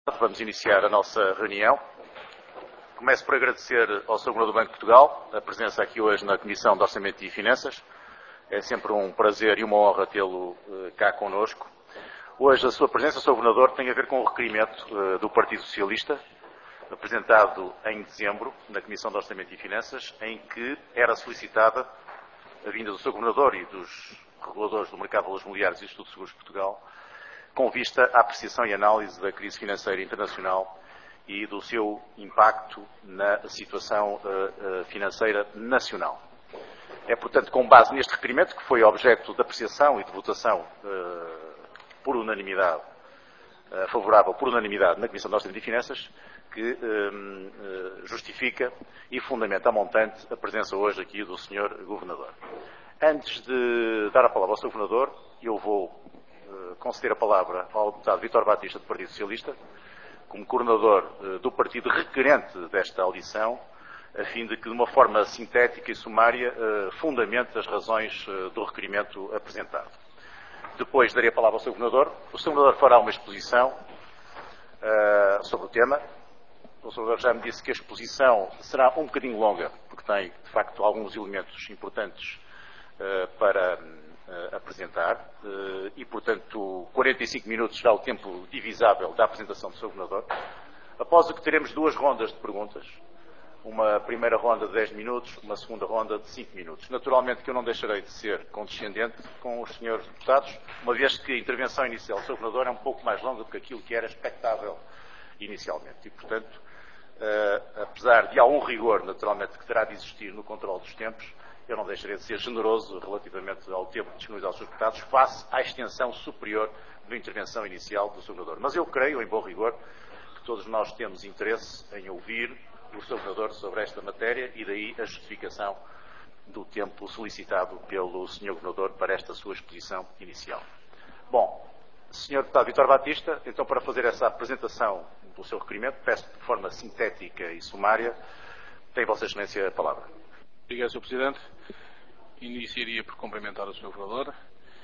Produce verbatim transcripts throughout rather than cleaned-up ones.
Vamos iniciar a nossa reunião. Começo por agradecer ao senhor Governador do Banco de Portugal a presença aqui hoje na Comissão de Orçamento e Finanças. É sempre um prazer e uma honra tê-lo uh, cá connosco. Hoje a sua presença, senhor Governador, tem a ver com o requerimento uh, do Partido Socialista, apresentado em dezembro na Comissão de Orçamento e Finanças, em que era solicitada a vinda do senhor Governador e dos reguladores do mercado de valores mobiliários e Instituto de Seguros de Portugal, com vista à apreciação e análise da crise financeira internacional e do seu impacto na situação uh, uh, financeira nacional. É, portanto, com base neste requerimento, que foi objeto de apreciação e de votação uh, por unanimidade, uh, favorável por unanimidade na Comissão de Orçamento e Finanças, que uh, uh, justifica e fundamenta a montante a presença hoje aqui do senhor Governador. Antes de dar a palavra ao senhor Governador, eu vou conceder a palavra ao deputado Vítor Batista, do Partido Socialista, como coordenador uh, do partido requerente desta audição, a fim de que, de uma forma sintética e sumária, uh, fundamente as razões uh, do requerimento apresentado. Depois darei a palavra ao senhor Governador. O senhor Governador fará uma exposição uh, sobre o tema. O senhor Governador já me disse que a exposição será um bocadinho longa, porque tem, de facto, alguns elementos importantes uh, para Uh, apresentar uh, e, portanto, quarenta e cinco minutos será o tempo divisável da apresentação do senhor Governador. Após o que teremos duas rondas de perguntas, uma primeira ronda de dez minutos, uma segunda ronda de cinco minutos. Naturalmente que eu não deixarei de ser condescendente com os senhores deputados, uma vez que a intervenção inicial do senhor Governador é um pouco mais longa do que aquilo que era expectável inicialmente. E, portanto, uh, apesar de algum rigor, naturalmente, que terá de existir no controle dos tempos, eu não deixarei de ser generoso relativamente ao tempo disponível aos seus deputados, face à extensão superior da intervenção inicial do senhor Governador. Mas eu creio, em bom rigor, que todos nós temos interesse em ouvir o senhor Governador sobre esta matéria e daí a justificação do tempo solicitado pelo senhor Governador para esta sua exposição inicial. Bom, senhor Deputado Vítor Batista, então, para fazer essa apresentação do seu requerimento, peço de forma sintética e sumária, tem Vossa Excelência a palavra. Obrigado, senhor Presidente. Iniciaria por cumprimentar o senhor Governador.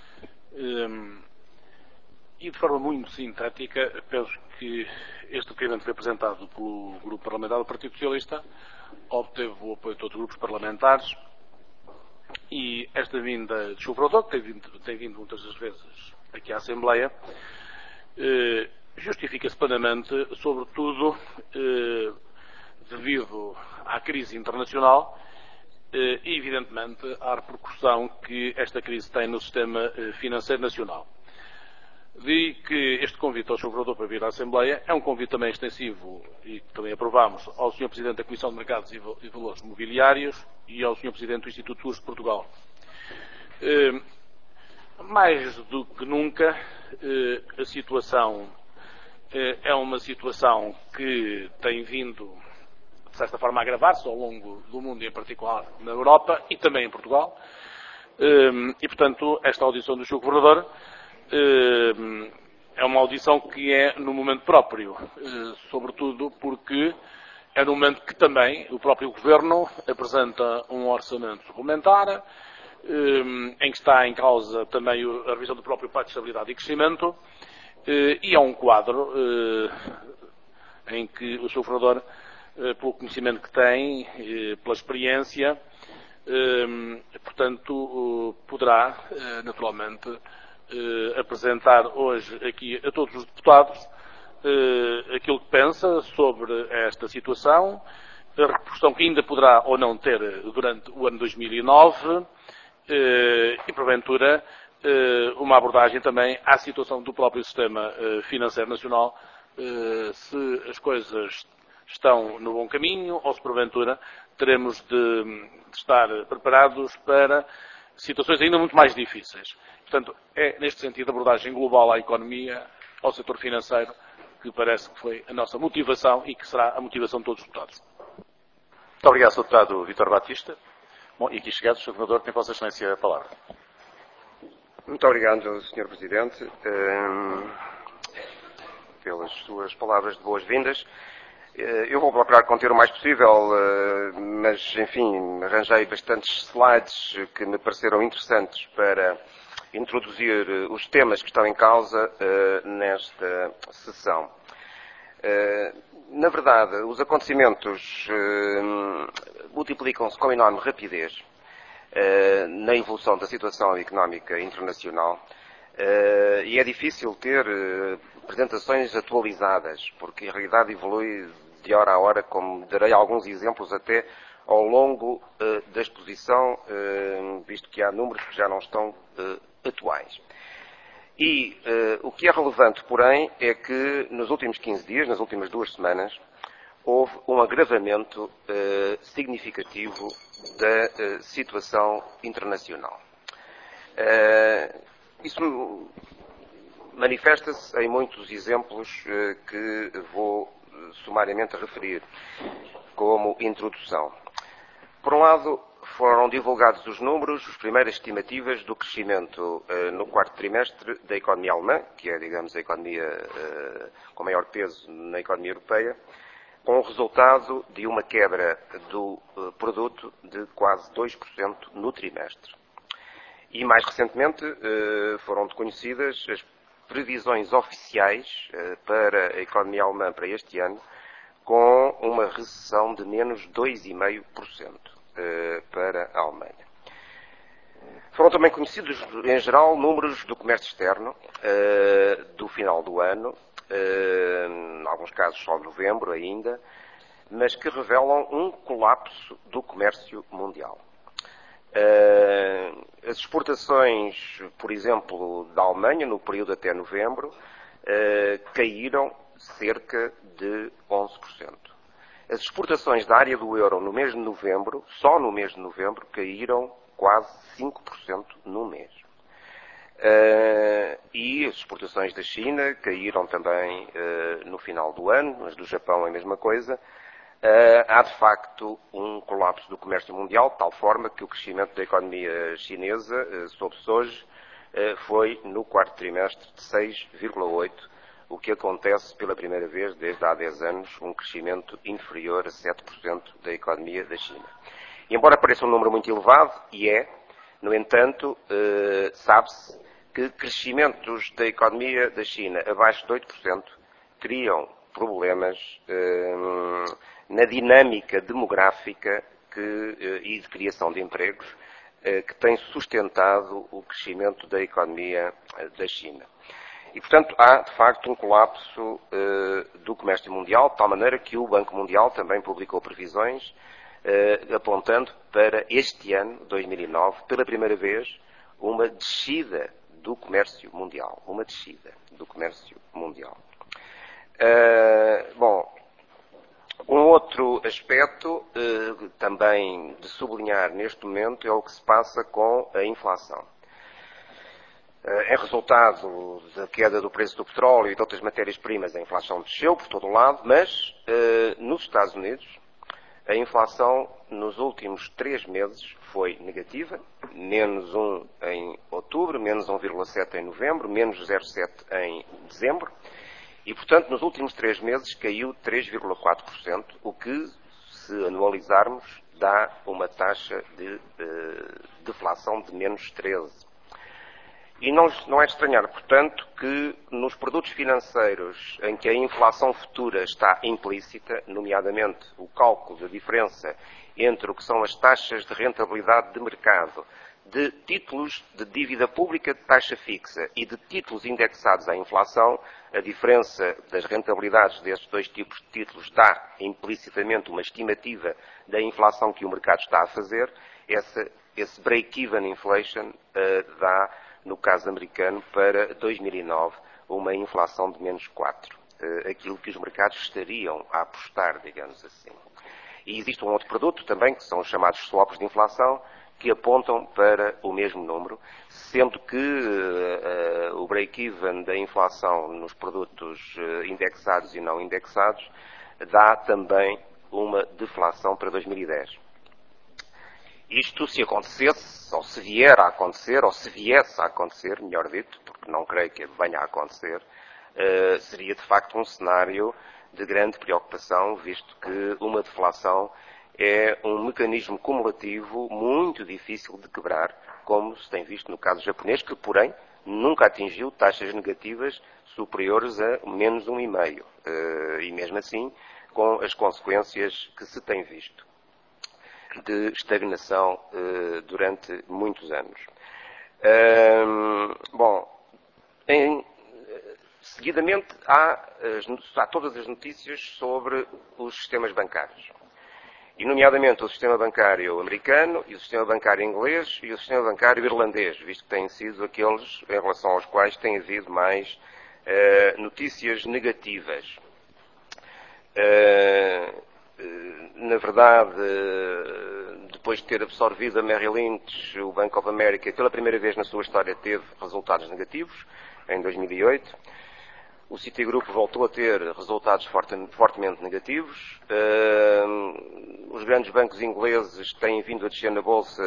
Um, e de forma muito sintética, penso que este requerimento foi apresentado pelo Grupo Parlamentar do Partido Socialista, obteve o apoio de todos os grupos parlamentares e esta vinda do senhor Governador, que tem vindo, tem vindo muitas das vezes aqui à Assembleia, eh, justifica-se plenamente, sobretudo eh, devido à crise internacional e, evidentemente, à repercussão que esta crise tem no sistema financeiro nacional. De que este convite ao senhor Governador para vir à Assembleia é um convite também extensivo e que também aprovámos ao senhor Presidente da Comissão de Mercados e Valores Mobiliários e ao senhor Presidente do Instituto de Seguros de Portugal. Mais do que nunca, a situação é uma situação que tem vindo, de certa forma, a agravar-se ao longo do mundo, e em particular na Europa e também em Portugal. E, portanto, esta audição do senhor Governador é uma audição que é no momento próprio, sobretudo porque é no momento que também o próprio Governo apresenta um orçamento suplementar, em que está em causa também a revisão do próprio Pacto de Estabilidade e Crescimento, e é um quadro em que o senhor Governador, pelo conhecimento que tem, pela experiência, portanto, poderá, naturalmente, apresentar hoje aqui a todos os deputados aquilo que pensa sobre esta situação, a repercussão que ainda poderá ou não ter durante o ano dois mil e nove e, porventura, uma abordagem também à situação do próprio sistema financeiro nacional, se as coisas estão no bom caminho ou se, porventura, teremos de, de estar preparados para situações ainda muito mais difíceis. Portanto, é, neste sentido, a abordagem global à economia, ao setor financeiro, que parece que foi a nossa motivação e que será a motivação de todos os deputados. Muito obrigado, senhor Deputado Vítor Batista. Bom, e aqui chegados, senhor Governador, tem Vossa Excelência a palavra. Muito obrigado, senhor Presidente, um, pelas suas palavras de boas-vindas. Eu vou procurar conter o mais possível, mas, enfim, arranjei bastantes slides que me pareceram interessantes para introduzir os temas que estão em causa nesta sessão. Na verdade, os acontecimentos multiplicam-se com enorme rapidez na evolução da situação económica internacional e é difícil ter apresentações atualizadas, porque a realidade evolui de hora a hora, como darei alguns exemplos até ao longo uh, da exposição, uh, visto que há números que já não estão uh, atuais. E uh, o que é relevante, porém, é que nos últimos quinze dias, nas últimas duas semanas, houve um agravamento uh, significativo da uh, situação internacional. Uh, isso manifesta-se em muitos exemplos uh, que vou sumariamente referir como introdução. Por um lado, foram divulgados os números, as primeiras estimativas do crescimento uh, no quarto trimestre da economia alemã, que é, digamos, a economia uh, com maior peso na economia europeia, com o resultado de uma quebra do uh, produto de quase dois por cento no trimestre. E, mais recentemente, uh, foram conhecidas as previsões oficiais uh, para a economia alemã para este ano, com uma recessão de menos dois vírgula cinco por cento para a Alemanha. Foram também conhecidos, em geral, números do comércio externo do final do ano, em alguns casos só de novembro ainda, mas que revelam um colapso do comércio mundial. As exportações, por exemplo, da Alemanha, no período até novembro, caíram cerca de onze por cento. As exportações da área do euro no mês de novembro, só no mês de novembro, caíram quase cinco por cento no mês. Uh, e as exportações da China caíram também uh, no final do ano, mas do Japão é a mesma coisa. Uh, há de facto um colapso do comércio mundial, de tal forma que o crescimento da economia chinesa, uh, soube-se hoje, uh, foi no quarto trimestre de seis vírgula oito por cento. O que acontece pela primeira vez desde há dez anos, um crescimento inferior a sete por cento da economia da China. E embora pareça um número muito elevado, e é, no entanto, eh, sabe-se que crescimentos da economia da China abaixo de oito por cento criam problemas eh, na dinâmica demográfica que, eh, e de criação de empregos eh, que tem sustentado o crescimento da economia eh, da China. E, portanto, há, de facto, um colapso uh, do comércio mundial, de tal maneira que o Banco Mundial também publicou previsões uh, apontando para este ano, dois mil e nove, pela primeira vez, uma descida do comércio mundial. Uma descida do comércio mundial. Uh, bom, um outro aspecto uh, também de sublinhar neste momento é o que se passa com a inflação. É resultado da queda do preço do petróleo e de outras matérias-primas, a inflação desceu por todo o lado, mas nos Estados Unidos a inflação nos últimos três meses foi negativa, menos um em outubro, menos um vírgula sete em novembro, menos zero vírgula sete em dezembro, e portanto nos últimos três meses caiu três vírgula quatro por cento, o que, se anualizarmos, dá uma taxa de uh, deflação de menos treze por cento. E não, não é de estranhar, portanto, que nos produtos financeiros em que a inflação futura está implícita, nomeadamente o cálculo da diferença entre o que são as taxas de rentabilidade de mercado de títulos de dívida pública de taxa fixa e de títulos indexados à inflação, a diferença das rentabilidades destes dois tipos de títulos dá implicitamente uma estimativa da inflação que o mercado está a fazer. Esse, esse break-even inflation uh, dá, no caso americano, para dois mil e nove, uma inflação de menos quatro. Uh, aquilo que os mercados estariam a apostar, digamos assim. E existe um outro produto também, que são os chamados swaps de inflação, que apontam para o mesmo número, sendo que uh, uh, o break-even da inflação nos produtos uh, indexados e não indexados dá também uma deflação para dois mil e dez. Isto, se acontecesse, ou se vier a acontecer, ou se viesse a acontecer, melhor dito, porque não creio que venha a acontecer, uh, seria de facto um cenário de grande preocupação, visto que uma deflação é um mecanismo cumulativo muito difícil de quebrar, como se tem visto no caso japonês, que, porém, nunca atingiu taxas negativas superiores a menos um vírgula cinco. Uh, e mesmo assim, com as consequências que se tem visto de estagnação uh, durante muitos anos. Uh, bom, em, seguidamente há, as, há todas as notícias sobre os sistemas bancários. E, nomeadamente, o sistema bancário americano, e o sistema bancário inglês e o sistema bancário irlandês, visto que têm sido aqueles em relação aos quais tem havido mais uh, notícias negativas. Uh, uh, na verdade, uh, depois de ter absorvido a Merrill Lynch, o Bank of America, pela primeira vez na sua história, teve resultados negativos, em dois mil e oito. O Citigroup voltou a ter resultados forte, fortemente negativos. Uh, os grandes bancos ingleses têm vindo a descer na Bolsa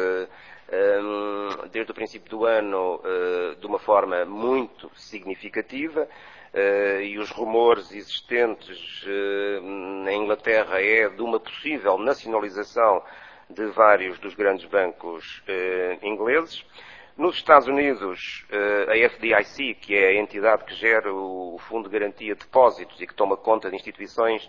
uh, desde o princípio do ano uh, de uma forma muito significativa. Uh, e os rumores existentes uh, na Inglaterra é de uma possível nacionalização de vários dos grandes bancos uh, ingleses. Nos Estados Unidos, a F D I C, que é a entidade que gera o Fundo de Garantia de Depósitos e que toma conta de instituições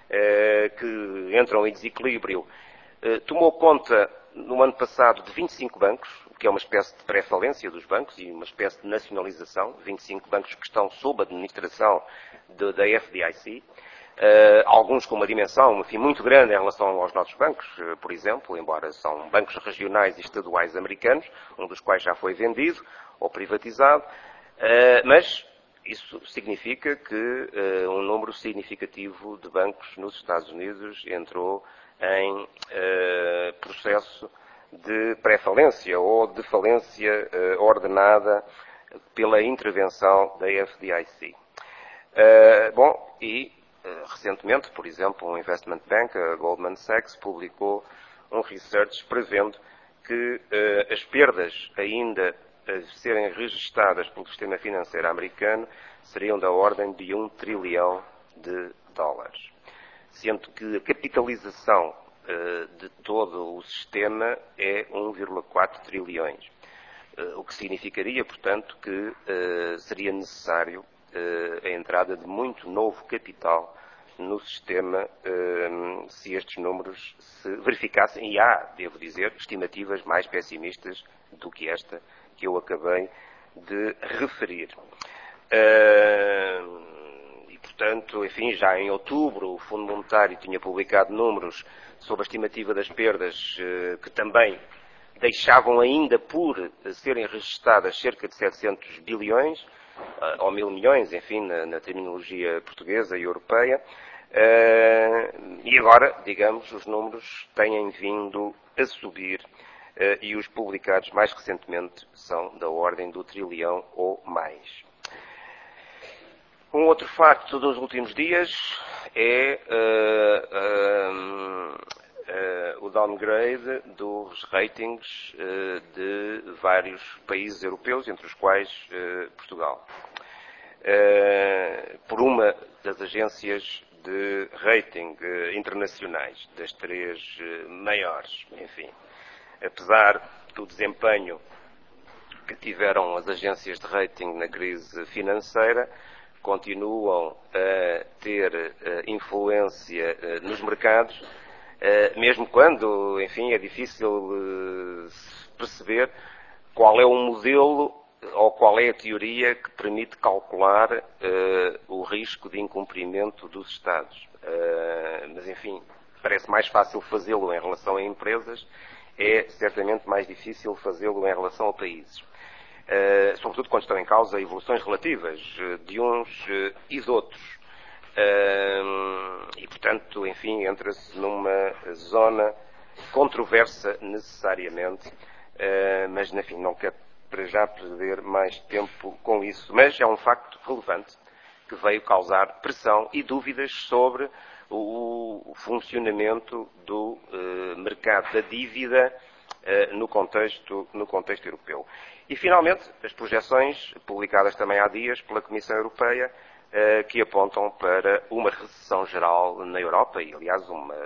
que entram em desequilíbrio, tomou conta no ano passado de vinte e cinco bancos, o que é uma espécie de pré-falência dos bancos e uma espécie de nacionalização, vinte e cinco bancos que estão sob a administração de, da F D I C. Uh, alguns com uma dimensão, enfim, muito grande em relação aos nossos bancos, uh, por exemplo, embora são bancos regionais e estaduais americanos, um dos quais já foi vendido ou privatizado, uh, mas isso significa que uh, um número significativo de bancos nos Estados Unidos entrou em uh, processo de pré-falência ou de falência uh, ordenada pela intervenção da F D I C. Uh, bom, e recentemente, por exemplo, um investment bank, a Goldman Sachs, publicou um research prevendo que uh, as perdas ainda a serem registadas pelo sistema financeiro americano seriam da ordem de um trilhão de dólares. Sendo que a capitalização uh, de todo o sistema é um vírgula quatro trilhões. Uh, o que significaria, portanto, que uh, seria necessário uh, a entrada de muito novo capital no sistema, se estes números se verificassem, e há, devo dizer, estimativas mais pessimistas do que esta que eu acabei de referir. E, portanto, enfim, já em outubro o Fundo Monetário tinha publicado números sobre a estimativa das perdas que também deixavam ainda por serem registadas cerca de setecentos bilhões, ou mil milhões, enfim, na, na terminologia portuguesa e europeia, uh, e agora, digamos, os números têm vindo a subir uh, e os publicados mais recentemente são da ordem do trilhão ou mais. Um outro facto dos últimos dias é uh, uh, uh, o downgrade dos ratings uh, de vários países europeus, entre os quais uh, Portugal, uh, por uma das agências de rating uh, internacionais, das três uh, maiores. Enfim, apesar do desempenho que tiveram as agências de rating na crise financeira, continuam a ter uh, influência uh, nos mercados, uh, mesmo quando, enfim, é difícil uh, perceber qual é o modelo ou qual é a teoria que permite calcular uh, o risco de incumprimento dos Estados. Uh, mas, enfim, parece mais fácil fazê-lo em relação a empresas, é certamente mais difícil fazê-lo em relação a países. Uh, sobretudo quando estão em causa evoluções relativas uh, de uns uh, e de outros. Uh, e, portanto, enfim, entra-se numa zona controversa necessariamente, uh, mas, enfim, não quero para já perder mais tempo com isso. Mas é um facto relevante que veio causar pressão e dúvidas sobre o funcionamento do uh, mercado da dívida uh, no contexto, no contexto europeu. E, finalmente, as projeções publicadas também há dias pela Comissão Europeia, uh, que apontam para uma recessão geral na Europa e, aliás, uma,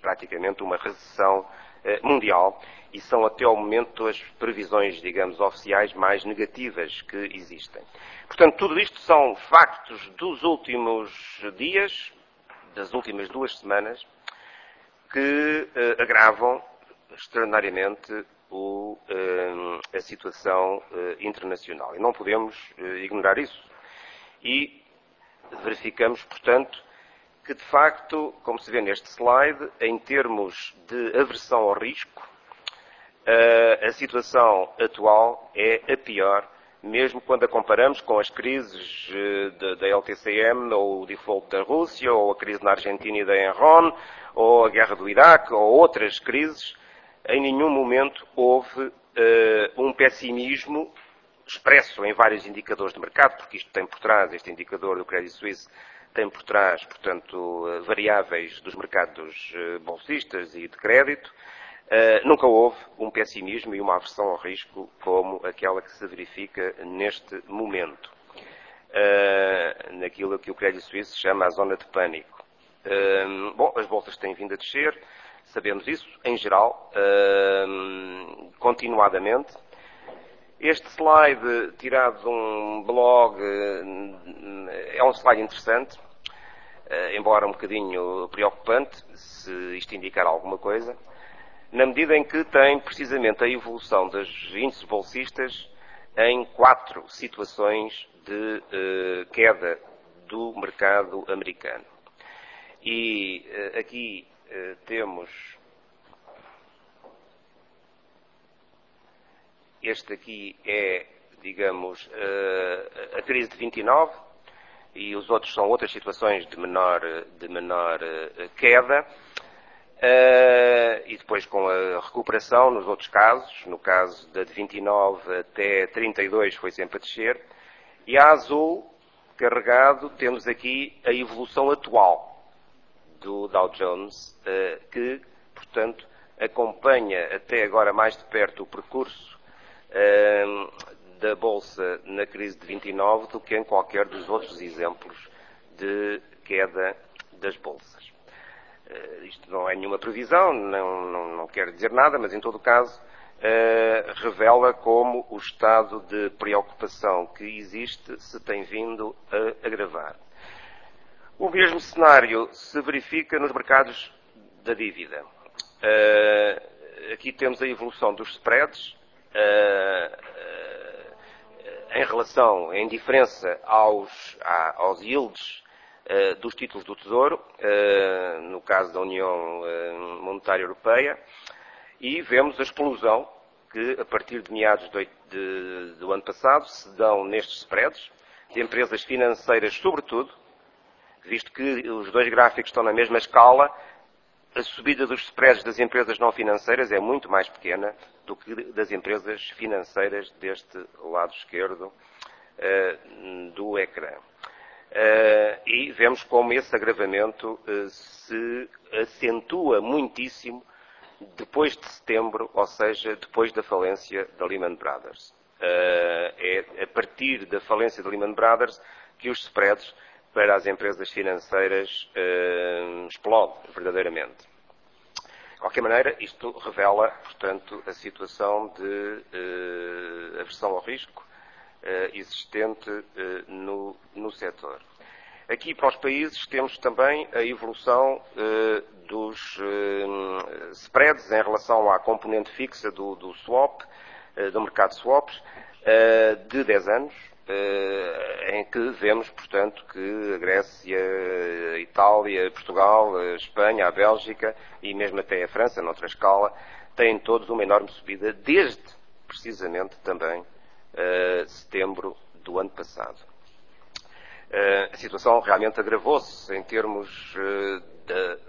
praticamente uma recessão mundial e são até ao momento as previsões, digamos, oficiais mais negativas que existem. Portanto, tudo isto são factos dos últimos dias, das últimas duas semanas, que eh, agravam extraordinariamente o, eh, a situação eh, internacional. E não podemos eh, ignorar isso. E verificamos, portanto, que de facto, como se vê neste slide, em termos de aversão ao risco, eh, a situação atual é a pior, mesmo quando a comparamos com as crises eh, da L T C M, ou o default da Rússia, ou a crise na Argentina e da Enron, ou a guerra do Iraque, ou outras crises. Em nenhum momento houve eh, um pessimismo expresso em vários indicadores de mercado, porque isto tem por trás, este indicador do Credit Suisse, tem por trás, portanto, variáveis dos mercados bolsistas e de crédito. Uh, nunca houve um pessimismo e uma aversão ao risco como aquela que se verifica neste momento, uh, naquilo que o Credit Suisse chama a zona de pânico. Uh, bom, as bolsas têm vindo a descer, sabemos isso, em geral, uh, continuadamente. Este slide, tirado de um blog, uh, é um slide interessante, uh, embora um bocadinho preocupante, se isto indicar alguma coisa, na medida em que tem precisamente a evolução dos índices bolsistas em quatro situações de eh, queda do mercado americano. E eh, aqui eh, temos este aqui é, digamos, eh, a crise de vinte e nove e os outros são outras situações de menor, de menor eh, queda. Uh, e depois com a recuperação nos outros casos, no caso da de vinte e nove até trinta e dois foi sempre a descer, e a azul carregado temos aqui a evolução atual do Dow Jones, uh, que, portanto, acompanha até agora mais de perto o percurso uh, da Bolsa na crise de vinte e nove do que em qualquer dos outros exemplos de queda das bolsas. Uh, isto não é nenhuma previsão, não, não, não quer dizer nada, mas em todo o caso uh, revela como o estado de preocupação que existe se tem vindo a agravar. O mesmo cenário se verifica nos mercados da dívida. Uh, aqui temos a evolução dos spreads uh, uh, em relação, em diferença aos, aos yields dos títulos do Tesouro, no caso da União Monetária Europeia, e vemos a explosão que, a partir de meados de, de, do ano passado, se dão nestes spreads, de empresas financeiras sobretudo, visto que os dois gráficos estão na mesma escala, a subida dos spreads das empresas não financeiras é muito mais pequena do que das empresas financeiras deste lado esquerdo uh, do ecrã. Uh, e vemos como esse agravamento uh, se acentua muitíssimo depois de setembro, ou seja, depois da falência da Lehman Brothers. Uh, é a partir da falência da Lehman Brothers que os spreads para as empresas financeiras uh, explodem verdadeiramente. De qualquer maneira, isto revela, portanto, a situação de uh, aversão ao risco existente no, no setor. Aqui para os países temos também a evolução dos spreads em relação à componente fixa do, do swap, do mercado de swaps, de dez anos, em que vemos, portanto, que a Grécia, a Itália, Portugal, a Espanha, a Bélgica e mesmo até a França, noutra escala, têm todos uma enorme subida desde, precisamente, também Uh, setembro do ano passado. Uh, a situação realmente agravou-se em termos uh, da,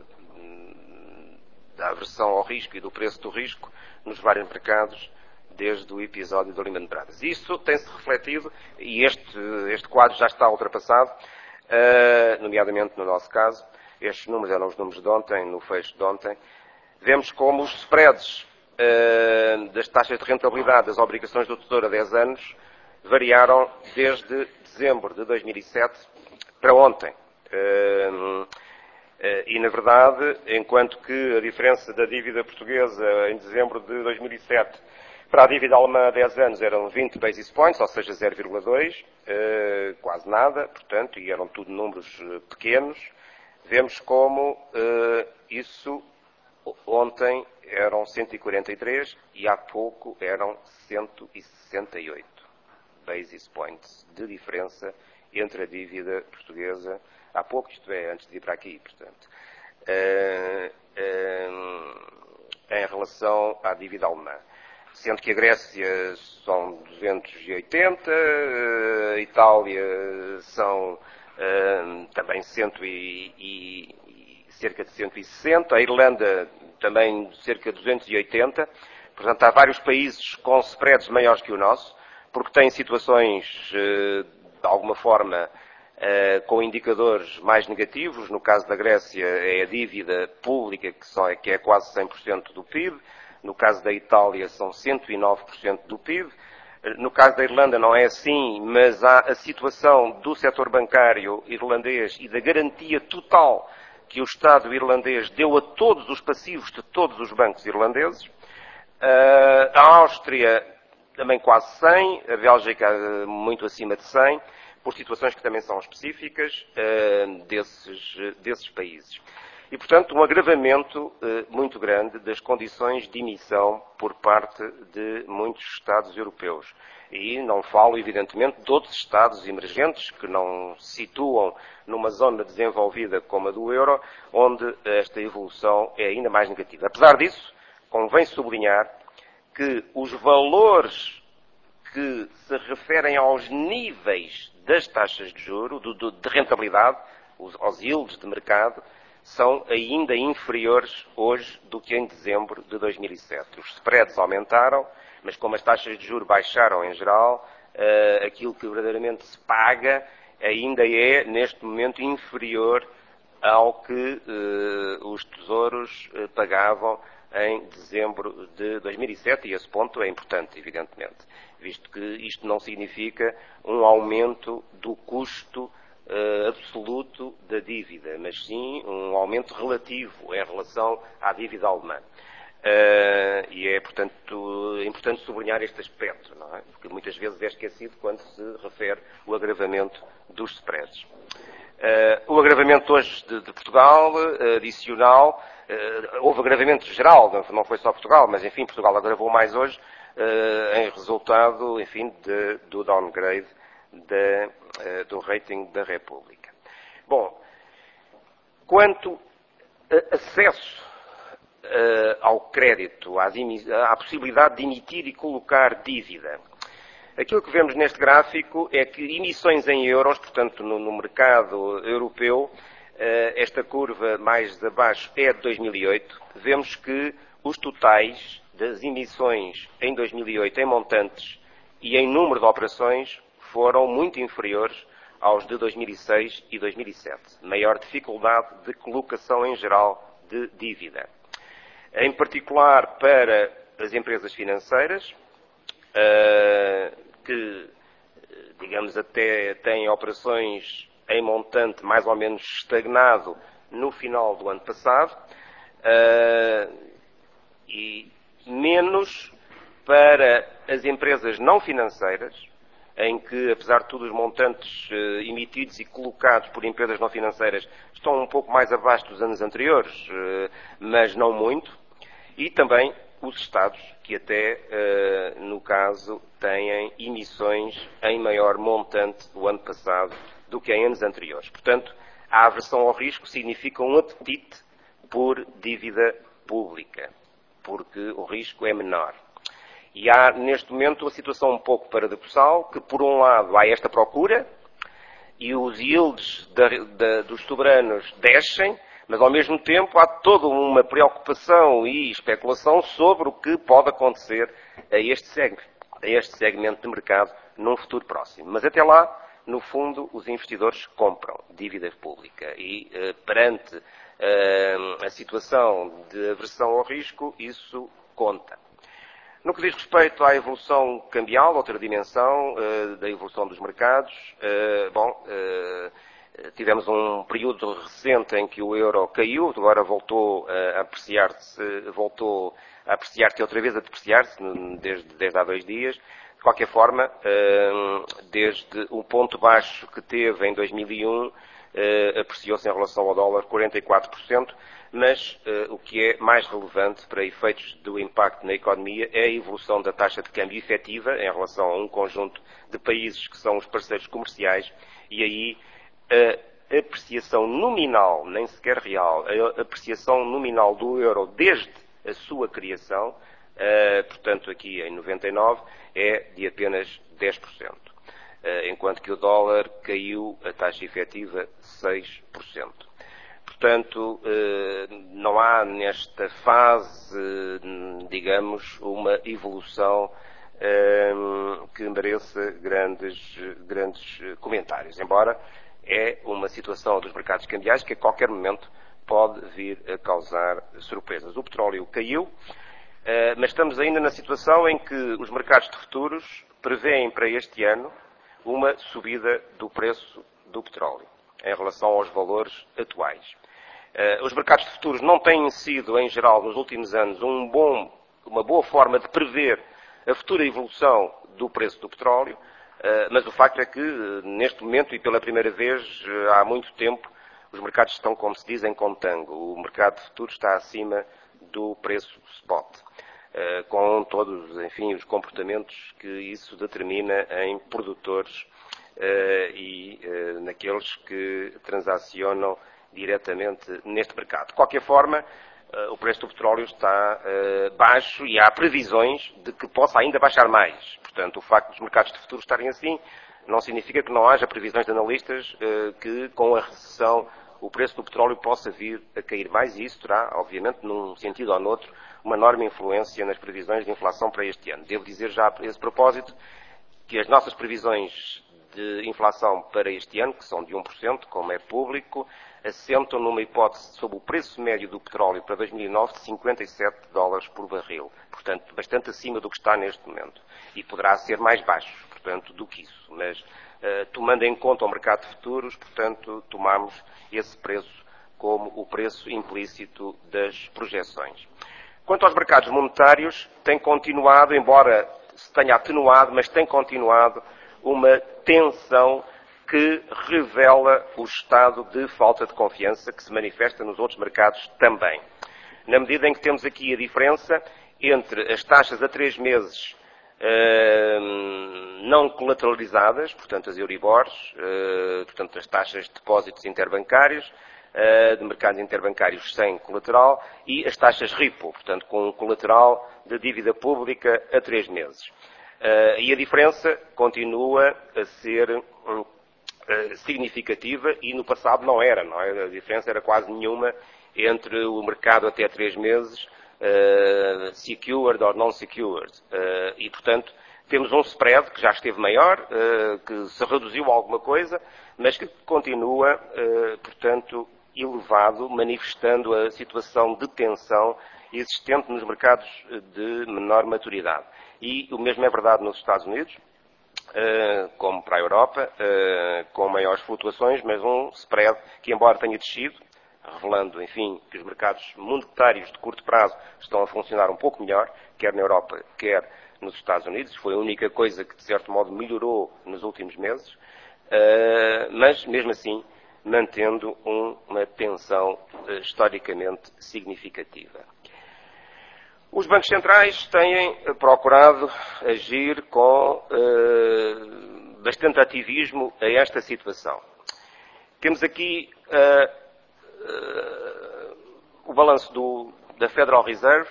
da aversão ao risco e do preço do risco nos vários mercados desde o episódio da Lehman Brothers. Isso tem-se refletido, e este, este quadro já está ultrapassado, uh, nomeadamente no nosso caso. Estes números eram os números de ontem, no fecho de ontem. Vemos como os spreads das taxas de rentabilidade das obrigações do Tesouro a dez anos variaram desde dezembro de dois mil e sete para ontem. E, na verdade, enquanto que a diferença da dívida portuguesa em dezembro de dois mil e sete para a dívida alemã há dez anos eram vinte basis points, ou seja, zero vírgula dois, quase nada, portanto, e eram tudo números pequenos, vemos como isso ontem eram cento e quarenta e três e há pouco eram cento e sessenta e oito basis points de diferença entre a dívida portuguesa, há pouco, isto é, antes de vir para aqui, portanto, uh, uh, em relação à dívida alemã. Sendo que a Grécia são duzentos e oitenta, uh, a Itália são uh, também cento e, e, cerca de cento e sessenta, a Irlanda também cerca de duzentos e oitenta. Portanto, há vários países com spreads maiores que o nosso, porque têm situações, uh, de alguma forma, Uh, com indicadores mais negativos. No caso da Grécia é a dívida pública que, só é, que é quase cem por cento do P I B. No caso da Itália são cento e nove por cento do P I B. Uh, no caso da Irlanda não é assim, mas há a situação do setor bancário irlandês e da garantia total que o Estado irlandês deu a todos os passivos de todos os bancos irlandeses. Uh, a Áustria também quase cem, a Bélgica uh, muito acima de cem, por situações que também são específicas uh, desses, uh, desses países. E, portanto, um agravamento uh, muito grande das condições de emissão por parte de muitos Estados europeus. E não falo, evidentemente, de outros Estados emergentes que não se situam numa zona desenvolvida como a do euro, onde esta evolução é ainda mais negativa. Apesar disso, convém sublinhar que os valores que se referem aos níveis das taxas de juros, do, do, de rentabilidade, os, aos yields de mercado, são ainda inferiores hoje do que em dezembro de dois mil e sete. Os spreads aumentaram, mas como as taxas de juros baixaram em geral, uh, aquilo que verdadeiramente se paga ainda é, neste momento, inferior ao que uh, os tesouros uh, pagavam em dezembro de dois mil e sete, e esse ponto é importante, evidentemente, visto que isto não significa um aumento do custo uh, absoluto da dívida, mas sim um aumento relativo em relação à dívida alemã. Uh, e é, portanto, importante sublinhar este aspecto, não é? Porque muitas vezes é esquecido quando se refere o agravamento dos spreads. Uh, o agravamento hoje de, de Portugal, uh, adicional, uh, houve agravamento geral, não, não foi só Portugal, mas enfim, Portugal agravou mais hoje, uh, em resultado, enfim, de, do downgrade de, uh, do rating da República. Bom, quanto a acesso uh, ao crédito, à, à possibilidade de emitir e colocar dívida, aquilo que vemos neste gráfico é que emissões em euros, portanto no, no mercado europeu, esta curva mais abaixo é de dois mil e oito, vemos que os totais das emissões em dois mil e oito em montantes e em número de operações foram muito inferiores aos de dois mil e seis e dois mil e sete. Maior dificuldade de colocação em geral de dívida. Em particular para as empresas financeiras, que, digamos, até têm operações em montante mais ou menos estagnado no final do ano passado, e menos para as empresas não financeiras, em que, apesar de tudo, os montantes emitidos e colocados por empresas não financeiras estão um pouco mais abaixo dos anos anteriores, mas não muito, e também os Estados, que até, uh, no caso, têm emissões em maior montante do ano passado do que em anos anteriores. Portanto, a aversão ao risco significa um apetite por dívida pública, porque o risco é menor. E há, neste momento, uma situação um pouco paradoxal, que, por um lado, há esta procura, e os yields da, da, dos soberanos descem, mas, ao mesmo tempo, há toda uma preocupação e especulação sobre o que pode acontecer a este segmento, a este segmento de mercado num futuro próximo. Mas, até lá, no fundo, os investidores compram dívida pública e, eh, perante eh, a situação de aversão ao risco, isso conta. No que diz respeito à evolução cambial, outra dimensão eh, da evolução dos mercados, eh, bom... Eh, Tivemos um período recente em que o euro caiu, agora voltou a apreciar-se, voltou a apreciar-se outra vez a depreciar-se desde, desde há dois dias. De qualquer forma, desde o ponto baixo que teve em dois mil e um, apreciou-se em relação ao dólar quarenta e quatro por cento, mas o que é mais relevante para efeitos do impacto na economia é a evolução da taxa de câmbio efetiva em relação a um conjunto de países que são os parceiros comerciais, e aí a apreciação nominal, nem sequer real, a apreciação nominal do euro desde a sua criação, portanto aqui em noventa e nove, é de apenas dez por cento, enquanto que o dólar caiu a taxa efetiva seis por cento. Portanto, não há nesta fase, digamos, uma evolução que mereça grandes, grandes comentários, embora é uma situação dos mercados cambiais que a qualquer momento pode vir a causar surpresas. O petróleo caiu, mas estamos ainda na situação em que os mercados de futuros prevêem para este ano uma subida do preço do petróleo em relação aos valores atuais. Os mercados de futuros não têm sido, em geral, nos últimos anos, um bom, uma boa forma de prever a futura evolução do preço do petróleo, mas o facto é que, neste momento, e pela primeira vez há muito tempo, os mercados estão, como se diz, em contango. O mercado de futuros está acima do preço spot, com todos, enfim, os comportamentos que isso determina em produtores e naqueles que transacionam diretamente neste mercado. De qualquer forma, o preço do petróleo está baixo e há previsões de que possa ainda baixar mais. Portanto, o facto dos mercados de futuros estarem assim não significa que não haja previsões de analistas que, com a recessão, o preço do petróleo possa vir a cair mais, e isso terá, obviamente, num sentido ou noutro, uma enorme influência nas previsões de inflação para este ano. Devo dizer já a esse propósito que as nossas previsões de inflação para este ano, que são de um por cento, como é público, assentam numa hipótese sobre o preço médio do petróleo para dois mil e nove de cinquenta e sete dólares por barril. Portanto, bastante acima do que está neste momento. E poderá ser mais baixo, portanto, do que isso. Mas, uh, tomando em conta o mercado de futuros, portanto, tomamos esse preço como o preço implícito das projeções. Quanto aos mercados monetários, tem continuado, embora se tenha atenuado, mas tem continuado uma tensão que revela o estado de falta de confiança que se manifesta nos outros mercados também. Na medida em que temos aqui a diferença entre as taxas a três meses uh, não colateralizadas, portanto as Euribors, uh, portanto as taxas de depósitos interbancários, uh, de mercados interbancários sem colateral, e as taxas repo, portanto com colateral de dívida pública a três meses. Uh, e a diferença continua a ser um, significativa, e no passado não era, não é? A diferença era quase nenhuma entre o mercado até três meses, uh, secured ou non-secured. Uh, e, portanto, temos um spread que já esteve maior, uh, que se reduziu alguma coisa, mas que continua, uh, portanto, elevado, manifestando a situação de tensão existente nos mercados de menor maturidade. E o mesmo é verdade nos Estados Unidos, Uh, como para a Europa, uh, com maiores flutuações, mas um spread que, embora tenha descido, revelando, enfim, que os mercados monetários de curto prazo estão a funcionar um pouco melhor, quer na Europa, quer nos Estados Unidos. Foi a única coisa que, de certo modo, melhorou nos últimos meses, uh, mas, mesmo assim, mantendo um, uma tensão uh, historicamente significativa. Os bancos centrais têm procurado agir com uh, bastante ativismo a esta situação. Temos aqui uh, uh, o balanço do, da Federal Reserve,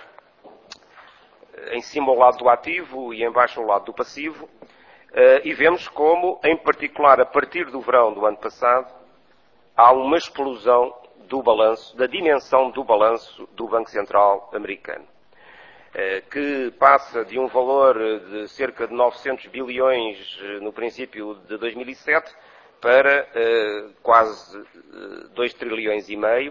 em cima ao lado do ativo e em baixo ao lado do passivo, uh, e vemos como, em particular, a partir do verão do ano passado, há uma explosão do balanço, da dimensão do balanço do Banco Central americano, que passa de um valor de cerca de novecentos bilhões no princípio de dois mil e sete para uh, quase dois trilhões e meio,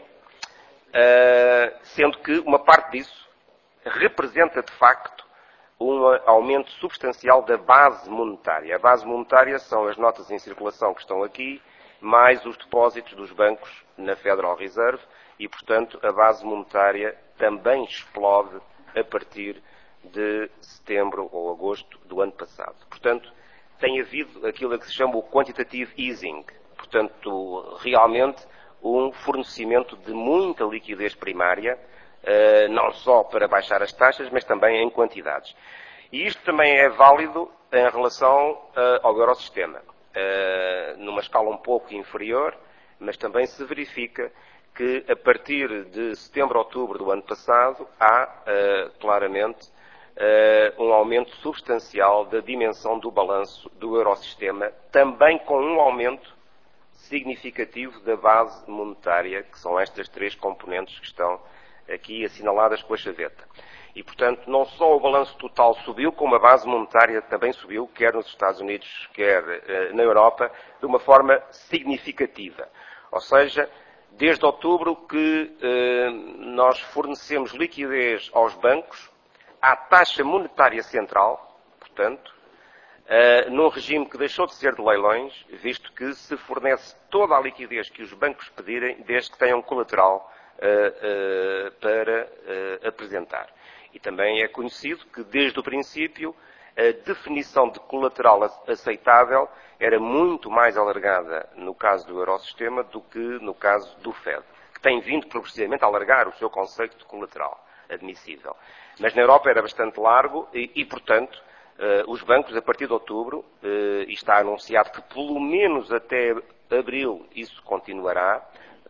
uh, sendo que uma parte disso representa de facto um aumento substancial da base monetária. A base monetária são as notas em circulação que estão aqui mais os depósitos dos bancos na Federal Reserve e, portanto, a base monetária também explode a partir de setembro ou agosto do ano passado. Portanto, tem havido aquilo que se chama o quantitative easing, portanto, realmente um fornecimento de muita liquidez primária, não só para baixar as taxas, mas também em quantidades. E isto também é válido em relação ao Eurosistema, numa escala um pouco inferior, mas também se verifica que a partir de setembro, outubro do ano passado, há claramente um aumento substancial da dimensão do balanço do Eurosistema, também com um aumento significativo da base monetária, que são estas três componentes que estão aqui assinaladas com a chaveta. E, portanto, não só o balanço total subiu, como a base monetária também subiu, quer nos Estados Unidos, quer eh, na Europa, de uma forma significativa. Ou seja, desde outubro que eh, nós fornecemos liquidez aos bancos à taxa monetária central, portanto, uh, num regime que deixou de ser de leilões, visto que se fornece toda a liquidez que os bancos pedirem, desde que tenham colateral uh, uh, para uh, apresentar. E também é conhecido que, desde o princípio, a definição de colateral aceitável era muito mais alargada no caso do Eurosistema do que no caso do F E D, que tem vindo progressivamente a alargar o seu conceito de colateral admissível. Mas na Europa era bastante largo e, e portanto, eh, os bancos, a partir de outubro, eh, e está anunciado que pelo menos até abril isso continuará,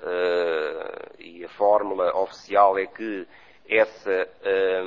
eh, e a fórmula oficial é que essa eh,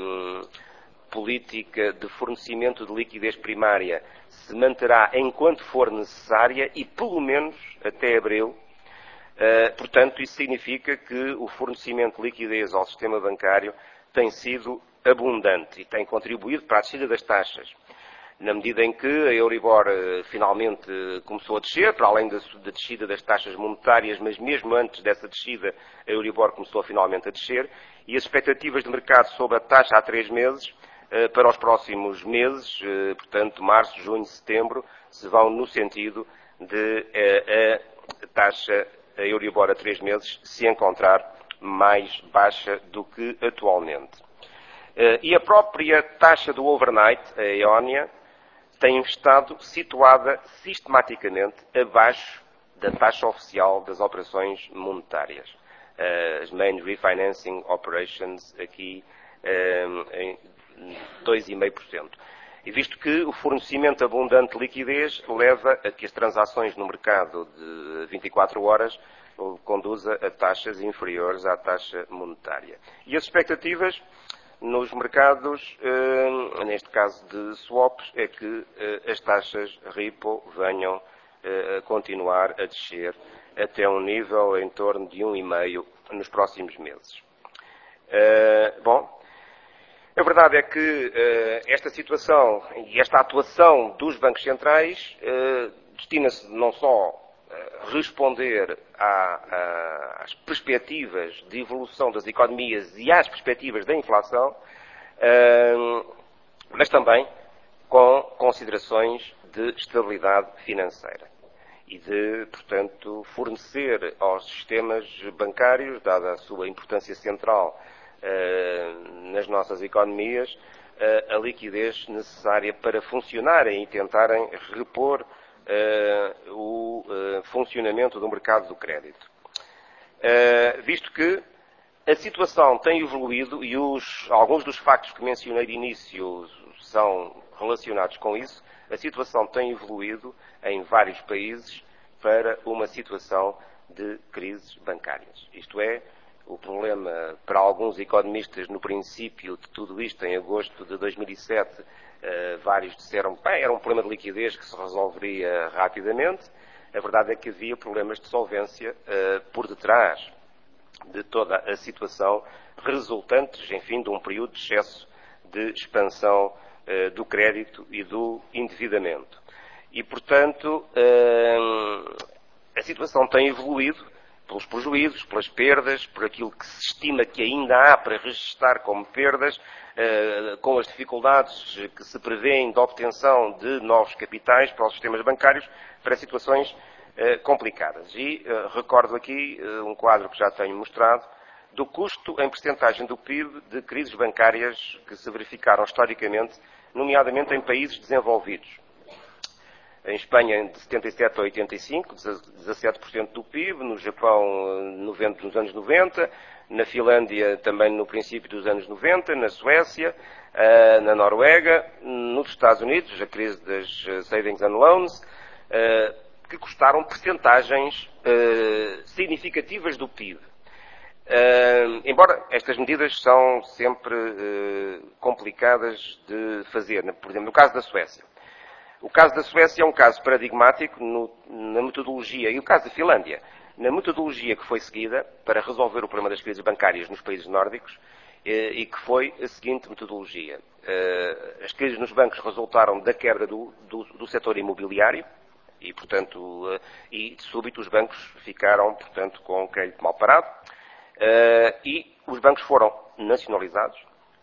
política de fornecimento de liquidez primária se manterá enquanto for necessária e pelo menos até abril. Uh, portanto, isso significa que o fornecimento de liquidez ao sistema bancário tem sido abundante e tem contribuído para a descida das taxas. Na medida em que a Euribor uh, finalmente uh, começou a descer, para além da, da descida das taxas monetárias, mas mesmo antes dessa descida, a Euribor começou finalmente a descer, e as expectativas de mercado sobre a taxa há três meses, uh, para os próximos meses, uh, portanto, março, junho, setembro, se vão no sentido de uh, a taxa a Euribor a três meses se encontrar mais baixa do que atualmente. E a própria taxa do overnight, a EONIA, tem estado situada sistematicamente abaixo da taxa oficial das operações monetárias. As main refinancing operations aqui em dois vírgula cinco por cento. E visto que o fornecimento abundante de liquidez leva a que as transações no mercado de vinte e quatro horas conduza a taxas inferiores à taxa monetária. E as expectativas nos mercados, neste caso de swaps, é que as taxas repo venham a continuar a descer até um nível em torno de um vírgula cinco nos próximos meses. Bom, a verdade é que uh, esta situação e esta atuação dos bancos centrais uh, destina-se não só a responder à, à, às perspectivas de evolução das economias e às perspectivas da inflação, uh, mas também com considerações de estabilidade financeira e de, portanto, fornecer aos sistemas bancários, dada a sua importância central Uh, nas nossas economias, uh, a liquidez necessária para funcionarem e tentarem repor uh, o uh, funcionamento do mercado do crédito. Uh, visto que a situação tem evoluído e os, alguns dos factos que mencionei de início são relacionados com isso, a situação tem evoluído em vários países para uma situação de crises bancárias. Isto é, o problema, para alguns economistas, no princípio de tudo isto, em agosto de dois mil e sete, uh, vários disseram que era um problema de liquidez que se resolveria rapidamente. A verdade é que havia problemas de solvência uh, por detrás de toda a situação, resultantes, enfim, de um período de excesso de expansão uh, do crédito e do endividamento. E, portanto, uh, a situação tem evoluído pelos prejuízos, pelas perdas, por aquilo que se estima que ainda há para registrar como perdas, eh, com as dificuldades que se prevêem de obtenção de novos capitais para os sistemas bancários, para situações complicadas. E recordo aqui um quadro que já tenho mostrado do custo em percentagem do P I B de crises bancárias que se verificaram historicamente, nomeadamente em países desenvolvidos. Em Espanha, de setenta e sete a oitenta e cinco, dezassete por cento do P I B, no Japão, nos anos noventa, na Finlândia, também no princípio dos anos noventa, na Suécia, na Noruega, nos Estados Unidos, a crise das Savings and Loans, que custaram percentagens significativas do P I B. Uh, embora estas medidas são sempre uh, complicadas de fazer, por exemplo, no caso da Suécia. O caso da Suécia é um caso paradigmático no, na metodologia, e o caso da Finlândia, na metodologia que foi seguida para resolver o problema das crises bancárias nos países nórdicos, uh, e que foi a seguinte metodologia. Uh, as crises nos bancos resultaram da quebra do, do, do setor imobiliário, e, portanto, uh, e de súbito os bancos ficaram, portanto, com o crédito mal parado. Uh, e os bancos foram nacionalizados.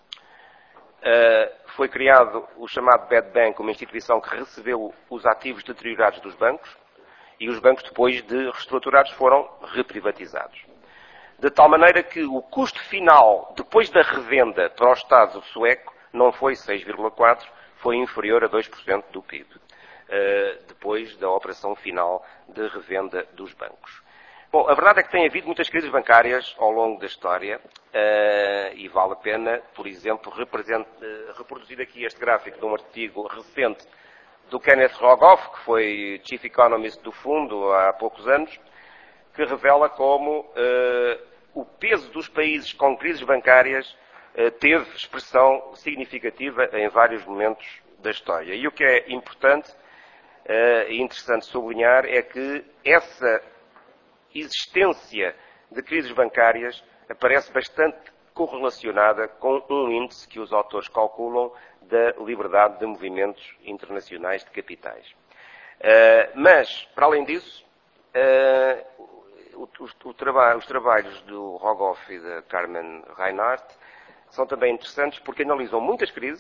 Uh, foi criado o chamado Bad Bank, uma instituição que recebeu os ativos deteriorados dos bancos, e os bancos, depois de reestruturados, foram reprivatizados. De tal maneira que o custo final, depois da revenda para o Estado sueco, não foi seis vírgula quatro por cento, foi inferior a dois por cento do P I B, uh, depois da operação final de revenda dos bancos. Bom, a verdade é que tem havido muitas crises bancárias ao longo da história uh, e vale a pena, por exemplo, uh, reproduzir aqui este gráfico de um artigo recente do Kenneth Rogoff, que foi Chief Economist do fundo há poucos anos, que revela como uh, o peso dos países com crises bancárias uh, teve expressão significativa em vários momentos da história. E o que é importante uh, e interessante sublinhar é que essa existência de crises bancárias aparece bastante correlacionada com um índice que os autores calculam da liberdade de movimentos internacionais de capitais. Uh, mas, para além disso, uh, o, o, o traba os trabalhos do Rogoff e da Carmen Reinhardt são também interessantes porque analisam muitas crises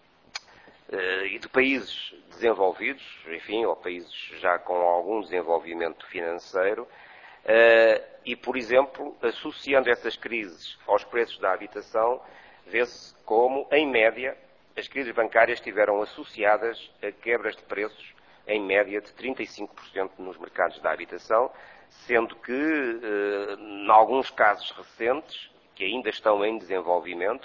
uh, e de países desenvolvidos, enfim, ou países já com algum desenvolvimento financeiro, Uh, e, por exemplo, associando essas crises aos preços da habitação, vê-se como, em média, as crises bancárias estiveram associadas a quebras de preços, em média, de trinta e cinco por cento nos mercados da habitação, sendo que, uh, em alguns casos recentes, que ainda estão em desenvolvimento,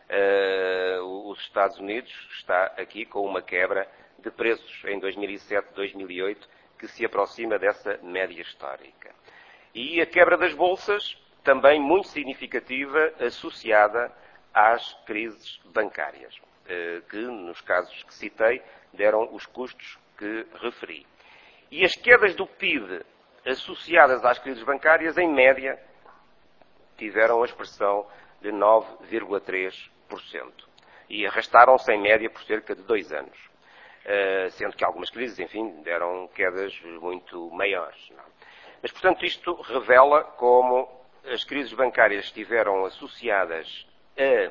uh, os Estados Unidos está aqui com uma quebra de preços em dois mil e sete, dois mil e oito, que se aproxima dessa média histórica. E a quebra das bolsas, também muito significativa, associada às crises bancárias, que, nos casos que citei, deram os custos que referi. E as quedas do P I B associadas às crises bancárias, em média, tiveram a expressão de nove vírgula três por cento. E arrastaram-se, em média, por cerca de dois anos. Sendo que algumas crises, enfim, deram quedas muito maiores. Não? Mas, portanto, isto revela como as crises bancárias estiveram associadas a,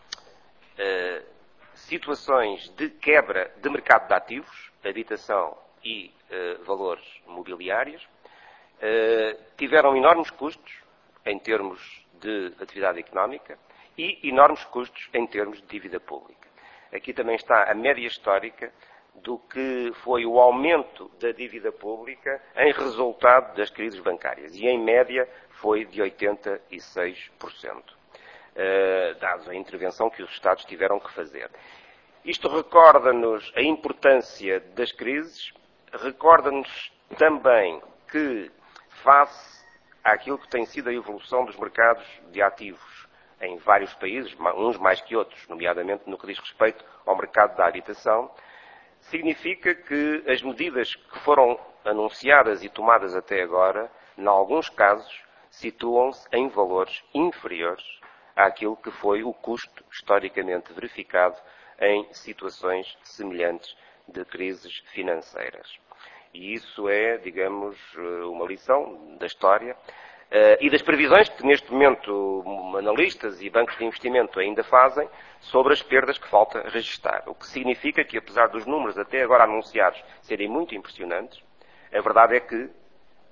a situações de quebra de mercado de ativos, habitação e uh, valores mobiliários, uh, tiveram enormes custos em termos de atividade económica e enormes custos em termos de dívida pública. Aqui também está a média histórica do que foi o aumento da dívida pública em resultado das crises bancárias. E, em média, foi de oitenta e seis por cento, uh, dado a intervenção que os Estados tiveram que fazer. Isto recorda-nos a importância das crises, recorda-nos também que, face àquilo que tem sido a evolução dos mercados de ativos em vários países, uns mais que outros, nomeadamente no que diz respeito ao mercado da habitação, significa que as medidas que foram anunciadas e tomadas até agora, em alguns casos, situam-se em valores inferiores àquilo que foi o custo historicamente verificado em situações semelhantes de crises financeiras. E isso é, digamos, uma lição da história Uh, e das previsões que neste momento analistas e bancos de investimento ainda fazem sobre as perdas que falta registar. O que significa que, apesar dos números até agora anunciados serem muito impressionantes, a verdade é que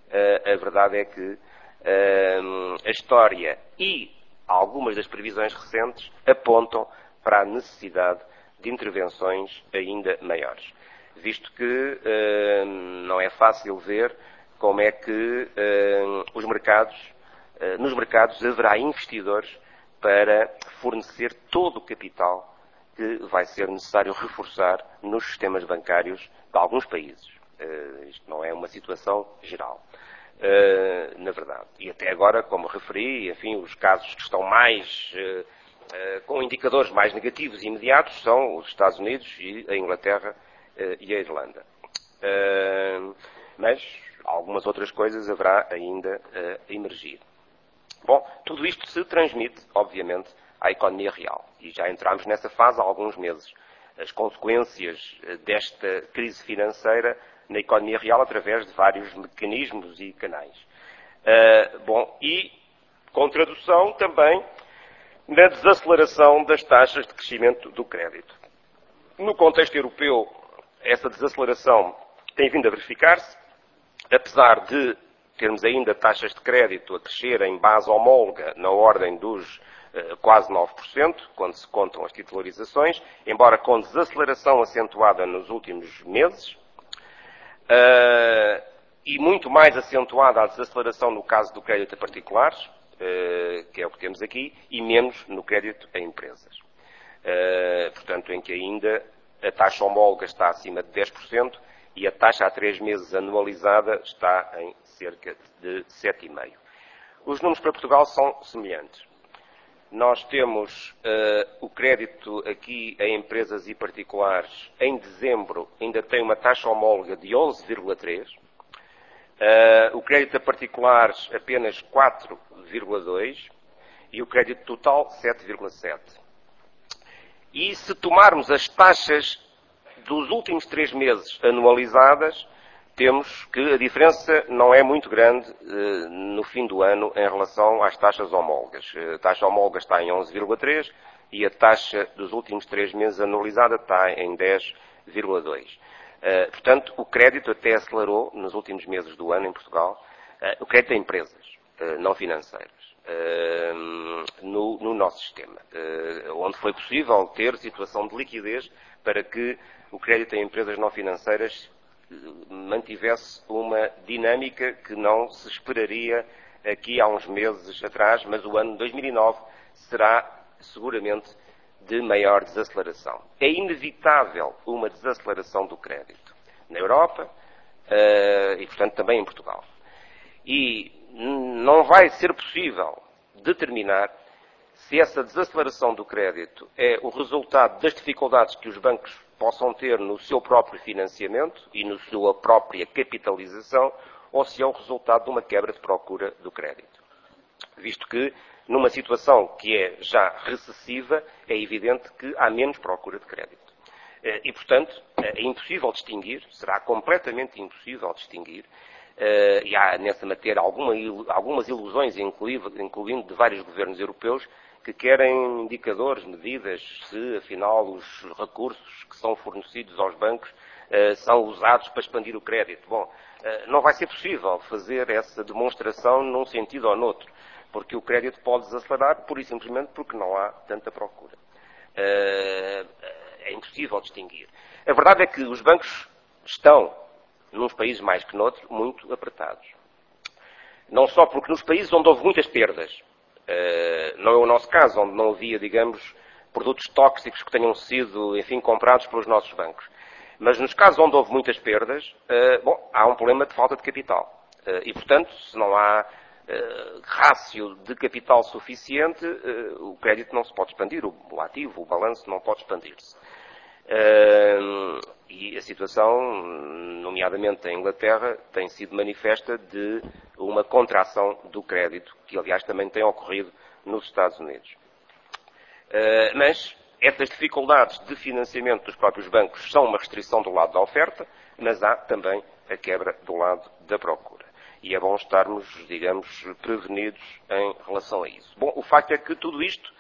a verdade é que a história e algumas das previsões recentes apontam para a necessidade de intervenções ainda maiores, visto que não é fácil ver como é que os mercados, nos mercados haverá investidores para fornecer todo o capital que vai ser necessário reforçar nos sistemas bancários de alguns países. Uh, isto não é uma situação geral, uh, na verdade. E até agora, como referi, enfim, os casos que estão mais, uh, uh, com indicadores mais negativos e imediatos são os Estados Unidos e a Inglaterra uh, e a Irlanda. Uh, mas algumas outras coisas haverá ainda a emergir. Bom, tudo isto se transmite, obviamente, à economia real. E já entramos nessa fase há alguns meses. As consequências desta crise financeira na economia real através de vários mecanismos e canais. Uh, bom, e com tradução também na desaceleração das taxas de crescimento do crédito. No contexto europeu, essa desaceleração tem vindo a verificar-se, apesar de termos ainda taxas de crédito a crescer em base homóloga na ordem dos uh, quase nove por cento, quando se contam as titularizações, embora com desaceleração acentuada nos últimos meses, uh, e muito mais acentuada a desaceleração no caso do crédito a particulares, uh, que é o que temos aqui, e menos no crédito a empresas. Uh, portanto, em que ainda a taxa homóloga está acima de dez por cento, e a taxa há três meses anualizada está em cerca de sete vírgula cinco por cento. Os números para Portugal são semelhantes. Nós temos uh, o crédito aqui a empresas e particulares em dezembro ainda tem uma taxa homóloga de onze vírgula três por cento, uh, o crédito a particulares apenas quatro vírgula dois por cento e o crédito total sete vírgula sete por cento. E se tomarmos as taxas dos últimos três meses anualizadas, temos que a diferença não é muito grande eh, no fim do ano em relação às taxas homólogas. A taxa homóloga está em onze vírgula três por cento e a taxa dos últimos três meses anualizada está em dez vírgula dois por cento. Eh, portanto, o crédito até acelerou nos últimos meses do ano em Portugal, eh, o crédito a empresas eh, não financeiras. No, no nosso sistema, onde foi possível ter situação de liquidez para que o crédito a empresas não financeiras mantivesse uma dinâmica que não se esperaria aqui há uns meses atrás, mas o ano dois mil e nove será seguramente de maior desaceleração. É inevitável uma desaceleração do crédito na Europa e, portanto, também em Portugal. E não vai ser possível determinar se essa desaceleração do crédito é o resultado das dificuldades que os bancos possam ter no seu próprio financiamento e na sua própria capitalização, ou se é o resultado de uma quebra de procura do crédito. Visto que, numa situação que é já recessiva, é evidente que há menos procura de crédito. E, portanto, é impossível distinguir, será completamente impossível distinguir, Uh, e há nessa matéria alguma, algumas ilusões, incluindo, incluindo de vários governos europeus, que querem indicadores, medidas, se afinal os recursos que são fornecidos aos bancos uh, são usados para expandir o crédito. Bom, uh, não vai ser possível fazer essa demonstração num sentido ou noutro, porque o crédito pode desacelerar pura e simplesmente porque não há tanta procura. Uh, é impossível distinguir. A verdade é que os bancos estão, nos países mais que noutros, muito apertados. Não só porque nos países onde houve muitas perdas, uh, não é o nosso caso, onde não havia, digamos, produtos tóxicos que tenham sido, enfim, comprados pelos nossos bancos. Mas nos casos onde houve muitas perdas, uh, bom, há um problema de falta de capital. Uh, e, portanto, se não há uh, rácio de capital suficiente, uh, o crédito não se pode expandir, o, o ativo, o balanço não pode expandir-se. Uh, e a situação, nomeadamente em Inglaterra, tem sido manifesta de uma contração do crédito, que aliás também tem ocorrido nos Estados Unidos. Uh, mas essas dificuldades de financiamento dos próprios bancos são uma restrição do lado da oferta, mas há também a quebra do lado da procura. E é bom estarmos, digamos, prevenidos em relação a isso. Bom, o facto é que tudo isto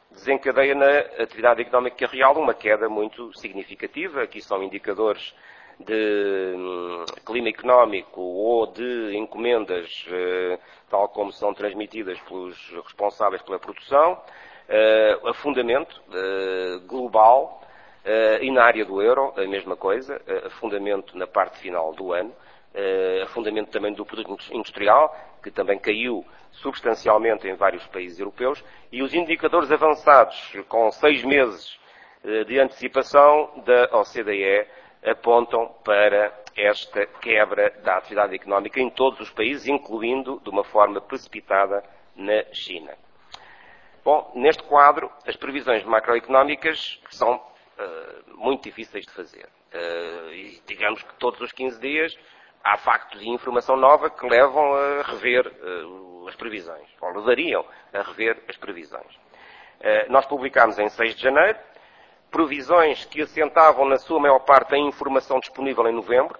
desencadeia na atividade económica real uma queda muito significativa. Aqui são indicadores de hum, clima económico ou de encomendas, eh, tal como são transmitidas pelos responsáveis pela produção, eh, afundamento eh, global eh, e na área do euro, a mesma coisa, eh, afundamento na parte final do ano, eh, afundamento também do produto industrial, que também caiu substancialmente em vários países europeus, e os indicadores avançados, com seis meses eh, de antecipação da O C D E, apontam para esta quebra da atividade económica em todos os países, incluindo de uma forma precipitada na China. Bom, neste quadro, as previsões macroeconómicas são uh, muito difíceis de fazer. Uh, e digamos que todos os quinze dias há factos e informação nova que levam a rever uh, as previsões, ou levariam a rever as previsões. Uh, nós publicámos em seis de janeiro previsões que assentavam na sua maior parte em informação disponível em novembro,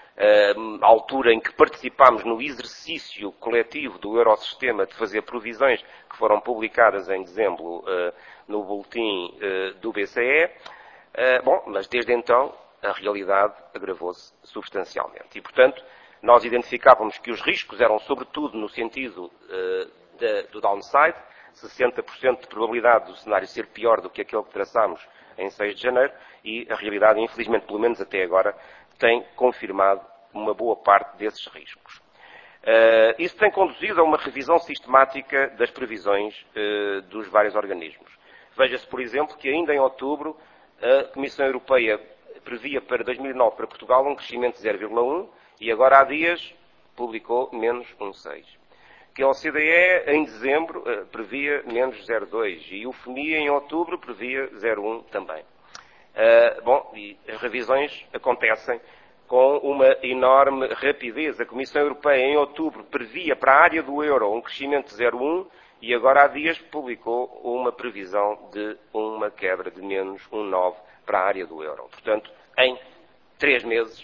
uh, a altura em que participámos no exercício coletivo do Eurosistema de fazer previsões que foram publicadas em dezembro uh, no boletim uh, do B C E. Uh, bom, mas desde então a realidade agravou-se substancialmente. E, portanto, nós identificávamos que os riscos eram sobretudo no sentido uh, de, do downside, sessenta por cento de probabilidade do cenário ser pior do que aquele que traçámos em seis de janeiro, e a realidade, infelizmente, pelo menos até agora, tem confirmado uma boa parte desses riscos. Uh, isso tem conduzido a uma revisão sistemática das previsões uh, dos vários organismos. Veja-se, por exemplo, que ainda em outubro a Comissão Europeia previa para dois mil e nove para Portugal um crescimento de zero vírgula um e agora há dias publicou menos um vírgula seis. Que a O C D E em dezembro uh, previa menos zero vírgula dois e o F M I em outubro previa zero vírgula um também. Uh, bom, e as revisões acontecem com uma enorme rapidez. A Comissão Europeia em outubro previa para a área do euro um crescimento de zero vírgula um e agora há dias publicou uma previsão de uma quebra de menos um vírgula nove para a área do euro. Portanto, em três meses,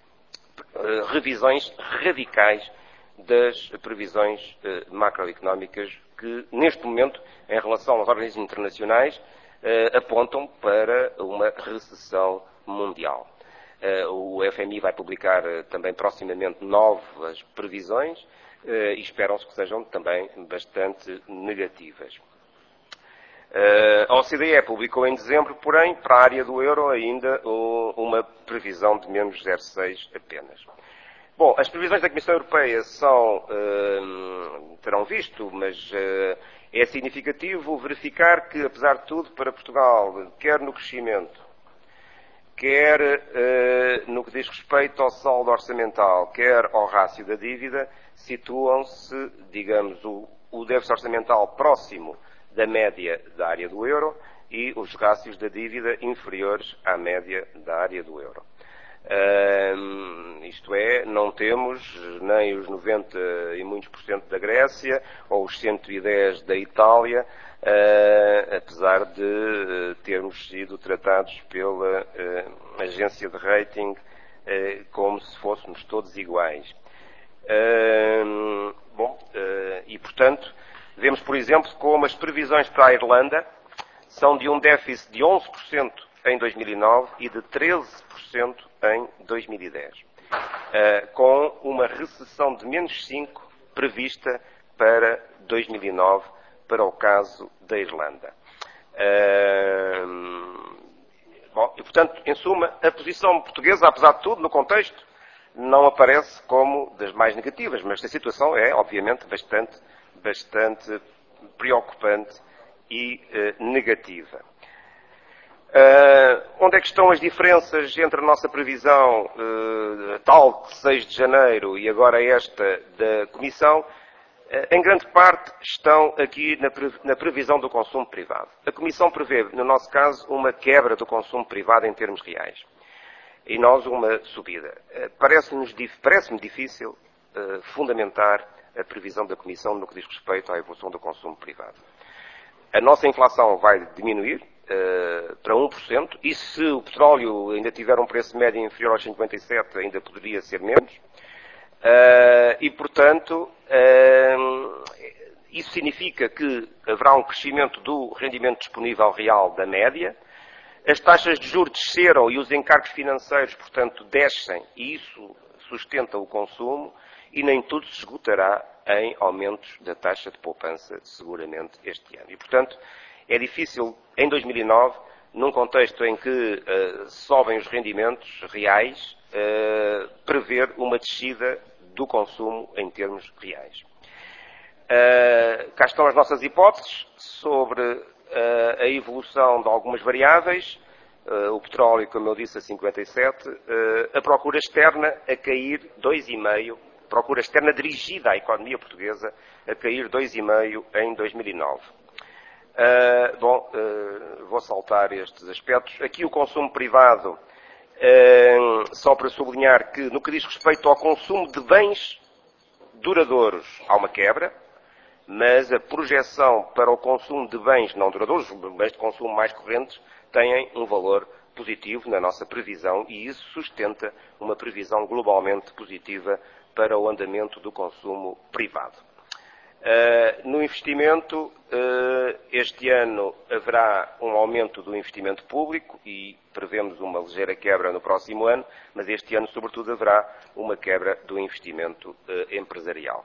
uh, revisões radicais das previsões uh, macroeconómicas que, neste momento, em relação aos organismos internacionais, uh, apontam para uma recessão mundial. Uh, o F M I vai publicar uh, também proximamente novas previsões uh, e esperam-se que sejam também bastante negativas. Uh, a O C D E publicou em dezembro, porém, para a área do euro ainda uh, uma previsão de menos zero vírgula seis apenas. Bom, as previsões da Comissão Europeia são, uh, terão visto, mas uh, é significativo verificar que, apesar de tudo, para Portugal, quer no crescimento, quer uh, no que diz respeito ao saldo orçamental, quer ao rácio da dívida, situam-se, digamos, o, o déficit orçamental próximo da média da área do euro e os rácios da dívida inferiores à média da área do euro. Uh, isto é, não temos nem os noventa e muitos por cento da Grécia ou os cento e dez da Itália, uh, apesar de uh, termos sido tratados pela uh, agência de rating uh, como se fôssemos todos iguais. Uh, bom, uh, e portanto, vemos, por exemplo, como as previsões para a Irlanda são de um déficit de onze por cento em dois mil e nove e de treze por cento em dois mil e dez, uh, com uma recessão de menos cinco por cento prevista para dois mil e nove, para o caso da Irlanda. Uh, bom, e, portanto, em suma, a posição portuguesa, apesar de tudo, no contexto, não aparece como das mais negativas, mas a situação é, obviamente, bastante, bastante preocupante e uh, negativa. Uh, onde é que estão as diferenças entre a nossa previsão uh, tal de seis de janeiro e agora esta da Comissão? Uh, em grande parte estão aqui na, pre na previsão do consumo privado. A Comissão prevê, no nosso caso, uma quebra do consumo privado em termos reais. E nós uma subida. Uh, Parece-me parece difícil uh, fundamentar a previsão da Comissão no que diz respeito à evolução do consumo privado. A nossa inflação vai diminuir uh, para um por cento, e se o petróleo ainda tiver um preço médio inferior aos cinquenta e sete, ainda poderia ser menos. Uh, e, portanto, uh, isso significa que haverá um crescimento do rendimento disponível real da média, As taxas de juros desceram e os encargos financeiros, portanto, descem, e isso sustenta o consumo, e nem tudo se esgotará em aumentos da taxa de poupança, seguramente, este ano. E, portanto, é difícil, em dois mil e nove, num contexto em que uh, sobem os rendimentos reais, uh, prever uma descida do consumo em termos reais. Uh, cá estão as nossas hipóteses sobre uh, a evolução de algumas variáveis. Uh, o petróleo, como eu disse, a cinquenta e sete. Uh, a procura externa a cair dois vírgula cinco. Procura externa dirigida à economia portuguesa a cair dois vírgula cinco em dois mil e nove. Uh, bom, uh, vou saltar estes aspectos. Aqui o consumo privado, uh, só para sublinhar que no que diz respeito ao consumo de bens duradouros há uma quebra, mas a projeção para o consumo de bens não duradouros, bens de consumo mais correntes, têm um valor positivo na nossa previsão e isso sustenta uma previsão globalmente positiva para o andamento do consumo privado. Uh, no investimento, uh, este ano haverá um aumento do investimento público e prevemos uma ligeira quebra no próximo ano, mas este ano, sobretudo, haverá uma quebra do investimento uh, empresarial.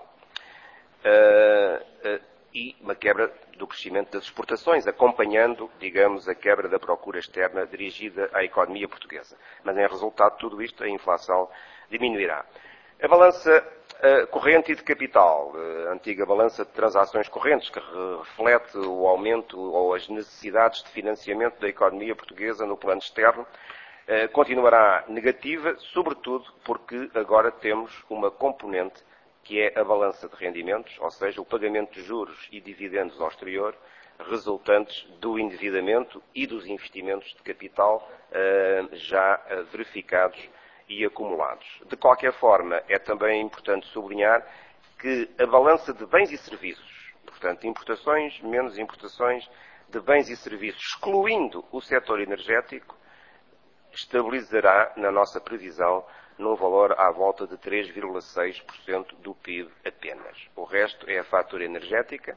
Uh, uh, e uma quebra do crescimento das exportações, acompanhando, digamos, a quebra da procura externa dirigida à economia portuguesa. Mas, em resultado de tudo isto, a inflação diminuirá. A balança uh, corrente e de capital, uh, a antiga balança de transações correntes, que reflete o aumento ou as necessidades de financiamento da economia portuguesa no plano externo, uh, continuará negativa, sobretudo porque agora temos uma componente que é a balança de rendimentos, ou seja, o pagamento de juros e dividendos ao exterior, resultantes do endividamento e dos investimentos de capital uh, já uh, verificados e acumulados. De qualquer forma, é também importante sublinhar que a balança de bens e serviços, portanto, importações menos importações de bens e serviços, excluindo o setor energético, estabilizará, na nossa previsão, num valor à volta de três vírgula seis por cento do P I B apenas. O resto é a fatura energética,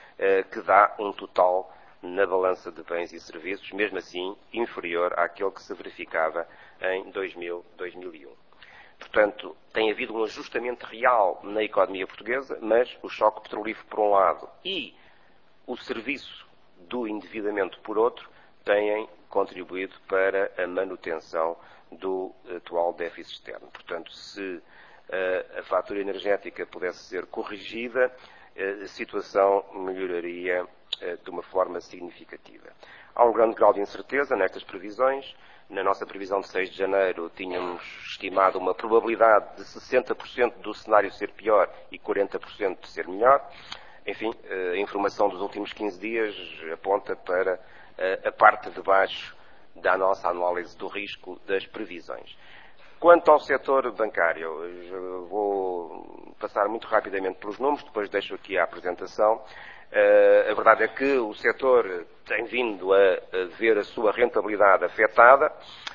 que dá um total na balança de bens e serviços, mesmo assim, inferior àquele que se verificava em dois mil, dois mil e um. Portanto, tem havido um ajustamento real na economia portuguesa, mas o choque petrolífero por um lado e o serviço do endividamento por outro têm contribuído para a manutenção do atual déficit externo. Portanto, se uh, a fatura energética pudesse ser corrigida, uh, a situação melhoraria uh, de uma forma significativa. Há um grande grau de incerteza nestas previsões. Na nossa previsão de seis de janeiro tínhamos estimado uma probabilidade de sessenta por cento do cenário ser pior e quarenta por cento de ser melhor. Enfim, uh, a informação dos últimos quinze dias aponta para uh, a parte de baixo da nossa análise do risco das previsões. Quanto ao setor bancário, eu vou passar muito rapidamente pelos números, depois deixo aqui a apresentação. Uh, a verdade é que o setor tem vindo a, a ver a sua rentabilidade afetada,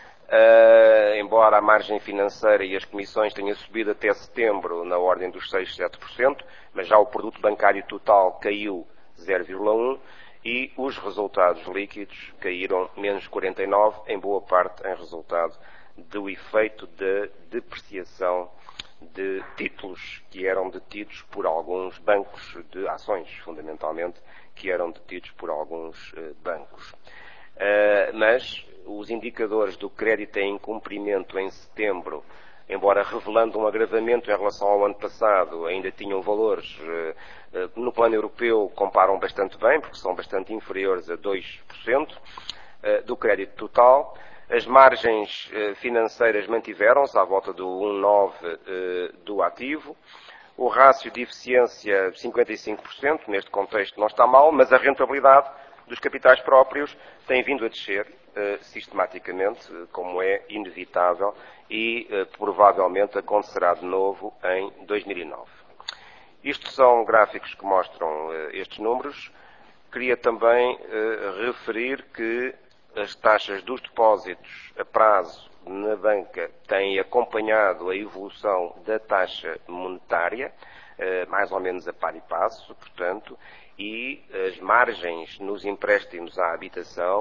uh, embora a margem financeira e as comissões tenham subido até setembro na ordem dos seis, sete por cento, mas já o produto bancário total caiu zero vírgula um por cento, e os resultados líquidos caíram menos quarenta e nove por cento, em boa parte em resultado do efeito de depreciação de títulos que eram detidos por alguns bancos, de ações fundamentalmente, que eram detidos por alguns uh, bancos. Uh, mas os indicadores do crédito em incumprimento em setembro, embora revelando um agravamento em relação ao ano passado, ainda tinham valores, no plano europeu, comparam bastante bem, porque são bastante inferiores a dois por cento do crédito total. As margens financeiras mantiveram-se à volta do um vírgula nove por cento do ativo. O rácio de eficiência, cinquenta e cinco por cento, neste contexto não está mal, mas a rentabilidade dos capitais próprios tem vindo a descer uh, sistematicamente, uh, como é inevitável, e uh, provavelmente acontecerá de novo em dois mil e nove. Isto são gráficos que mostram uh, estes números. Queria também uh, referir que as taxas dos depósitos a prazo na banca têm acompanhado a evolução da taxa monetária, uh, mais ou menos a par e passo, portanto, e as margens nos empréstimos à habitação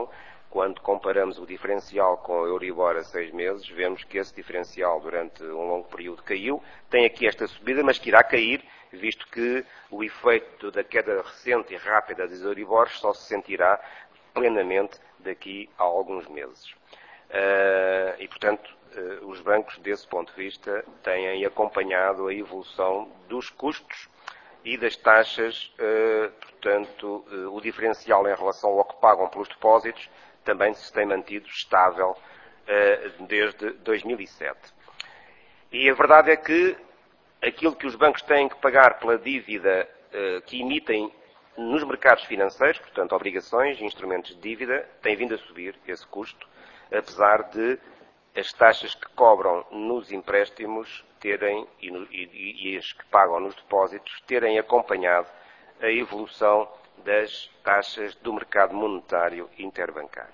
quando comparamos o diferencial com a Euribor a seis meses, vemos que esse diferencial durante um longo período caiu. Tem aqui esta subida, mas que irá cair, visto que o efeito da queda recente e rápida das Euribors só se sentirá plenamente daqui a alguns meses. Uh, e, portanto, uh, os bancos, desse ponto de vista, têm acompanhado a evolução dos custos e das taxas, uh, portanto, uh, o diferencial em relação ao que pagam pelos depósitos também se tem mantido estável uh, desde dois mil e sete. E a verdade é que aquilo que os bancos têm que pagar pela dívida uh, que emitem nos mercados financeiros, portanto, obrigações e instrumentos de dívida, tem vindo a subir esse custo, apesar de as taxas que cobram nos empréstimos terem, e, no, e, e as que pagam nos depósitos, terem acompanhado a evolução das taxas do mercado monetário interbancário.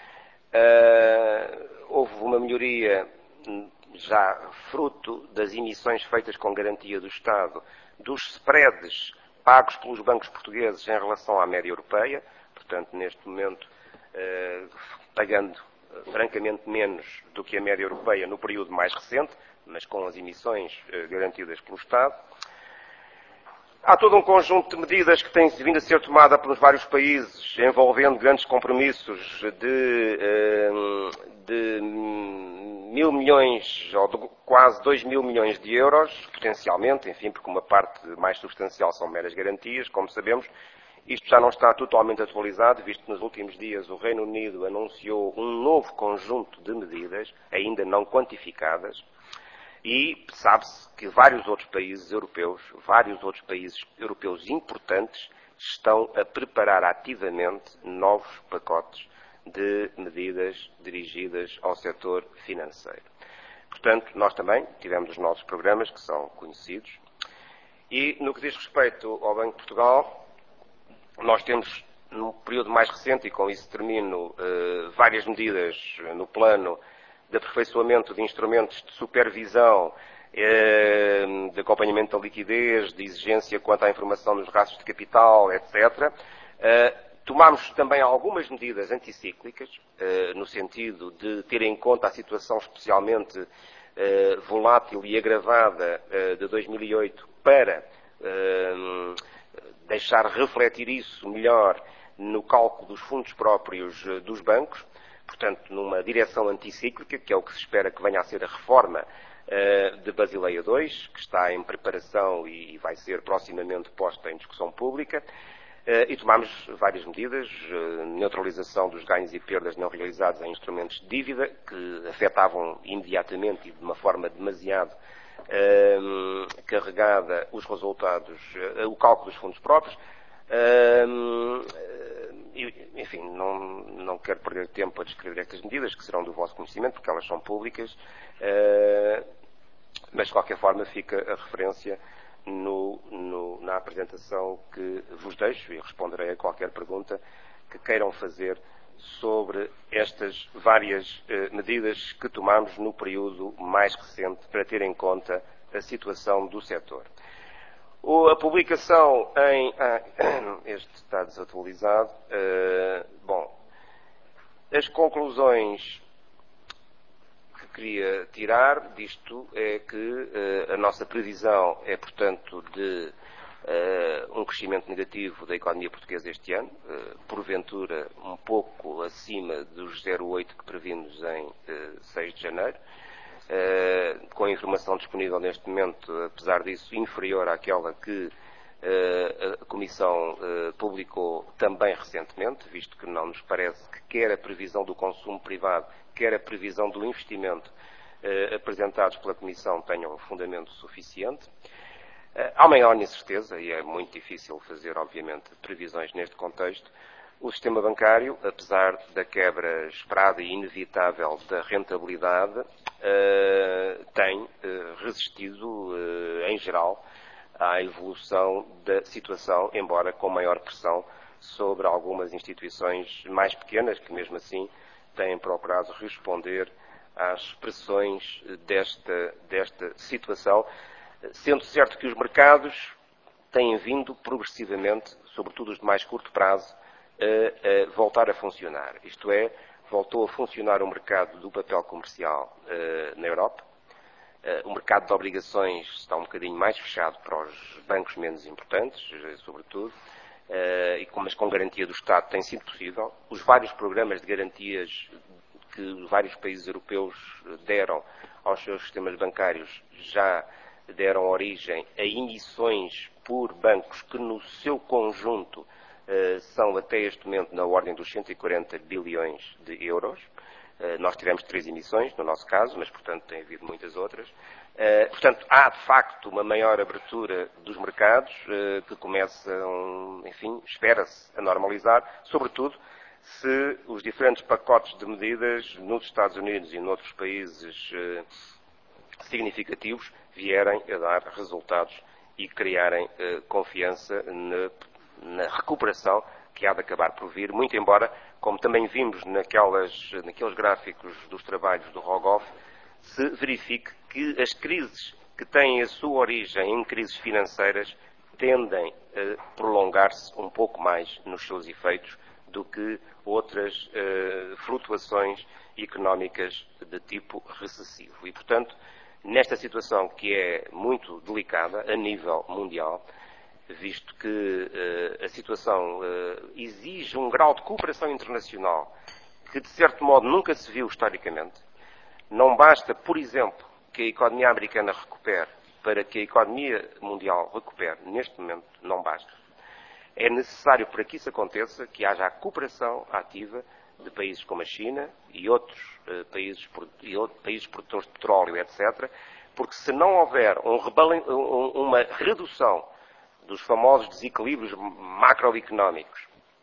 Uh, houve uma melhoria já fruto das emissões feitas com garantia do Estado, dos spreads pagos pelos bancos portugueses em relação à média europeia, portanto, neste momento, uh, pagando uh, francamente menos do que a média europeia no período mais recente, mas com as emissões uh, garantidas pelo Estado. Há todo um conjunto de medidas que têm vindo a ser tomada pelos vários países, envolvendo grandes compromissos de, de mil milhões, ou de quase dois mil milhões de euros, potencialmente, enfim, porque uma parte mais substancial são meras garantias, como sabemos. Isto já não está totalmente atualizado, visto que nos últimos dias o Reino Unido anunciou um novo conjunto de medidas, ainda não quantificadas, e sabe-se que vários outros países europeus, vários outros países europeus importantes, estão a preparar ativamente novos pacotes de medidas dirigidas ao setor financeiro. Portanto, nós também tivemos os nossos programas, que são conhecidos, e no que diz respeito ao Banco de Portugal, nós temos, no período mais recente, e com isso termino, várias medidas no plano de aperfeiçoamento de instrumentos de supervisão, de acompanhamento da liquidez, de exigência quanto à informação nos rastros de capital, etcétera. Tomámos também algumas medidas anticíclicas, no sentido de ter em conta a situação especialmente volátil e agravada de dois mil e oito para deixar refletir isso melhor no cálculo dos fundos próprios dos bancos. Portanto, numa direção anticíclica, que é o que se espera que venha a ser a reforma uh, de Basileia dois, que está em preparação e vai ser proximamente posta em discussão pública, uh, e tomámos várias medidas, uh, neutralização dos ganhos e perdas não realizados em instrumentos de dívida, que afetavam imediatamente e de uma forma demasiado uh, carregada os resultados, uh, o cálculo dos fundos próprios. Uh, Enfim, não, não quero perder tempo a descrever estas medidas, que serão do vosso conhecimento, porque elas são públicas, mas de qualquer forma fica a referência no, no, na apresentação que vos deixo e responderei a qualquer pergunta que queiram fazer sobre estas várias medidas que tomamos no período mais recente para ter em conta a situação do setor. A publicação em... Ah, este está desatualizado. Uh, bom, as conclusões que queria tirar disto é que uh, a nossa previsão é, portanto, de uh, um crescimento negativo da economia portuguesa este ano, uh, porventura um pouco acima dos zero vírgula oito que previmos em uh, seis de janeiro. Uh, com a informação disponível neste momento, apesar disso, inferior àquela que uh, a Comissão uh, publicou também recentemente, visto que não nos parece que quer a previsão do consumo privado, quer a previsão do investimento uh, apresentados pela Comissão tenham um fundamento suficiente. Uh, há maior incerteza, e é muito difícil fazer, obviamente, previsões neste contexto. O sistema bancário, apesar da quebra esperada e inevitável da rentabilidade, uh, tem uh, resistido, uh, em geral, à evolução da situação, embora com maior pressão sobre algumas instituições mais pequenas, que mesmo assim têm procurado responder às pressões desta, desta situação, sendo certo que os mercados têm vindo progressivamente, sobretudo os de mais curto prazo, a, a voltar a funcionar. Isto é, voltou a funcionar o mercado do papel comercial uh, na Europa. Uh, o mercado de obrigações está um bocadinho mais fechado para os bancos menos importantes, sobretudo, uh, e com, mas com garantia do Estado tem sido possível. Os vários programas de garantias que vários países europeus deram aos seus sistemas bancários já deram origem a emissões por bancos que no seu conjunto uh, são até este momento na ordem dos cento e quarenta bilhões de euros. Uh, nós tivemos três emissões no nosso caso, mas portanto tem havido muitas outras. Uh, portanto, há de facto uma maior abertura dos mercados uh, que começam, enfim, espera-se a normalizar, sobretudo se os diferentes pacotes de medidas nos Estados Unidos e noutros países uh, significativos vierem a dar resultados e criarem uh, confiança na, na recuperação que há de acabar por vir, muito embora, como também vimos naquelas, naqueles gráficos dos trabalhos do Rogoff, se verifique que as crises que têm a sua origem em crises financeiras tendem a prolongar-se um pouco mais nos seus efeitos do que outras uh, flutuações económicas de tipo recessivo. E, portanto, nesta situação que é muito delicada a nível mundial, visto que uh, a situação uh, exige um grau de cooperação internacional que, de certo modo, nunca se viu historicamente. Não basta, por exemplo, que a economia americana recupere para que a economia mundial recupere. Neste momento, não basta. É necessário, para que isso aconteça, que haja a cooperação ativa de países como a China e outros uh, países, e outros países produtores de petróleo, etcétera, porque se não houver um rebalen, um, uma redução dos famosos desequilíbrios macroeconómicos,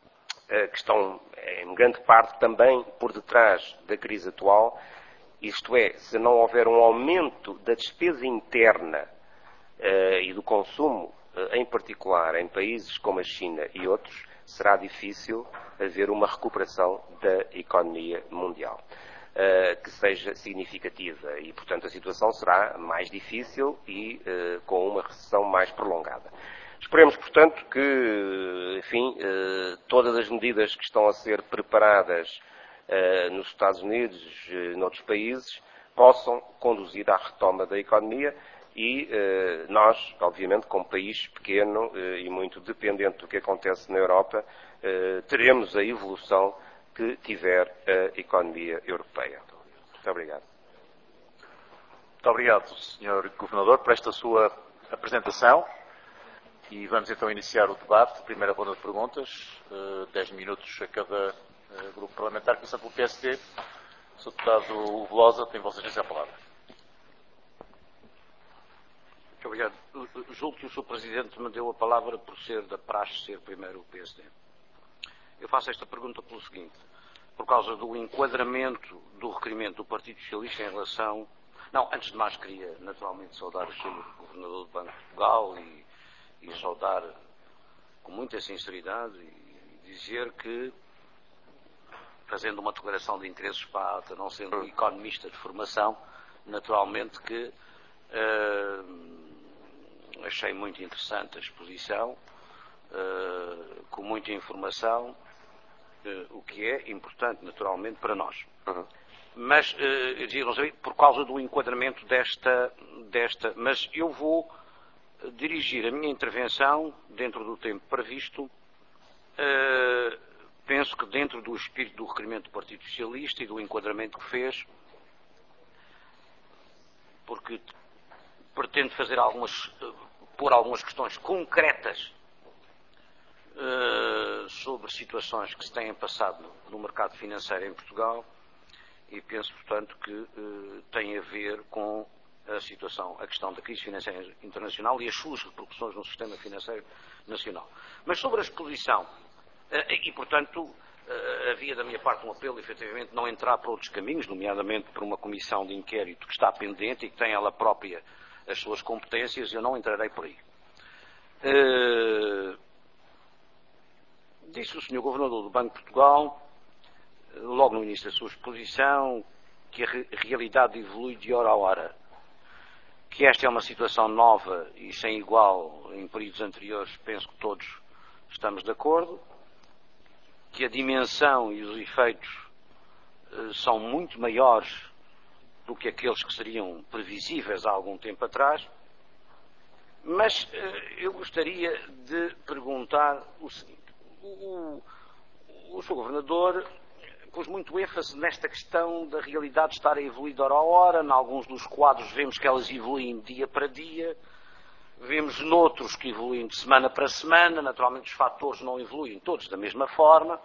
uh, que estão, em grande parte, também por detrás da crise atual, isto é, se não houver um aumento da despesa interna uh, e do consumo, uh, em particular em países como a China e outros, será difícil haver uma recuperação da economia mundial uh, que seja significativa e, portanto, a situação será mais difícil e uh, com uma recessão mais prolongada. Esperemos, portanto, que, enfim, uh, todas as medidas que estão a ser preparadas uh, nos Estados Unidos e noutros países possam conduzir à retoma da economia e uh, nós, obviamente, como país pequeno uh, e muito dependente do que acontece na Europa, uh, teremos a evolução que tiver a economia europeia. Muito obrigado. Muito obrigado, senhor Governador, por esta sua apresentação. E vamos então iniciar o debate. Primeira ronda de perguntas, uh, dez minutos a cada uh, grupo parlamentar. Começando pelo P S D, o senhor deputado Velosa, tem Vossa Excelência a palavra. Muito obrigado. Julgo que o senhor Presidente me deu a palavra por ser da praxe ser primeiro o P S D. Eu faço esta pergunta pelo seguinte, por causa do enquadramento do requerimento do Partido Socialista em relação... Não, antes de mais queria naturalmente saudar o senhor Governador do Banco de Portugal e, e saudar com muita sinceridade e dizer que, fazendo uma declaração de interesses para a ata, não sendo um economista de formação, naturalmente que uh, achei muito interessante a exposição, uh, com muita informação, uh, o que é importante naturalmente para nós. Uhum. Mas, uh, eu dizia, não sei, por causa do enquadramento desta, desta, mas eu vou dirigir a minha intervenção dentro do tempo previsto, uh, penso que dentro do espírito do requerimento do Partido Socialista e do enquadramento que fez, porque pretendo fazer algumas, pôr algumas questões concretas uh, sobre situações que se têm passado no, no mercado financeiro em Portugal e penso, portanto, que uh, tem a ver com a situação, a questão da crise financeira internacional e as suas repercussões no sistema financeiro nacional. Mas sobre a exposição, uh, e, portanto, uh, havia da minha parte um apelo, efetivamente, não entrar por outros caminhos, nomeadamente por uma comissão de inquérito que está pendente e que tem ela própria as suas competências, eu não entrarei por aí. Uh, disse o senhor Governador do Banco de Portugal, logo no início da sua exposição, que a re realidade evolui de hora a hora. Que esta é uma situação nova e sem igual em períodos anteriores, penso que todos estamos de acordo. que a dimensão e os efeitos uh, são muito maiores do que aqueles que seriam previsíveis há algum tempo atrás, mas uh, eu gostaria de perguntar o seguinte. O, o, o senhor Governador pôs muito ênfase nesta questão da realidade estar a evoluir de hora a hora. Em alguns dos quadros vemos que elas evoluem dia para dia, vemos noutros que evoluem de semana para semana. Naturalmente os fatores não evoluem todos da mesma forma.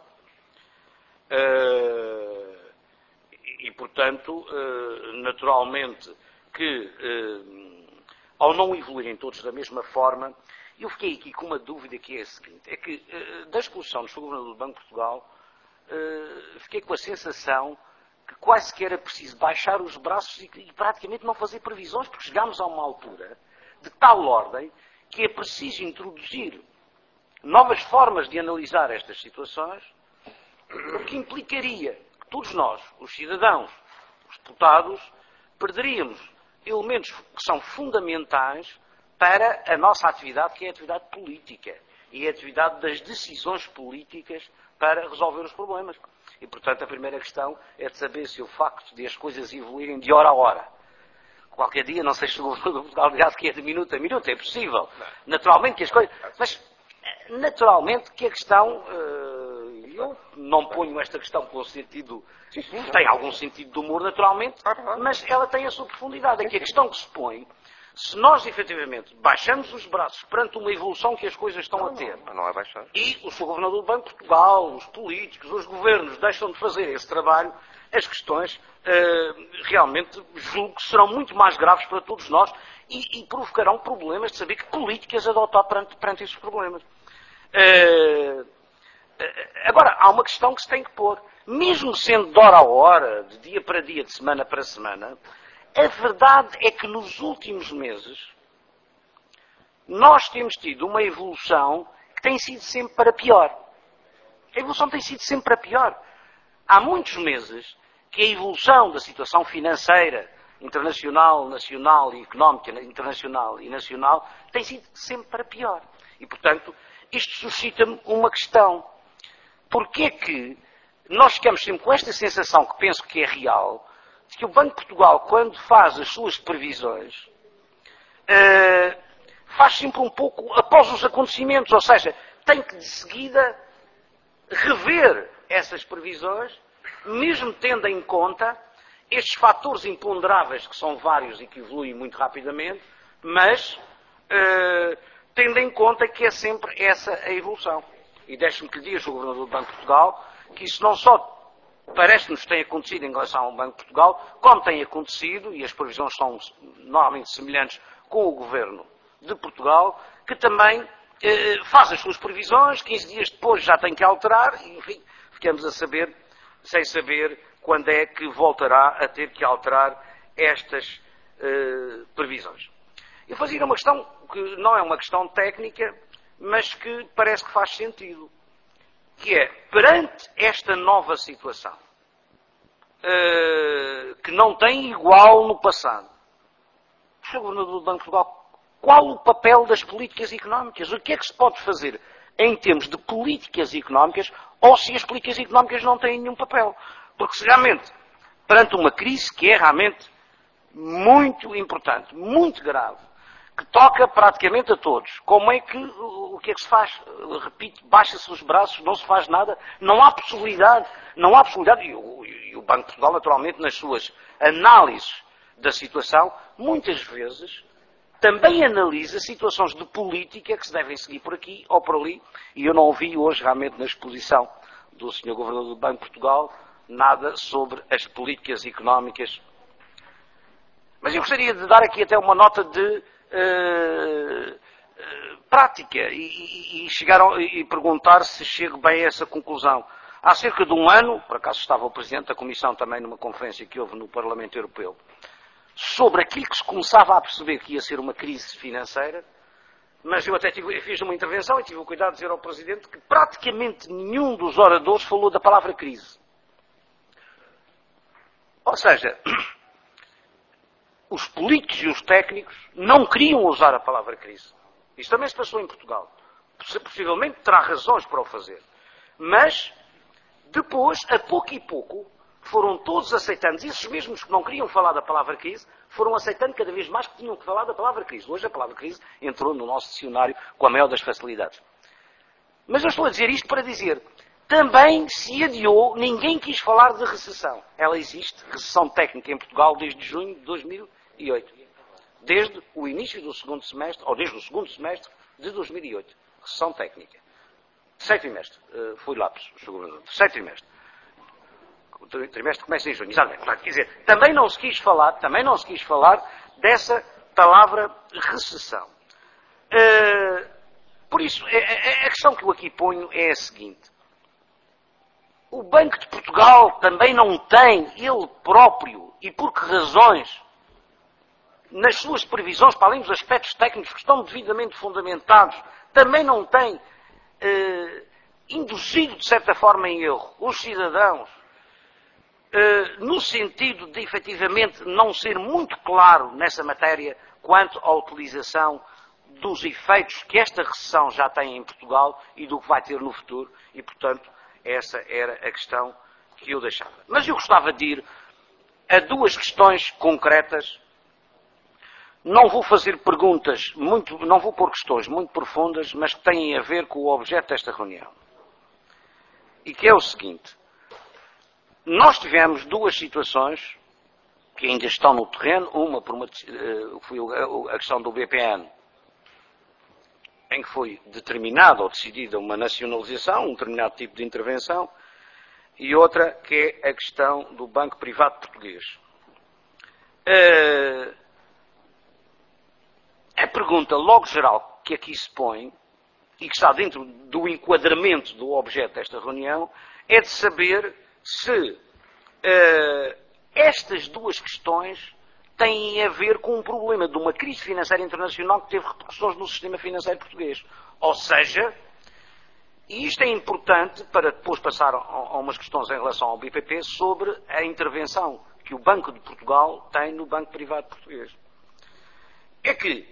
Uh, e, e, portanto, uh, naturalmente que, uh, ao não evoluírem todos da mesma forma, eu fiquei aqui com uma dúvida que é a seguinte, é que, uh, da exposição do senhor Governador do Banco de Portugal, uh, fiquei com a sensação que quase que era preciso baixar os braços e, e praticamente não fazer previsões, porque chegámos a uma altura de tal ordem que é preciso introduzir novas formas de analisar estas situações, o que implicaria que todos nós, os cidadãos, os deputados, perderíamos elementos que são fundamentais para a nossa atividade, que é a atividade política e a atividade das decisões políticas para resolver os problemas. E, portanto, a primeira questão é de saber se o facto de as coisas evoluírem de hora a hora, qualquer dia, não sei se o Governador de Portugal que é de minuto a minuto, é possível. Naturalmente que as coisas... Mas, naturalmente que a questão... Eu não ponho esta questão com o sentido... Tem algum sentido de humor, naturalmente, mas ela tem a sua profundidade. É que a questão que se põe, se nós, efetivamente, baixamos os braços perante uma evolução que as coisas estão a ter, não, não é baixar. E o senhor Governador do Banco de Portugal, os políticos, os governos deixam de fazer esse trabalho, as questões uh, realmente julgo que serão muito mais graves para todos nós e, e provocarão problemas de saber que políticas adotar perante, perante esses problemas. Uh, uh, agora, há uma questão que se tem que pôr. Mesmo sendo de hora a hora, de dia para dia, de semana para semana, a verdade é que nos últimos meses nós temos tido uma evolução que tem sido sempre para pior. A evolução tem sido sempre para pior. Há muitos meses que a evolução da situação financeira internacional, nacional e económica internacional e nacional tem sido sempre para pior. E, portanto, isto suscita-me uma questão. Porquê é que nós ficamos sempre com esta sensação, que penso que é real, de que o Banco de Portugal, quando faz as suas previsões, uh, faz sempre um pouco após os acontecimentos, ou seja, tem que de seguida rever essas previsões, mesmo tendo em conta estes fatores imponderáveis, que são vários e que evoluem muito rapidamente, mas uh, tendo em conta que é sempre essa a evolução. E deixe-me que lhe diga, senhor Governador do Banco de Portugal, que isso não só parece-nos ter acontecido em relação ao Banco de Portugal, como tem acontecido, e as previsões são normalmente semelhantes com o Governo de Portugal, que também eh, faz as suas previsões, quinze dias depois já tem que alterar, e enfim, ficamos a saber, sem saber quando é que voltará a ter que alterar estas eh, previsões. Eu fazia uma questão que não é uma questão técnica, mas que parece que faz sentido, que é, perante esta nova situação, uh, que não tem igual no passado, senhor Governador do Banco de Portugal, qual o papel das políticas económicas? O que é que se pode fazer em termos de políticas económicas, ou se as políticas económicas não têm nenhum papel? Porque, se realmente, perante uma crise que é realmente muito importante, muito grave, que toca praticamente a todos. Como é que, o que é que se faz? Repito, baixa-se os braços, não se faz nada, não há possibilidade, não há possibilidade, e o, e o Banco de Portugal, naturalmente, nas suas análises da situação, muitas vezes, também analisa situações de política que se devem seguir por aqui ou por ali, e eu não ouvi hoje, realmente, na exposição do senhor Governador do Banco de Portugal, nada sobre as políticas económicas. Mas eu gostaria de dar aqui até uma nota de Uh, uh, prática e, e, e, chegar ao, e perguntar se chego bem a essa conclusão. Há cerca de um ano, por acaso estava o Presidente da Comissão também numa conferência que houve no Parlamento Europeu, sobre aquilo que se começava a perceber que ia ser uma crise financeira, mas eu até tive, eu fiz uma intervenção e tive o cuidado de dizer ao Presidente que praticamente nenhum dos oradores falou da palavra crise. Ou seja, os políticos e os técnicos não queriam usar a palavra crise. Isso também se passou em Portugal. Possivelmente terá razões para o fazer. Mas Depois, a pouco e pouco, foram todos aceitando, esses mesmos que não queriam falar da palavra crise, foram aceitando cada vez mais que tinham que falar da palavra crise. Hoje a palavra crise entrou no nosso dicionário com a maior das facilidades. Mas eu estou a dizer isto para dizer, também se adiou, ninguém quis falar de recessão. Ela existe, recessão técnica em Portugal, desde junho de dois mil e oito. Desde o início do segundo semestre, ou desde o segundo semestre de dois mil e oito. Recessão técnica. Terceiro trimestre. Uh, foi lápis, senhor Governador. Terceiro trimestre. O trimestre começa em junho. Exatamente. Quer dizer, também não se quis falar, também não se quis falar dessa palavra recessão. Uh, por isso, a, a, a questão que eu aqui ponho é a seguinte. O Banco de Portugal também não tem, ele próprio, e por que razões, nas suas previsões, para além dos aspectos técnicos que estão devidamente fundamentados, também não tem eh, induzido, de certa forma, em erro os cidadãos, eh, no sentido de, efetivamente, não ser muito claro nessa matéria quanto à utilização dos efeitos que esta recessão já tem em Portugal e do que vai ter no futuro, e, portanto, essa era a questão que eu deixava. Mas eu gostava de ir a duas questões concretas. Não vou fazer perguntas, muito, não vou pôr questões muito profundas, mas que têm a ver com o objeto desta reunião. E que é o seguinte. Nós tivemos duas situações que ainda estão no terreno. Uma por uma, foi a questão do B P N, em que foi determinada ou decidida uma nacionalização, um determinado tipo de intervenção, e outra que é a questão do Banco Privado Português. Uh, a pergunta logo geral que aqui se põe, e que está dentro do enquadramento do objeto desta reunião, é de saber se uh, estas duas questões têm a ver com um problema de uma crise financeira internacional que teve repercussões no sistema financeiro português. Ou seja, e isto é importante para depois passar a umas questões em relação ao B P P sobre a intervenção que o Banco de Portugal tem no Banco Privado Português. É que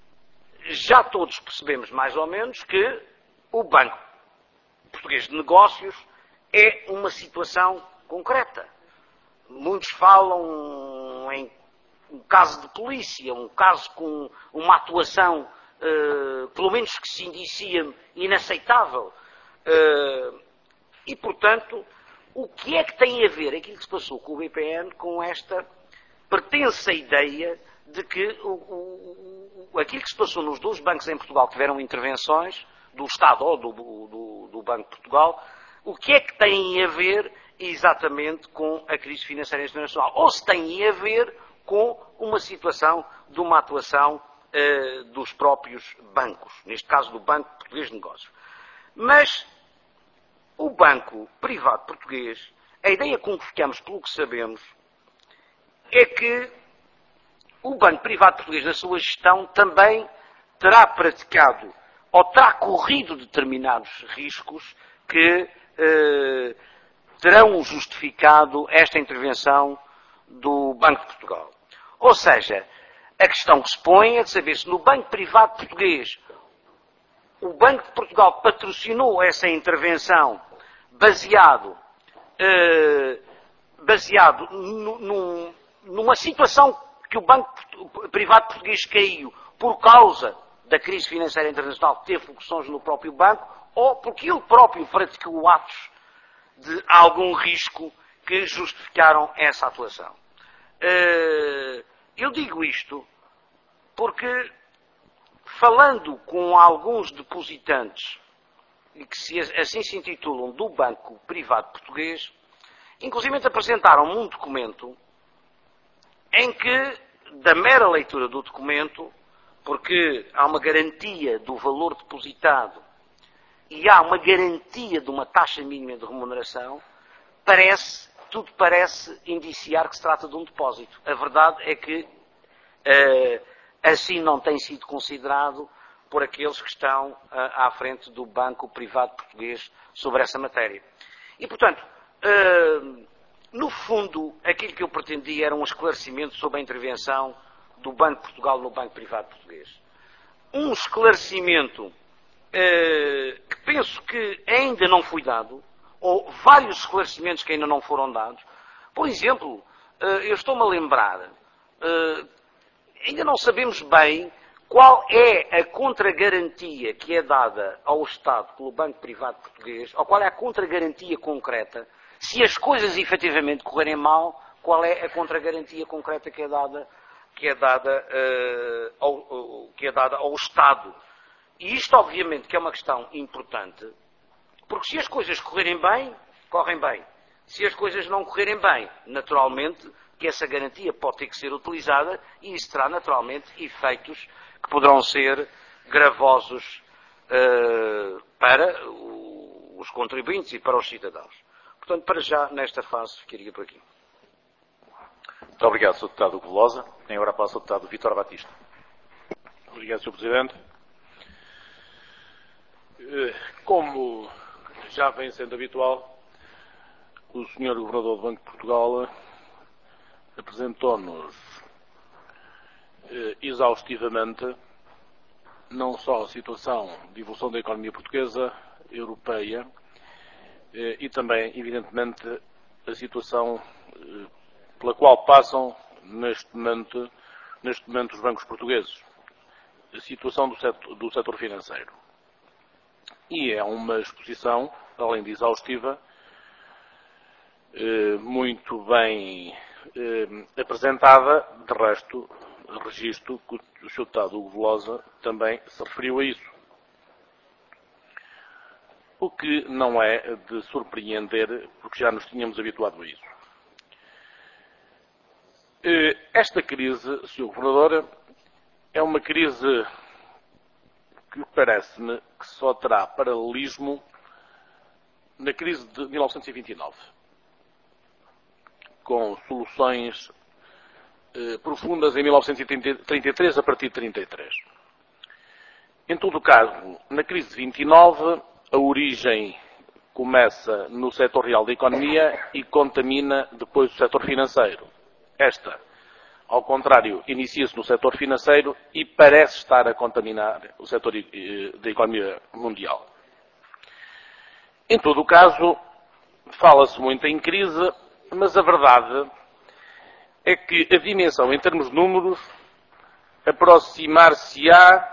já todos percebemos mais ou menos que o Banco Português de Negócios é uma situação concreta. Muitos falam em um caso de polícia, um caso com uma atuação, uh, pelo menos que se indicia, inaceitável. Uh, e, portanto, o que é que tem a ver aquilo que se passou com o B P N com esta pertença ideia de que o, o, o, aquilo que se passou nos dois bancos em Portugal que tiveram intervenções, do Estado ou do, do, do Banco de Portugal, o que é que tem a ver exatamente com a crise financeira internacional? Ou se tem a ver com uma situação de uma atuação uh, dos próprios bancos, neste caso do Banco Português de Negócios. Mas o Banco Privado Português, a ideia com que ficamos, pelo que sabemos, é que o Banco Privado Português, na sua gestão, também terá praticado ou terá corrido determinados riscos que uh, terão justificado esta intervenção do Banco de Portugal. Ou seja, a questão que se põe é de saber se no Banco Privado Português o Banco de Portugal patrocinou essa intervenção baseado, eh, baseado num, numa situação que o Banco Privado Português caiu por causa da crise financeira internacional que teve repercussões no próprio banco, ou porque ele próprio praticou atos de algum risco que justificaram essa atuação. Eu digo isto porque, falando com alguns depositantes, e que se, assim se intitulam, do Banco Privado Português, inclusive apresentaram-me um documento em que, da mera leitura do documento, porque há uma garantia do valor depositado e há uma garantia de uma taxa mínima de remuneração, parece, tudo parece indiciar que se trata de um depósito. A verdade é que uh, assim não tem sido considerado por aqueles que estão uh, à frente do Banco Privado Português sobre essa matéria. E, portanto, uh, no fundo, aquilo que eu pretendia era um esclarecimento sobre a intervenção do Banco de Portugal no Banco Privado Português. Um esclarecimento uh, que penso que ainda não foi dado, ou vários esclarecimentos que ainda não foram dados. Por exemplo, eu estou-me a lembrar, ainda não sabemos bem qual é a contragarantia que é dada ao Estado pelo Banco Privado Português, ou qual é a contragarantia concreta, se as coisas efetivamente correrem mal, qual é a contragarantia concreta que é dada, que é dada, uh, ao, uh, que é dada ao Estado. E isto, obviamente, que é uma questão importante, porque se as coisas correrem bem, correm bem. Se as coisas não correrem bem, naturalmente, que essa garantia pode ter que ser utilizada e isso terá, naturalmente, efeitos que poderão ser gravosos uh, para os contribuintes e para os cidadãos. Portanto, para já, nesta fase, ficaria por aqui. Muito obrigado, senhor Deputado Hugo Velosa. Tem agora a palavra o Deputado Vítor Batista. Obrigado, senhor Presidente. Como já vem sendo habitual, o senhor Governador do Banco de Portugal apresentou-nos exaustivamente não só a situação de evolução da economia portuguesa, europeia, e também, evidentemente, a situação pela qual passam neste momento, neste momento os bancos portugueses, a situação do setor, do setor financeiro. E é uma exposição, além de exaustiva, muito bem apresentada. De resto, registro que o senhor Deputado Hugo Velosa também se referiu a isso. O que não é de surpreender, porque já nos tínhamos habituado a isso. Esta crise, senhor Governador, é uma crise que parece-me que só terá paralelismo na crise de mil novecentos e vinte e nove, com soluções eh, profundas em mil novecentos e trinta e três a partir de trinta e três. Em todo o caso, na crise de vinte e nove, a origem começa no setor real da economia e contamina depois o setor financeiro. Esta, ao contrário, inicia-se no setor financeiro e parece estar a contaminar o setor da economia mundial. Em todo o caso, fala-se muito em crise, mas a verdade é que a dimensão, em termos de números, aproximar-se-á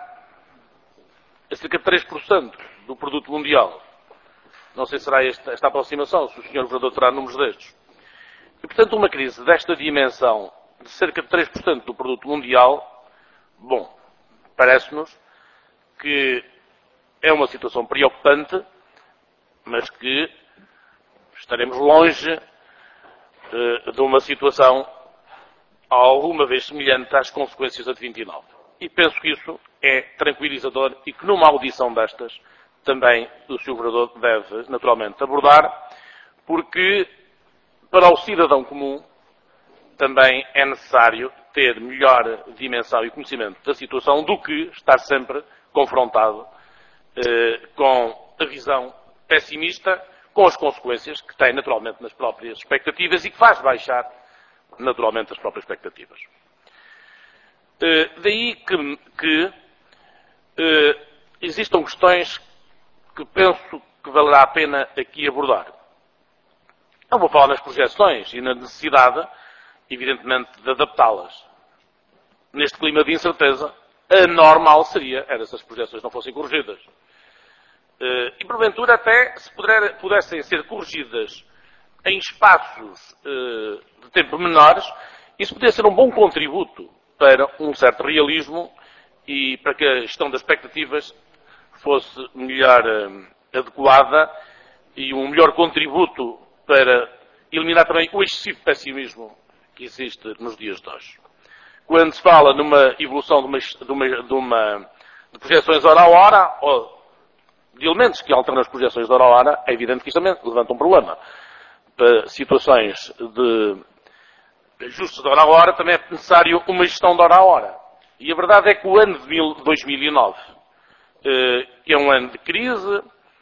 a cerca de três por cento do produto mundial. Não sei se será esta, esta aproximação, se o senhor Governador terá números destes. E, portanto, uma crise desta dimensão, de cerca de três por cento do produto mundial, bom, parece-nos que é uma situação preocupante, mas que estaremos longe uh, de uma situação alguma vez semelhante às consequências da de vinte e nove. E penso que isso é tranquilizador e que numa audição destas também o senhor Governador deve naturalmente abordar, porque para o cidadão comum também é necessário ter melhor dimensão e conhecimento da situação do que estar sempre confrontado eh, com a visão pessimista, com as consequências que tem naturalmente nas próprias expectativas e que faz baixar naturalmente as próprias expectativas. Eh, daí que, que eh, existam questões que penso que valerá a pena aqui abordar. Eu vou falar nas projeções e na necessidade, evidentemente, de adaptá-las. Neste clima de incerteza, a normal seria, era se as projeções não fossem corrigidas. E, porventura, até se puder, pudessem ser corrigidas em espaços de tempo menores, isso poderia ser um bom contributo para um certo realismo e para que a gestão das expectativas fosse melhor adequada e um melhor contributo para eliminar também o excessivo pessimismo que existe nos dias de hoje. Quando se fala numa evolução de, uma, de, uma, de, uma, de projeções hora a hora, ou de elementos que alteram as projeções de hora a hora, é evidente que isto também levanta um problema. Para situações de ajustes de hora a hora, também é necessário uma gestão de hora a hora. E a verdade é que o ano de dois mil e nove, que é um ano de crise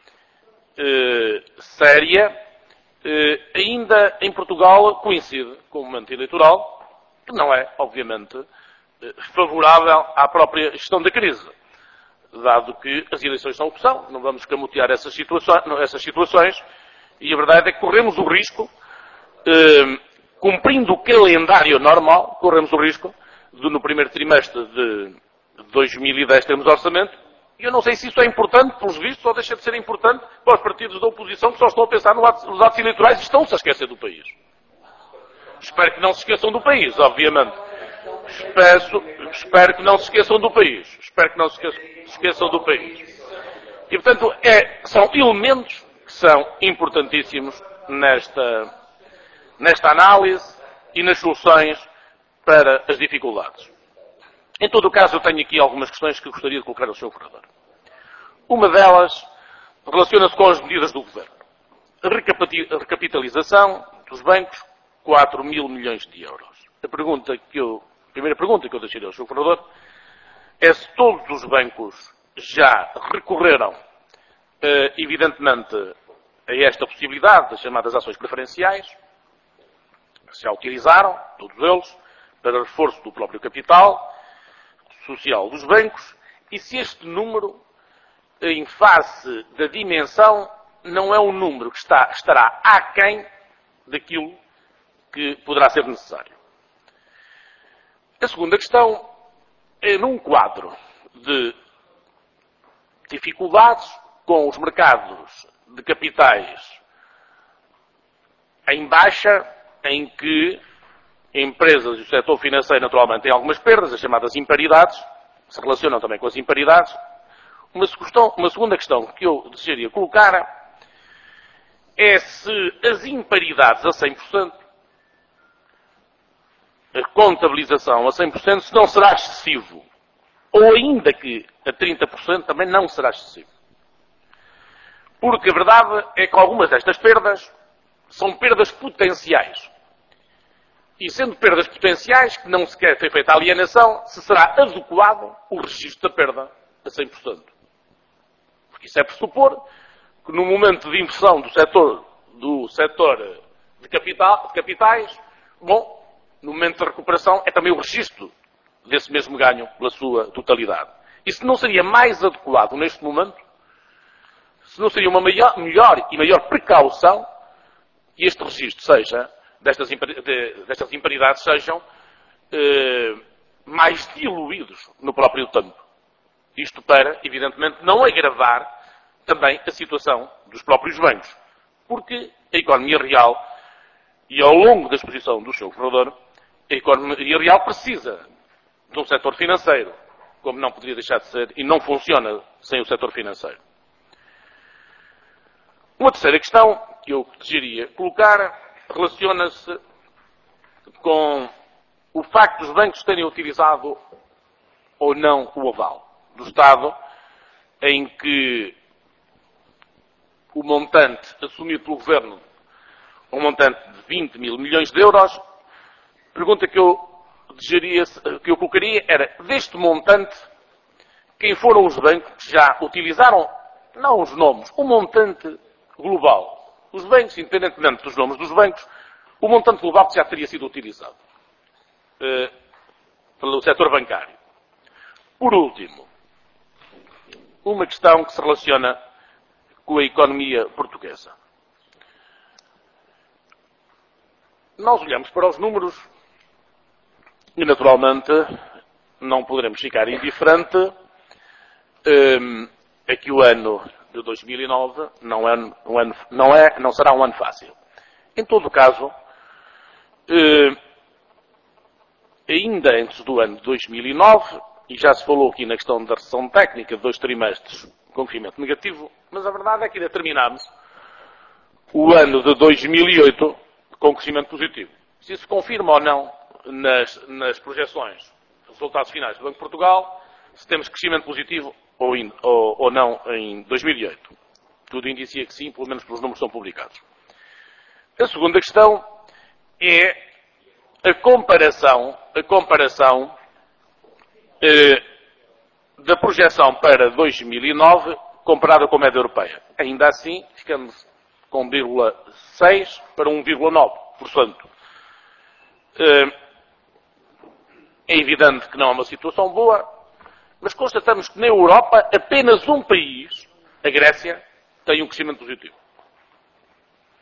séria, ainda em Portugal coincide com um momento eleitoral que não é, obviamente, favorável à própria gestão da crise, dado que as eleições são o que são, não vamos camutear essas situações, essas situações E a verdade é que corremos o risco, eh, cumprindo o calendário normal, corremos o risco de, no primeiro trimestre de dois mil e dez, termos orçamento. E eu não sei se isso é importante, pelos vistos, ou deixa de ser importante para os partidos da oposição que só estão a pensar nos atos eleitorais e estão-se a esquecer do país. Espero que não se esqueçam do país, obviamente. Espero, espero que não se esqueçam do país. Espero que não se esqueçam do país. E, portanto, é, são elementos que são importantíssimos nesta, nesta análise e nas soluções para as dificuldades. Em todo o caso, eu tenho aqui algumas questões que gostaria de colocar ao senhor Vereador. Uma delas relaciona-se com as medidas do Governo. A recapitalização dos bancos, quatro mil milhões de euros. A, pergunta que eu, a primeira pergunta que eu deixaria ao senhor Vereador é se todos os bancos já recorreram, evidentemente, a esta possibilidade das chamadas ações preferenciais, se já utilizaram, todos eles, para reforço do próprio capital social dos bancos, e se este número, em face da dimensão, não é um número que está, estará aquém daquilo que poderá ser necessário. A segunda questão é num quadro de dificuldades com os mercados de capitais em baixa, em que empresas e o setor financeiro naturalmente têm algumas perdas, as chamadas imparidades, se relacionam também com as imparidades. Uma, questão, uma segunda questão que eu desejaria colocar é se as imparidades a cem por cento, a contabilização a cem por cento, se não será excessivo, ou ainda que a trinta por cento também não será excessivo. Porque a verdade é que algumas destas perdas são perdas potenciais. E sendo perdas potenciais, que não se quer ter feita a alienação, se será adequado o registro da perda a cem por cento. Porque isso é pressupor que no momento de inversão do setor, do setor de, capital, de capitais, bom, no momento de recuperação é também o registro desse mesmo ganho pela sua totalidade. E se não seria mais adequado neste momento, se não seria uma maior, melhor e maior precaução que este registro seja, destas, destas imparidades sejam eh, mais diluídos no próprio tempo. Isto para, evidentemente, não agravar também a situação dos próprios bancos. Porque a economia real, e ao longo da exposição do senhor Vereador, a economia real precisa de um setor financeiro, como não poderia deixar de ser, e não funciona sem o setor financeiro. Uma terceira questão que eu desejaria colocar relaciona-se com o facto dos bancos terem utilizado ou não o aval do Estado, em que o montante assumido pelo Governo, um montante de vinte mil milhões de euros, pergunta que eu desejaria, que eu colocaria era, deste montante, quem foram os bancos que já utilizaram, não os nomes, o montante global. Os bancos, independentemente dos nomes dos bancos, o montante global que já teria sido utilizado eh, pelo setor bancário. Por último, uma questão que se relaciona com a economia portuguesa. Nós olhamos para os números e, naturalmente, não poderemos ficar indiferente eh, a que o ano de dois mil e nove não, é um ano, não, é, não será um ano fácil. Em todo o caso, eh, ainda antes do ano de dois mil e nove, e já se falou aqui na questão da recessão técnica de dois trimestres com crescimento negativo, mas a verdade é que ainda terminamos o ano de dois mil e oito com crescimento positivo. Se isso se confirma ou não nas, nas projeções, resultados finais do Banco de Portugal, se temos crescimento positivo ou, in, ou, ou não em dois mil e oito. Tudo indicia que sim, pelo menos pelos números que são publicados. A segunda questão é a comparação, a comparação eh, da projeção para dois mil e nove comparada com a média europeia. Ainda assim, ficamos com um vírgula seis para um vírgula nove por cento. Eh, é evidente que não é uma situação boa, mas constatamos que na Europa apenas um país, a Grécia, tem um crescimento positivo.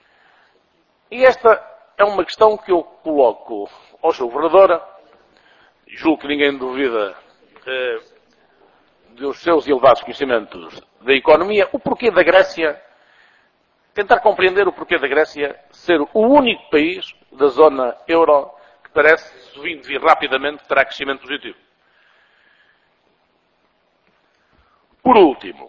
E esta é uma questão que eu coloco ao senhor Governador, julgo que ninguém duvida eh, dos seus elevados conhecimentos da economia, o porquê da Grécia, tentar compreender o porquê da Grécia ser o único país da zona euro que parece, se vir rapidamente, terá crescimento positivo. Por último,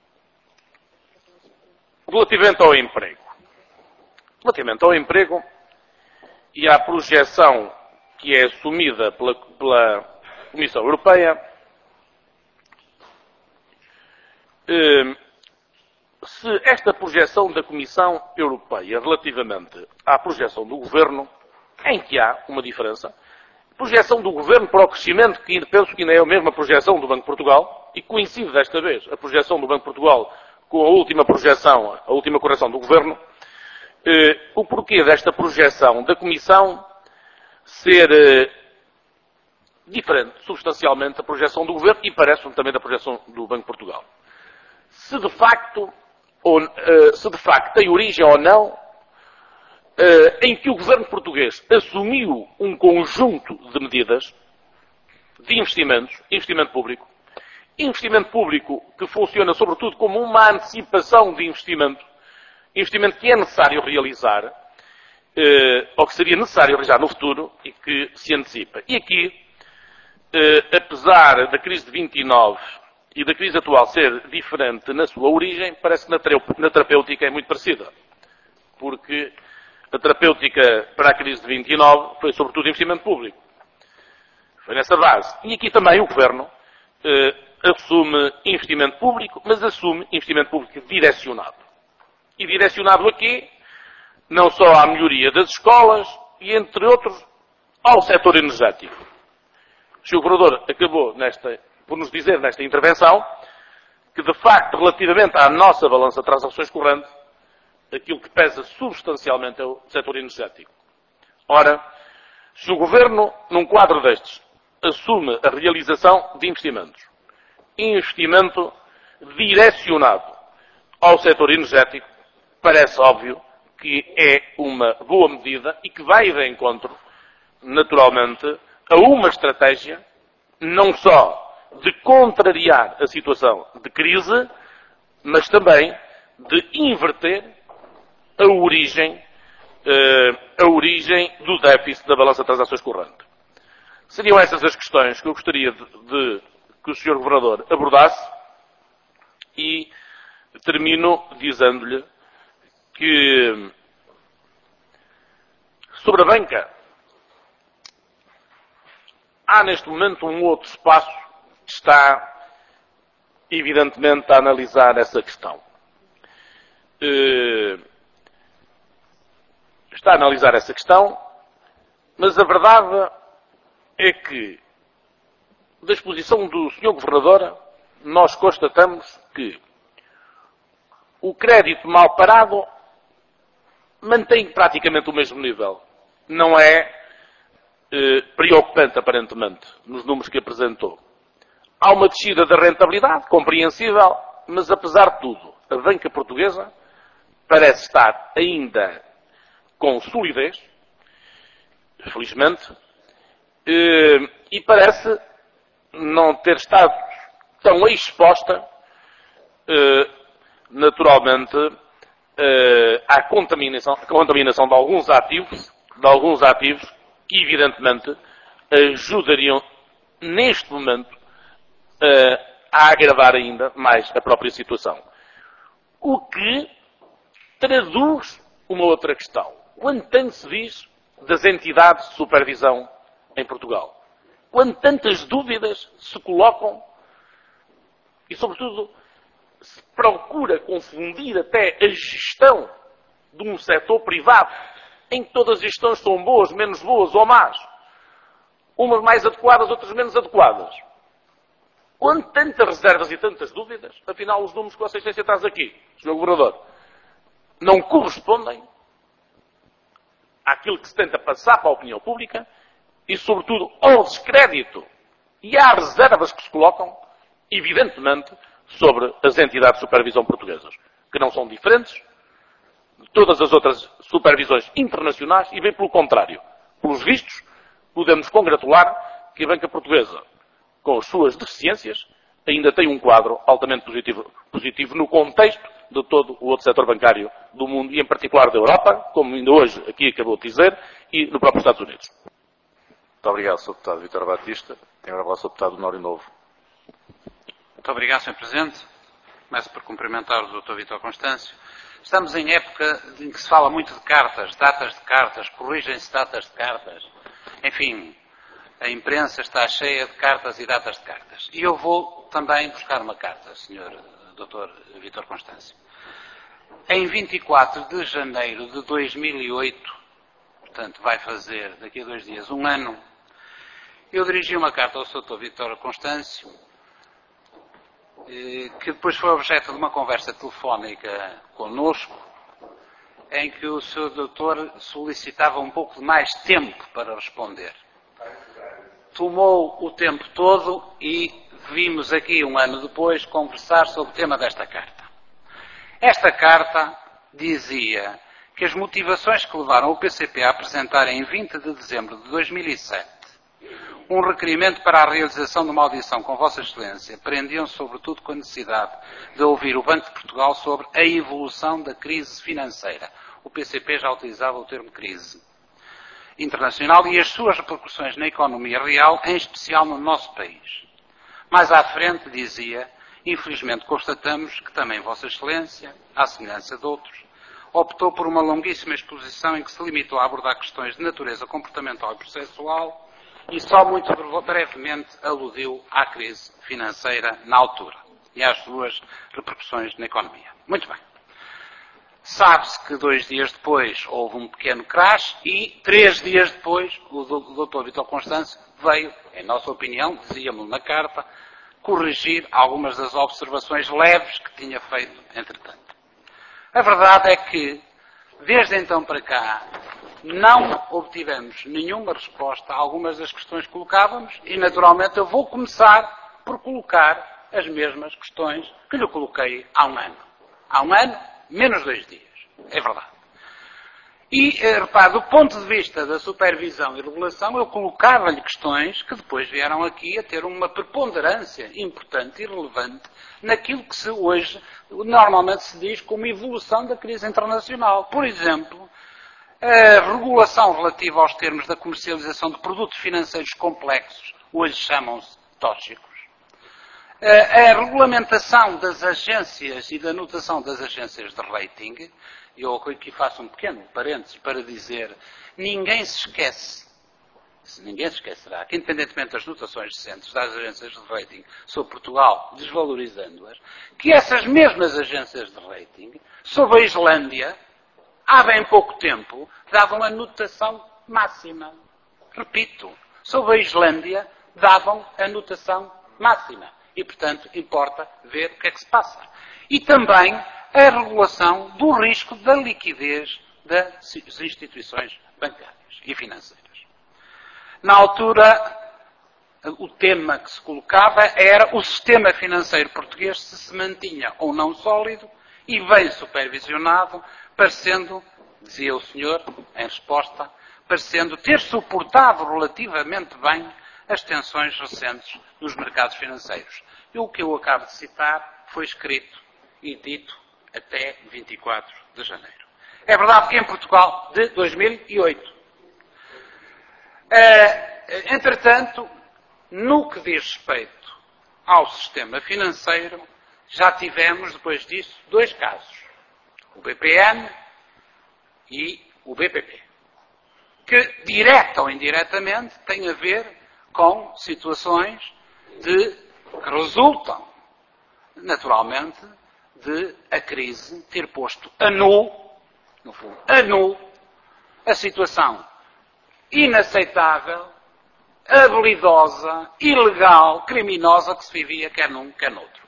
relativamente ao emprego. Relativamente ao emprego e à projeção que é assumida pela, pela Comissão Europeia, eh, se esta projeção da Comissão Europeia relativamente à projeção do Governo, em que há uma diferença, projeção do Governo para o crescimento, que penso que ainda é a mesma projeção do Banco de Portugal, e coincide desta vez a projeção do Banco de Portugal com a última projeção, a última correção do Governo, eh, o porquê desta projeção da Comissão ser eh, diferente, substancialmente, da projeção do Governo e parece-me também da projeção do Banco de Portugal. Se de facto, ou, eh, se de facto tem origem ou não, eh, em que o Governo português assumiu um conjunto de medidas de investimentos, investimento público, investimento público que funciona sobretudo como uma antecipação de investimento, investimento que é necessário realizar, eh, ou que seria necessário realizar no futuro e que se antecipa. E aqui, eh, apesar da crise de vinte e nove e da crise atual ser diferente na sua origem, parece que na terapêutica é muito parecida. Porque a terapêutica para a crise de vinte e nove foi sobretudo investimento público. Foi nessa base. E aqui também o Governo eh, assume investimento público, mas assume investimento público direcionado. E direcionado aqui, não só à melhoria das escolas, e entre outros, ao setor energético. O senhor Governador acabou nesta, por nos dizer nesta intervenção que, de facto, relativamente à nossa balança de transações correntes, aquilo que pesa substancialmente é o setor energético. Ora, se o Governo, num quadro destes, assume a realização de investimentos, investimento direcionado ao setor energético, parece óbvio que é uma boa medida e que vai de encontro, naturalmente, a uma estratégia, não só de contrariar a situação de crise, mas também de inverter a origem, a origem do déficit da balança de transações corrente. Seriam essas as questões que eu gostaria de, de que o senhor Governador abordasse e termino dizendo-lhe que sobre a banca há neste momento um outro espaço que está evidentemente a analisar essa questão. Está a analisar essa questão, mas a verdade é que, da exposição do senhor Governador, nós constatamos que o crédito mal parado mantém praticamente o mesmo nível. Não é eh, preocupante, aparentemente, nos números que apresentou. Há uma descida da rentabilidade, compreensível, mas apesar de tudo, a banca portuguesa parece estar ainda com solidez, felizmente, eh, e parece não ter estado tão exposta, eh, naturalmente, Uh, à contaminação, contaminação de alguns ativos, de alguns ativos que, evidentemente, ajudariam, neste momento, uh, a agravar ainda mais a própria situação. O que traduz uma outra questão. Quando tanto se diz das entidades de supervisão em Portugal, quando tantas dúvidas se colocam e, sobretudo, se procura confundir até a gestão de um setor privado, em que todas as gestões são boas, menos boas ou más, umas mais adequadas, outras menos adequadas. Quando tantas reservas e tantas dúvidas, afinal os números que vocês têm sentados aqui, senhor Governador, não correspondem àquilo que se tenta passar para a opinião pública e, sobretudo, ao descrédito e às reservas que se colocam, evidentemente, sobre as entidades de supervisão portuguesas, que não são diferentes todas as outras supervisões internacionais e bem pelo contrário. Pelos vistos, podemos congratular que a banca portuguesa, com as suas deficiências, ainda tem um quadro altamente positivo, positivo no contexto de todo o outro setor bancário do mundo e, em particular, da Europa, como ainda hoje aqui acabou de dizer, e no próprio Estados Unidos. Muito obrigado, senhor Deputado Vítor Batista. Tem agora o senhor Deputado Honório Novo. Muito obrigado, senhor Presidente. Começo por cumprimentar o doutor Vítor Constâncio. Estamos em época em que se fala muito de cartas, datas de cartas, corrigem-se datas de cartas. Enfim, a imprensa está cheia de cartas e datas de cartas. E eu vou também buscar uma carta, senhor doutor Vítor Constâncio. Em vinte e quatro de janeiro de dois mil e oito, portanto vai fazer daqui a dois dias um ano, eu dirigi uma carta ao senhor doutor Vítor Constâncio, que depois foi objeto de uma conversa telefónica connosco, em que o senhor doutor solicitava um pouco de mais tempo para responder. Tomou o tempo todo e vimos aqui, um ano depois, conversar sobre o tema desta carta. Esta carta dizia que as motivações que levaram o P C P a apresentar em vinte de dezembro de dois mil e sete um requerimento para a realização de uma audição com Vossa Excelência prendiam sobretudo com a necessidade de ouvir o Banco de Portugal sobre a evolução da crise financeira. O P C P já utilizava o termo crise internacional e as suas repercussões na economia real, em especial no nosso país. Mais à frente dizia, infelizmente constatamos que também Vossa Excelência, à semelhança de outros, optou por uma longuíssima exposição em que se limitou a abordar questões de natureza comportamental e processual e só muito brevemente aludiu à crise financeira na altura e às suas repercussões na economia. Muito bem. Sabe-se que dois dias depois houve um pequeno crash e três dias depois o doutor Vítor Constâncio veio, em nossa opinião, dizíamos na carta, corrigir algumas das observações leves que tinha feito entretanto. A verdade é que, desde então para cá, não obtivemos nenhuma resposta a algumas das questões que colocávamos e, naturalmente, eu vou começar por colocar as mesmas questões que lhe coloquei há um ano. Há um ano, menos dois dias. É verdade. E, repare, do ponto de vista da supervisão e regulação, eu colocava-lhe questões que depois vieram aqui a ter uma preponderância importante e relevante naquilo que se hoje normalmente se diz como evolução da crise internacional. Por exemplo, a regulação relativa aos termos da comercialização de produtos financeiros complexos, hoje chamam-se tóxicos. A regulamentação das agências e da anotação das agências de rating, eu aqui faço um pequeno parênteses para dizer, ninguém se esquece, ninguém se esquecerá, que independentemente das notações recentes das agências de rating sobre Portugal, desvalorizando-as, que essas mesmas agências de rating, sobre a Islândia, há bem pouco tempo, davam a notação máxima. Repito, sobre a Islândia, davam a notação máxima. E, portanto, importa ver o que é que se passa. E também a regulação do risco da liquidez das instituições bancárias e financeiras. Na altura, o tema que se colocava era o sistema financeiro português se se mantinha ou não sólido e bem supervisionado, parecendo, dizia o senhor, em resposta, parecendo ter suportado relativamente bem as tensões recentes nos mercados financeiros. E o que eu acabo de citar foi escrito e dito até vinte e quatro de janeiro. É verdade que em Portugal, de dois mil e oito. Uh, entretanto, no que diz respeito ao sistema financeiro, já tivemos, depois disso, dois casos. O B P N e o B P P. Que, direta ou indiretamente, têm a ver com situações de, que resultam, naturalmente, de a crise ter posto a nu, no fundo, a nu, a situação inaceitável, habilidosa, ilegal, criminosa que se vivia quer num, quer noutro.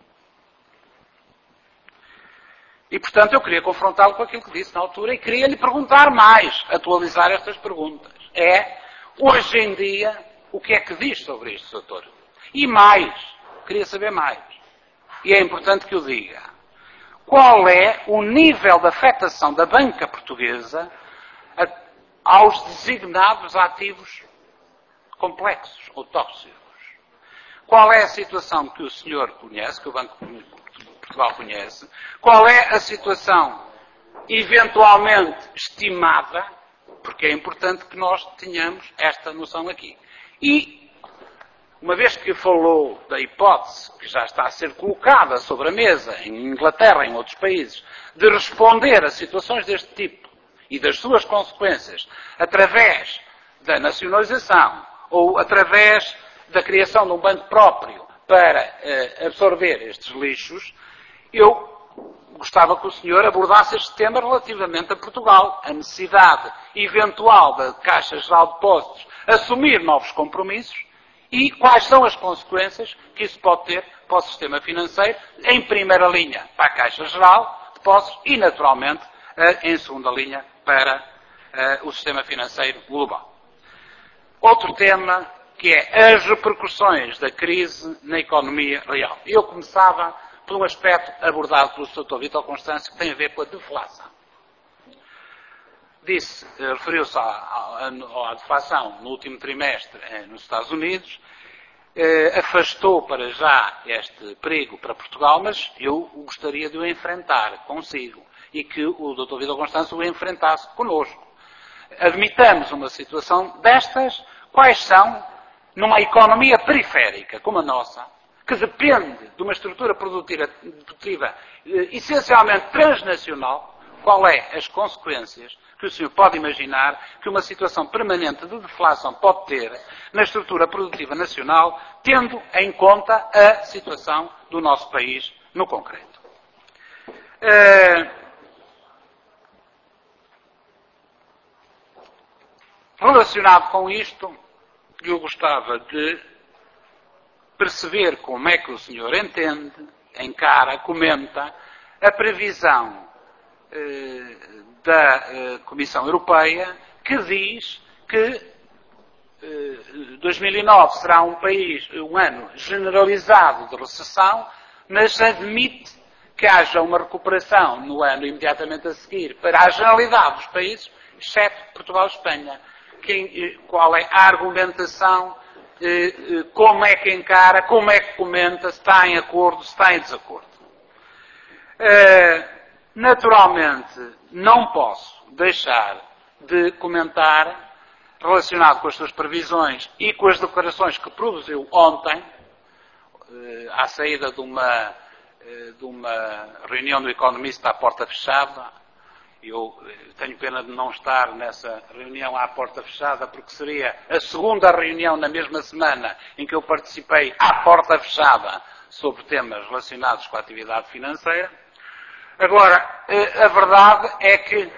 E, portanto, eu queria confrontá-lo com aquilo que disse na altura e queria lhe perguntar mais, atualizar estas perguntas. É, hoje em dia, o que é que diz sobre isto, doutor? E mais, queria saber mais. E é importante que o diga. qual é o nível de afetação da banca portuguesa aos designados ativos complexos ou tóxicos. Qual é a situação que o senhor conhece, que o Banco de Portugal conhece? Qual é a situação eventualmente estimada? Porque é importante que nós tenhamos esta noção aqui. E, uma vez que falou da hipótese que já está a ser colocada sobre a mesa em Inglaterra e em outros países, de responder a situações deste tipo e das suas consequências através da nacionalização ou através da criação de um banco próprio para eh, absorver estes lixos, eu gostava que o senhor abordasse este tema relativamente a Portugal, a necessidade eventual da Caixa Geral de Depósitos assumir novos compromissos e quais são as consequências que isso pode ter para o sistema financeiro, em primeira linha para a Caixa Geral de Depósitos e, naturalmente, eh, em segunda linha para eh, o sistema financeiro global. Outro tema que é as repercussões da crise na economia real. Eu começava por um aspecto abordado pelo doutor Vítor Constâncio, que tem a ver com a deflação. Disse, referiu-se à, à, à deflação no último trimestre eh, nos Estados Unidos, eh, afastou para já este perigo para Portugal, mas eu gostaria de o enfrentar consigo e que o doutor Vítor Constâncio o enfrentasse connosco. Admitamos uma situação destas, quais são, numa economia periférica como a nossa, que depende de uma estrutura produtiva, produtiva eh, essencialmente transnacional, qual é as consequências que o senhor pode imaginar que uma situação permanente de deflação pode ter na estrutura produtiva nacional, tendo em conta a situação do nosso país no concreto. Eh, relacionado com isto, eu gostava de perceber como é que o senhor entende, encara, comenta a previsão eh, da eh, Comissão Europeia que diz que eh, dois mil e nove será um país, um ano generalizado de recessão, mas admite que haja uma recuperação no ano imediatamente a seguir para a generalidade dos países, exceto Portugal e Espanha. Quem, qual é a argumentação, eh, como é que encara, como é que comenta, se está em acordo, se está em desacordo. Eh, naturalmente, não posso deixar de comentar, relacionado com as suas previsões e com as declarações que produziu ontem, eh, à saída de uma, eh, de uma reunião do Economista à porta fechada. Eu tenho pena de não estar nessa reunião à porta fechada, porque seria a segunda reunião na mesma semana em que eu participei à porta fechada sobre temas relacionados com a atividade financeira. Agora, a verdade é que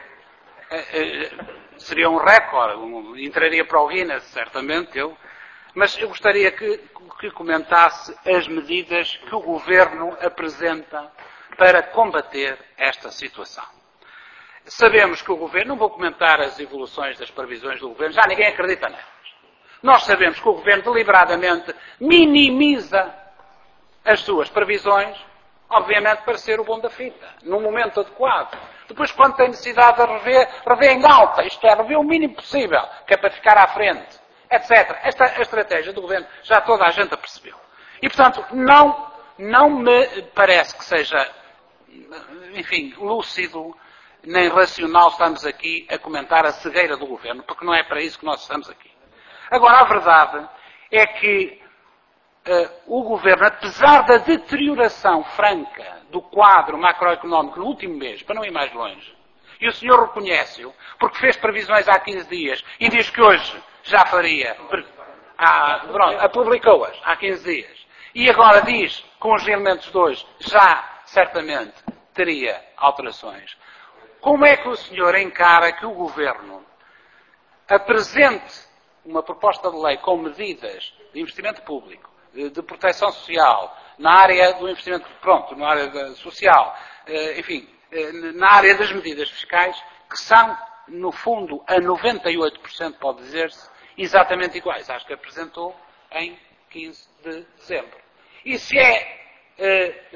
seria um recorde, entraria para o Guinness, certamente, eu, mas eu gostaria que, que comentasse as medidas que o Governo apresenta para combater esta situação. Sabemos que o Governo, não vou comentar as evoluções das previsões do Governo, já ninguém acredita nelas. Nós sabemos que o Governo deliberadamente minimiza as suas previsões, obviamente para ser o bom da fita, num momento adequado. Depois, quando tem necessidade de rever, rever em alta, isto é, rever o mínimo possível, que é para ficar à frente, etcétera. Esta a estratégia do Governo já toda a gente a percebeu. E, portanto, não, não me parece que seja, enfim, lúcido nem racional estamos aqui a comentar a cegueira do Governo, porque não é para isso que nós estamos aqui. Agora, a verdade é que uh, o Governo, apesar da deterioração franca do quadro macroeconómico no último mês, para não ir mais longe, e o senhor reconhece-o, porque fez previsões há quinze dias e diz que hoje já faria, ah, pronto, publicou-as há quinze dias, e agora diz, com os elementos de hoje, já certamente teria alterações. Como é que o senhor encara que o Governo apresente uma proposta de lei com medidas de investimento público, de proteção social, na área do investimento, pronto, na área social, enfim, na área das medidas fiscais, que são, no fundo, a noventa e oito por cento, pode dizer-se, exatamente iguais às que apresentou em quinze de dezembro. E se é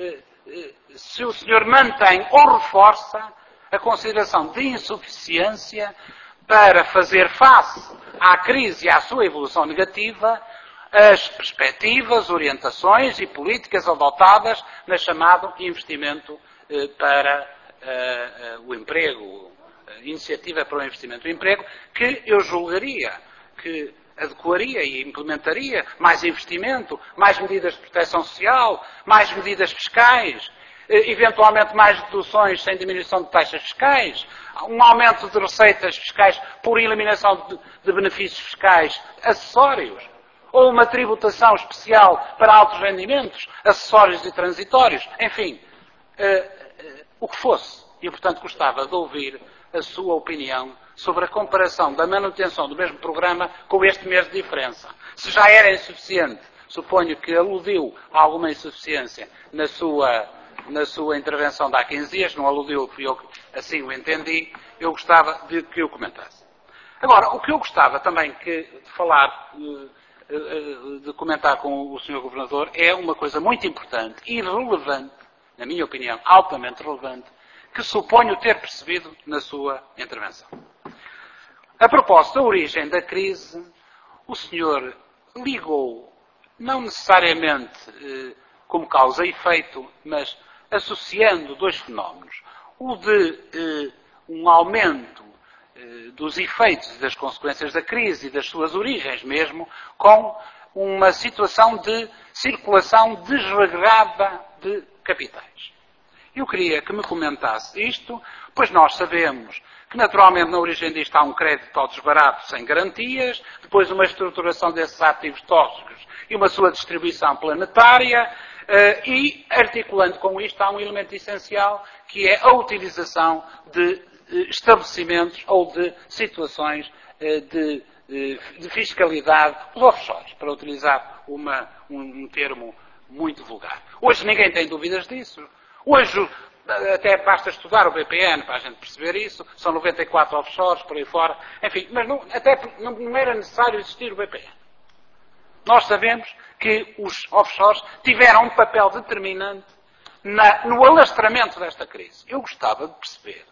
se o senhor mantém ou reforça a consideração de insuficiência para fazer face à crise e à sua evolução negativa, as perspectivas, orientações e políticas adotadas na chamado investimento eh, para eh, eh, o emprego, iniciativa para o investimento do emprego, que eu julgaria que adequaria e implementaria mais investimento, mais medidas de proteção social, mais medidas fiscais, eventualmente mais deduções sem diminuição de taxas fiscais, um aumento de receitas fiscais por eliminação de, de benefícios fiscais acessórios, ou uma tributação especial para altos rendimentos, acessórios e transitórios, enfim, uh, uh, o que fosse. E, portanto, gostava de ouvir a sua opinião sobre a comparação da manutenção do mesmo programa com este mês de diferença. Se já era insuficiente, suponho que aludiu a alguma insuficiência na sua, na sua intervenção de há quinze dias, não aludiu, fui eu que assim o entendi, eu gostava de que eu comentasse. Agora, o que eu gostava também que, de falar, de comentar com o senhor Governador, é uma coisa muito importante e relevante, na minha opinião, altamente relevante, que suponho ter percebido na sua intervenção. A propósito da origem da crise, o senhor ligou, não necessariamente eh, como causa e efeito, mas associando dois fenómenos. O de eh, um aumento eh, dos efeitos e das consequências da crise e das suas origens mesmo, com uma situação de circulação desregrada de capitais. Eu queria que me comentasse isto, pois nós sabemos que naturalmente na origem disto há um crédito ao desbarato sem garantias, depois uma estruturação desses ativos tóxicos e uma sua distribuição planetária, e articulando com isto há um elemento essencial que é a utilização de estabelecimentos ou de situações de, de fiscalidade, os offshores, para utilizar uma, um, um termo muito vulgar. Hoje ninguém tem dúvidas disso. Hoje, até basta estudar o B P N para a gente perceber isso, são noventa e quatro offshores por aí fora, enfim, mas não, até não, não era necessário existir o B P N. Nós sabemos que os offshores tiveram um papel determinante na, no alastramento desta crise. Eu gostava de perceber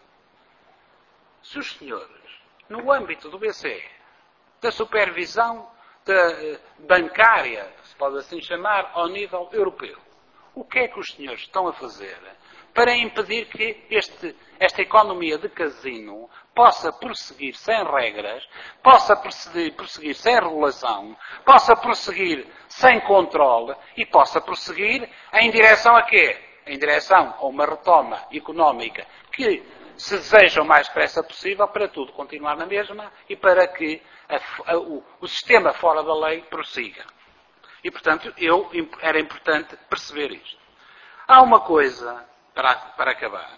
se os senhores, no âmbito do B C E, da supervisão da, bancária, se pode assim chamar, ao nível europeu, o que é que os senhores estão a fazer para impedir que este, esta economia de casino possa prosseguir sem regras, possa prosseguir, prosseguir sem regulação, possa prosseguir sem controle e possa prosseguir em direção a quê? Em direção a uma retoma económica que se deseja o mais depressa possível para tudo continuar na mesma e para que a, a, o, o sistema fora da lei prossiga. E, portanto, eu, era importante perceber isto. Há uma coisa, para, para acabar,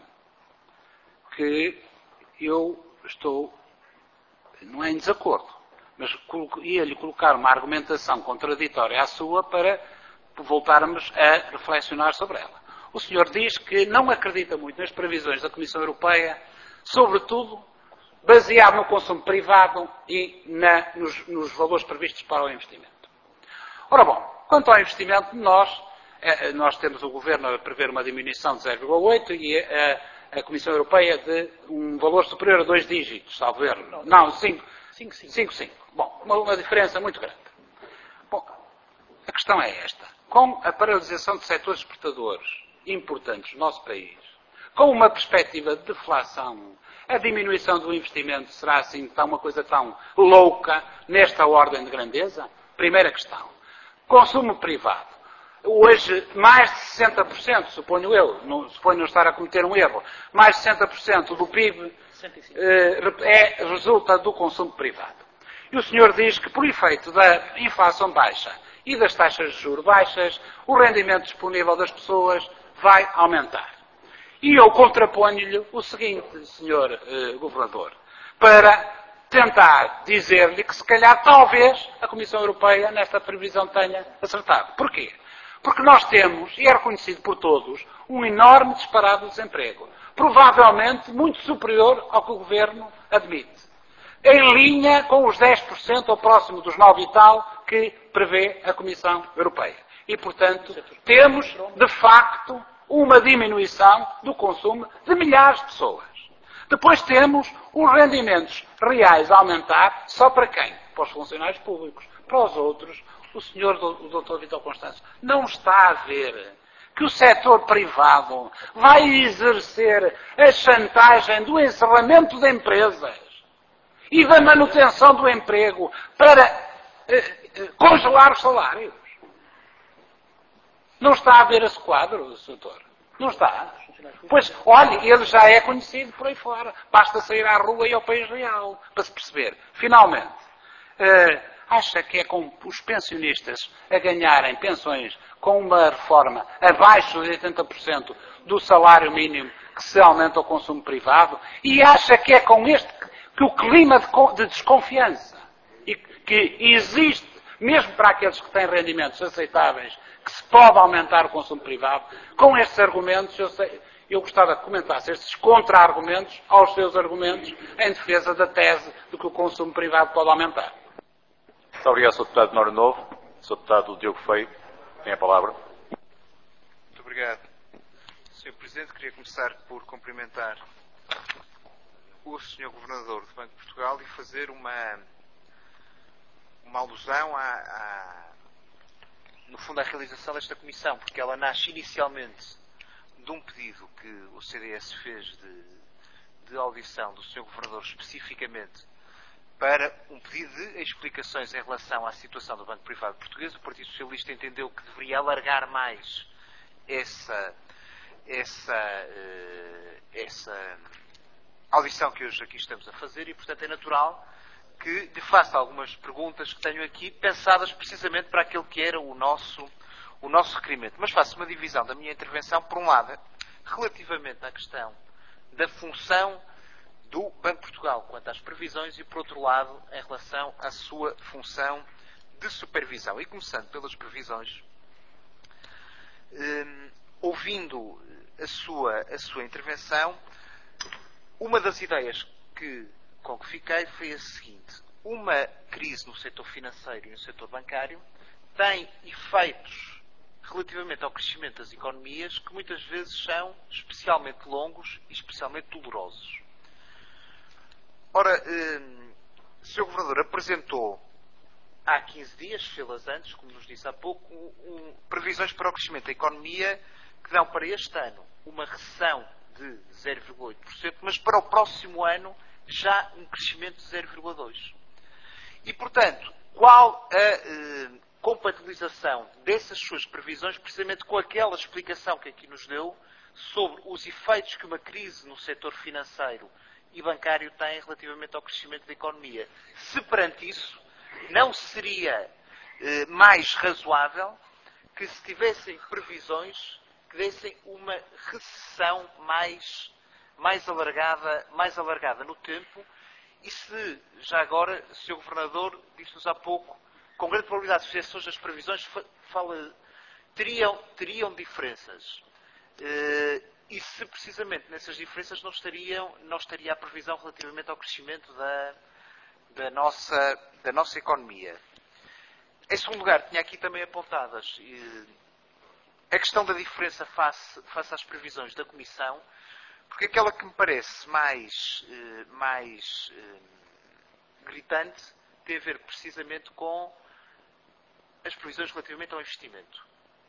que eu estou, não é em desacordo, mas ia-lhe colocar uma argumentação contraditória à sua para voltarmos a reflexionar sobre ela. O senhor diz que não acredita muito nas previsões da Comissão Europeia, sobretudo baseado no consumo privado e na, nos, nos valores previstos para o investimento. Ora bom, quanto ao investimento, nós, nós temos o Governo a prever uma diminuição de zero vírgula oito e a, a Comissão Europeia de um valor superior a dois dígitos, salvo erro. Não, cinco, cinco, cinco. Bom, uma, uma diferença muito grande. Bom, a questão é esta. Com a paralisação de setores exportadores importantes no nosso país, com uma perspectiva de deflação, a diminuição do investimento será assim uma coisa tão louca nesta ordem de grandeza? Primeira questão. Consumo privado. Hoje, mais de sessenta por cento, suponho eu, não, suponho não estar a cometer um erro, mais de sessenta por cento do P I B eh, é, resulta do consumo privado. E o senhor diz que, por efeito da inflação baixa e das taxas de juros baixas, o rendimento disponível das pessoas vai aumentar. E eu contraponho-lhe o seguinte, senhor eh, Governador, para tentar dizer-lhe que, se calhar, talvez, a Comissão Europeia, nesta previsão, tenha acertado. Porquê? Porque nós temos, e é reconhecido por todos, um enorme disparado de desemprego. Provavelmente muito superior ao que o Governo admite. Em linha com os dez por cento ou próximo dos nove e tal que prevê a Comissão Europeia. E, portanto, temos, de facto, uma diminuição do consumo de milhares de pessoas. Depois temos os rendimentos reais a aumentar só para quem? Para os funcionários públicos. Para os outros, o senhor, o doutor Vítor Constâncio, não está a ver que o setor privado vai exercer a chantagem do encerramento de empresas e da manutenção do emprego para eh, eh, congelar os salários. Não está a ver esse quadro, doutor? Não está. Pois, olhe, ele já é conhecido por aí fora. Basta sair à rua e ao país real para se perceber. Finalmente, eh, acha que é com os pensionistas a ganharem pensões com uma reforma abaixo de oitenta por cento do salário mínimo que se aumenta o consumo privado? E acha que é com este que o clima de, de desconfiança e que existe, mesmo para aqueles que têm rendimentos aceitáveis, que se pode aumentar o consumo privado? Com estes argumentos, eu, sei, eu gostava que comentasse estes contra-argumentos aos seus argumentos em defesa da tese de que o consumo privado pode aumentar. Muito obrigado, senhor Deputado Noro Novo. senhor Deputado Diogo Feio, tem a palavra. Muito obrigado, senhor Presidente. Queria começar por cumprimentar o senhor Governador do Banco de Portugal e fazer uma, uma alusão à, à, no fundo, à realização desta comissão, porque ela nasce inicialmente de um pedido que o C D S fez de, de audição do senhor Governador especificamente para um pedido de explicações em relação à situação do Banco Privado Português. O Partido Socialista entendeu que deveria alargar mais essa, essa, essa audição que hoje aqui estamos a fazer e, portanto, é natural que lhe faça algumas perguntas que tenho aqui pensadas precisamente para aquele que era o nosso, o nosso requerimento. Mas faço uma divisão da minha intervenção, por um lado, relativamente à questão da função do Banco de Portugal quanto às previsões e, por outro lado, em relação à sua função de supervisão. E começando pelas previsões, hum, ouvindo a sua, a sua intervenção, uma das ideias que, com que fiquei foi a seguinte: uma crise no setor financeiro e no setor bancário tem efeitos relativamente ao crescimento das economias que muitas vezes são especialmente longos e especialmente dolorosos. Ora, hum, o senhor Governador apresentou há quinze dias, fê-las antes, como nos disse há pouco, um, previsões para o crescimento da economia que dão para este ano uma recessão de zero vírgula oito por cento, mas para o próximo ano já um crescimento de zero vírgula dois por cento. E, portanto, qual a eh, compatibilização dessas suas previsões precisamente com aquela explicação que aqui nos deu sobre os efeitos que uma crise no setor financeiro e bancário tem relativamente ao crescimento da economia? Se perante isso não seria eh, mais razoável que se tivessem previsões que dessem uma recessão mais, mais, alargada, mais alargada no tempo? E se, já agora, o senhor Governador disse-nos há pouco, com grande probabilidade, se fizesse hoje as previsões, fala, teriam, teriam diferenças. Uh, e se precisamente nessas diferenças não, estariam, não estaria a previsão relativamente ao crescimento da, da, nossa, da nossa economia. Em segundo lugar, tinha aqui também apontadas uh, a questão da diferença face, face às previsões da Comissão, porque aquela que me parece mais, uh, mais uh, gritante tem a ver precisamente com as previsões relativamente ao investimento.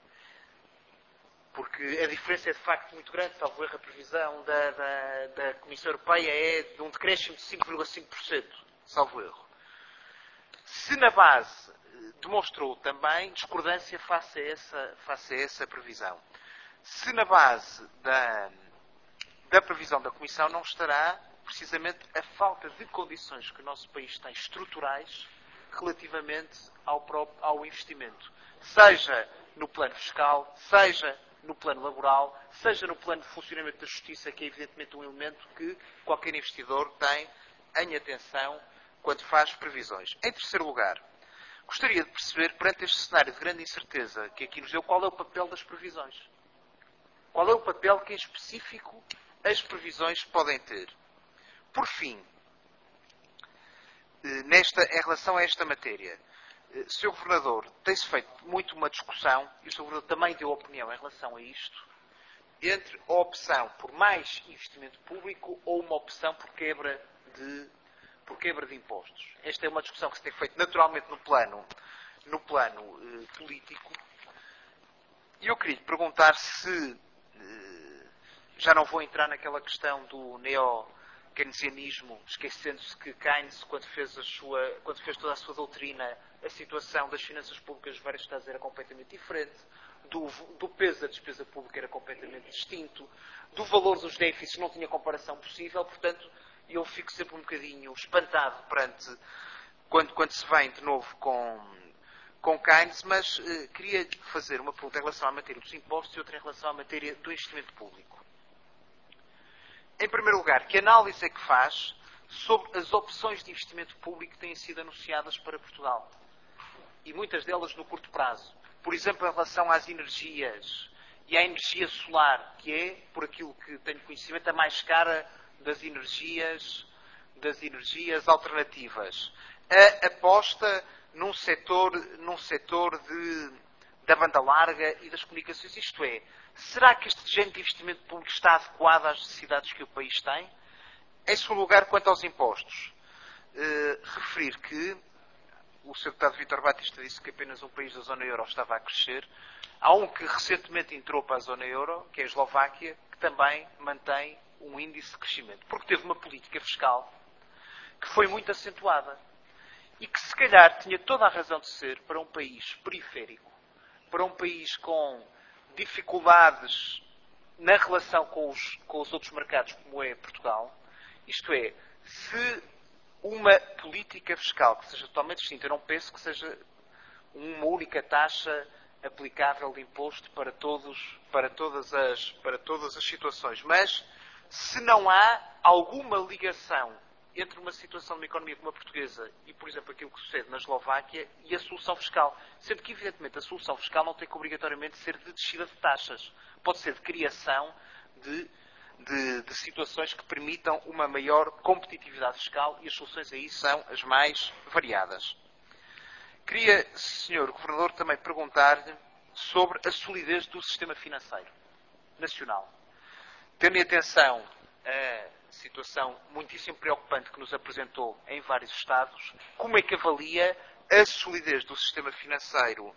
Porque a diferença é de facto muito grande. Salvo erro, a previsão da, da, da Comissão Europeia é de um decréscimo de cinco vírgula cinco por cento. Salvo erro. Se na base demonstrou também discordância face a essa, face a essa previsão. Se na base da, da previsão da Comissão não estará precisamente a falta de condições que o nosso país tem estruturais relativamente ao, próprio, ao investimento. Seja no plano fiscal, seja no plano laboral, seja no plano de funcionamento da justiça, que é evidentemente um elemento que qualquer investidor tem em atenção quando faz previsões. Em terceiro lugar, gostaria de perceber, perante este cenário de grande incerteza que aqui nos deu, qual é o papel das previsões. Qual é o papel que, em específico, as previsões podem ter. Por fim, nesta, em relação a esta matéria, senhor Governador, tem-se feito muito uma discussão, e o senhor Governador também deu opinião em relação a isto, entre a opção por mais investimento público ou uma opção por quebra de, por quebra de impostos. Esta é uma discussão que se tem feito naturalmente no plano, no plano eh, político. E eu queria lhe perguntar se, eh, já não vou entrar naquela questão do neo-keynesianismo, esquecendo-se que Keynes, quando fez, a sua, quando fez toda a sua doutrina, a situação das finanças públicas dos vários Estados era completamente diferente, do, do peso da despesa pública era completamente distinto, do valor dos déficits não tinha comparação possível, portanto, eu fico sempre um bocadinho espantado perante, quando, quando se vem de novo com... com Keynes, mas eh, queria fazer uma pergunta em relação à matéria dos impostos e outra em relação à matéria do investimento público. Em primeiro lugar, que análise é que faz sobre as opções de investimento público que têm sido anunciadas para Portugal? E muitas delas no curto prazo. Por exemplo, em relação às energias e à energia solar, que é, por aquilo que tenho conhecimento, a mais cara das energias, das energias alternativas. A aposta num setor, num setor de, da banda larga e das comunicações. Isto é, será que este género de investimento público está adequado às necessidades que o país tem? Em segundo lugar, quanto aos impostos, eh, referir que o senhor deputado Vítor Batista disse que apenas um país da zona euro estava a crescer. Há um que recentemente entrou para a zona euro, que é a Eslováquia, que também mantém um índice de crescimento, porque teve uma política fiscal que foi muito acentuada. E que se calhar tinha toda a razão de ser para um país periférico, para um país com dificuldades na relação com os, com os outros mercados, como é Portugal. Isto é, se uma política fiscal que seja totalmente distinta, eu não penso que seja uma única taxa aplicável de imposto para, todos, para, todas as, para todas as situações, mas se não há alguma ligação entre uma situação de uma economia como a portuguesa e, por exemplo, aquilo que sucede na Eslováquia e a solução fiscal. Sendo que, evidentemente, a solução fiscal não tem que obrigatoriamente ser de descida de taxas. Pode ser de criação de, de, de situações que permitam uma maior competitividade fiscal e as soluções aí são as mais variadas. Queria, senhor Governador, também perguntar-lhe sobre a solidez do sistema financeiro nacional. Tendo em atenção a situação muitíssimo preocupante que nos apresentou em vários Estados, como é que avalia a solidez do sistema financeiro,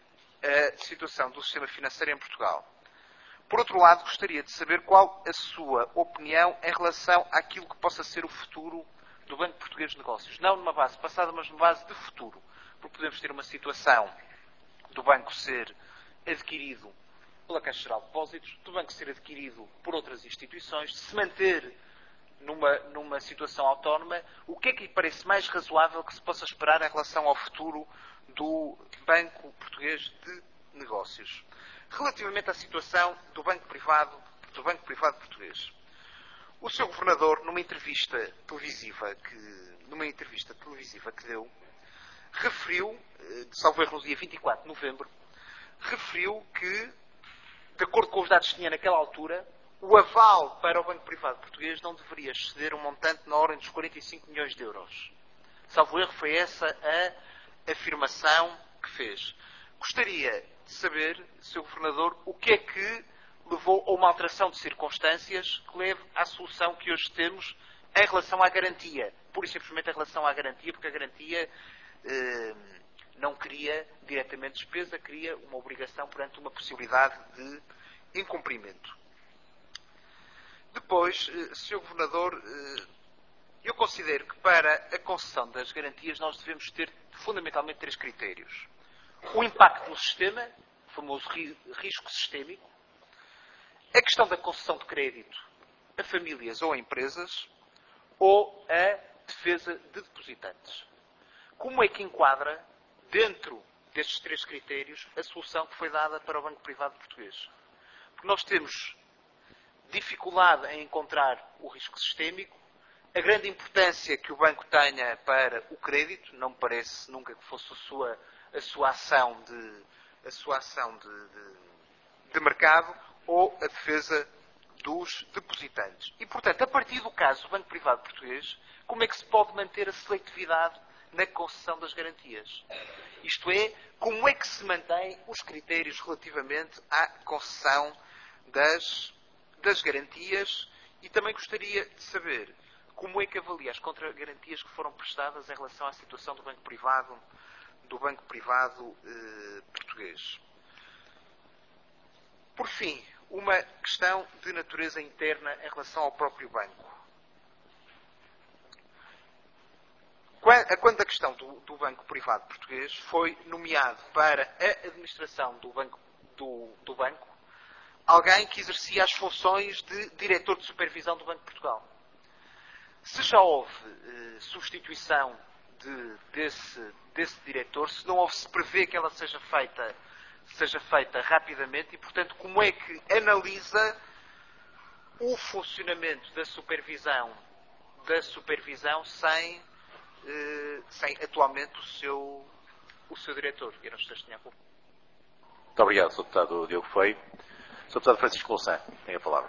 a situação do sistema financeiro em Portugal? Por outro lado, gostaria de saber qual a sua opinião em relação àquilo que possa ser o futuro do Banco Português de Negócios. Não numa base passada, mas numa base de futuro. Porque podemos ter uma situação do banco ser adquirido pela Caixa Geral de Depósitos, do banco ser adquirido por outras instituições, de se manter numa, numa situação autónoma. O que é que lhe parece mais razoável que se possa esperar em relação ao futuro do Banco Português de Negócios? Relativamente à situação do Banco Privado, do Banco Privado Português, o senhor Governador, numa entrevista televisiva que, numa entrevista televisiva que deu, referiu, salvo erro no dia vinte e quatro de novembro, referiu que, de acordo com os dados que tinha naquela altura, o aval para o Banco Privado Português não deveria exceder um montante na ordem dos quarenta e cinco milhões de euros. Salvo erro, foi essa a afirmação que fez. Gostaria de saber, senhor Governador, o que é que levou a uma alteração de circunstâncias que leve à solução que hoje temos em relação à garantia. Pura e simplesmente em relação à garantia, porque a garantia eh, não cria diretamente despesa, cria uma obrigação perante uma possibilidade de incumprimento. Depois, eh, senhor Governador, eh, eu considero que para a concessão das garantias nós devemos ter fundamentalmente três critérios. O impacto no sistema, o famoso ri, risco sistémico, a questão da concessão de crédito a famílias ou a empresas, ou a defesa de depositantes. Como é que enquadra, dentro destes três critérios, a solução que foi dada para o Banco Privado Português? Porque nós temos dificuldade em encontrar o risco sistémico, a grande importância que o banco tenha para o crédito, não me parece nunca que fosse a sua, a sua ação, de, a sua ação de, de, de mercado, ou a defesa dos depositantes. E, portanto, a partir do caso do Banco Privado Português, como é que se pode manter a seletividade na concessão das garantias? Isto é, como é que se mantém os critérios relativamente à concessão das das garantias e também gostaria de saber como é que avalia as contragarantias que foram prestadas em relação à situação do banco privado, do banco privado eh, português. Por fim, uma questão de natureza interna em relação ao próprio banco. Quando a questão do, do banco privado português foi nomeado para a administração do banco, do, do banco alguém que exercia as funções de diretor de supervisão do Banco de Portugal. Se já houve eh, substituição de, desse, desse diretor, se não houve, se prevê que ela seja feita, seja feita rapidamente e, portanto, como é que analisa o funcionamento da supervisão, da supervisão sem, eh, sem atualmente o seu, o seu diretor? Muito obrigado, senhor Deputado Diogo Feio. senhor Deputado Francisco Louçã, tem a palavra.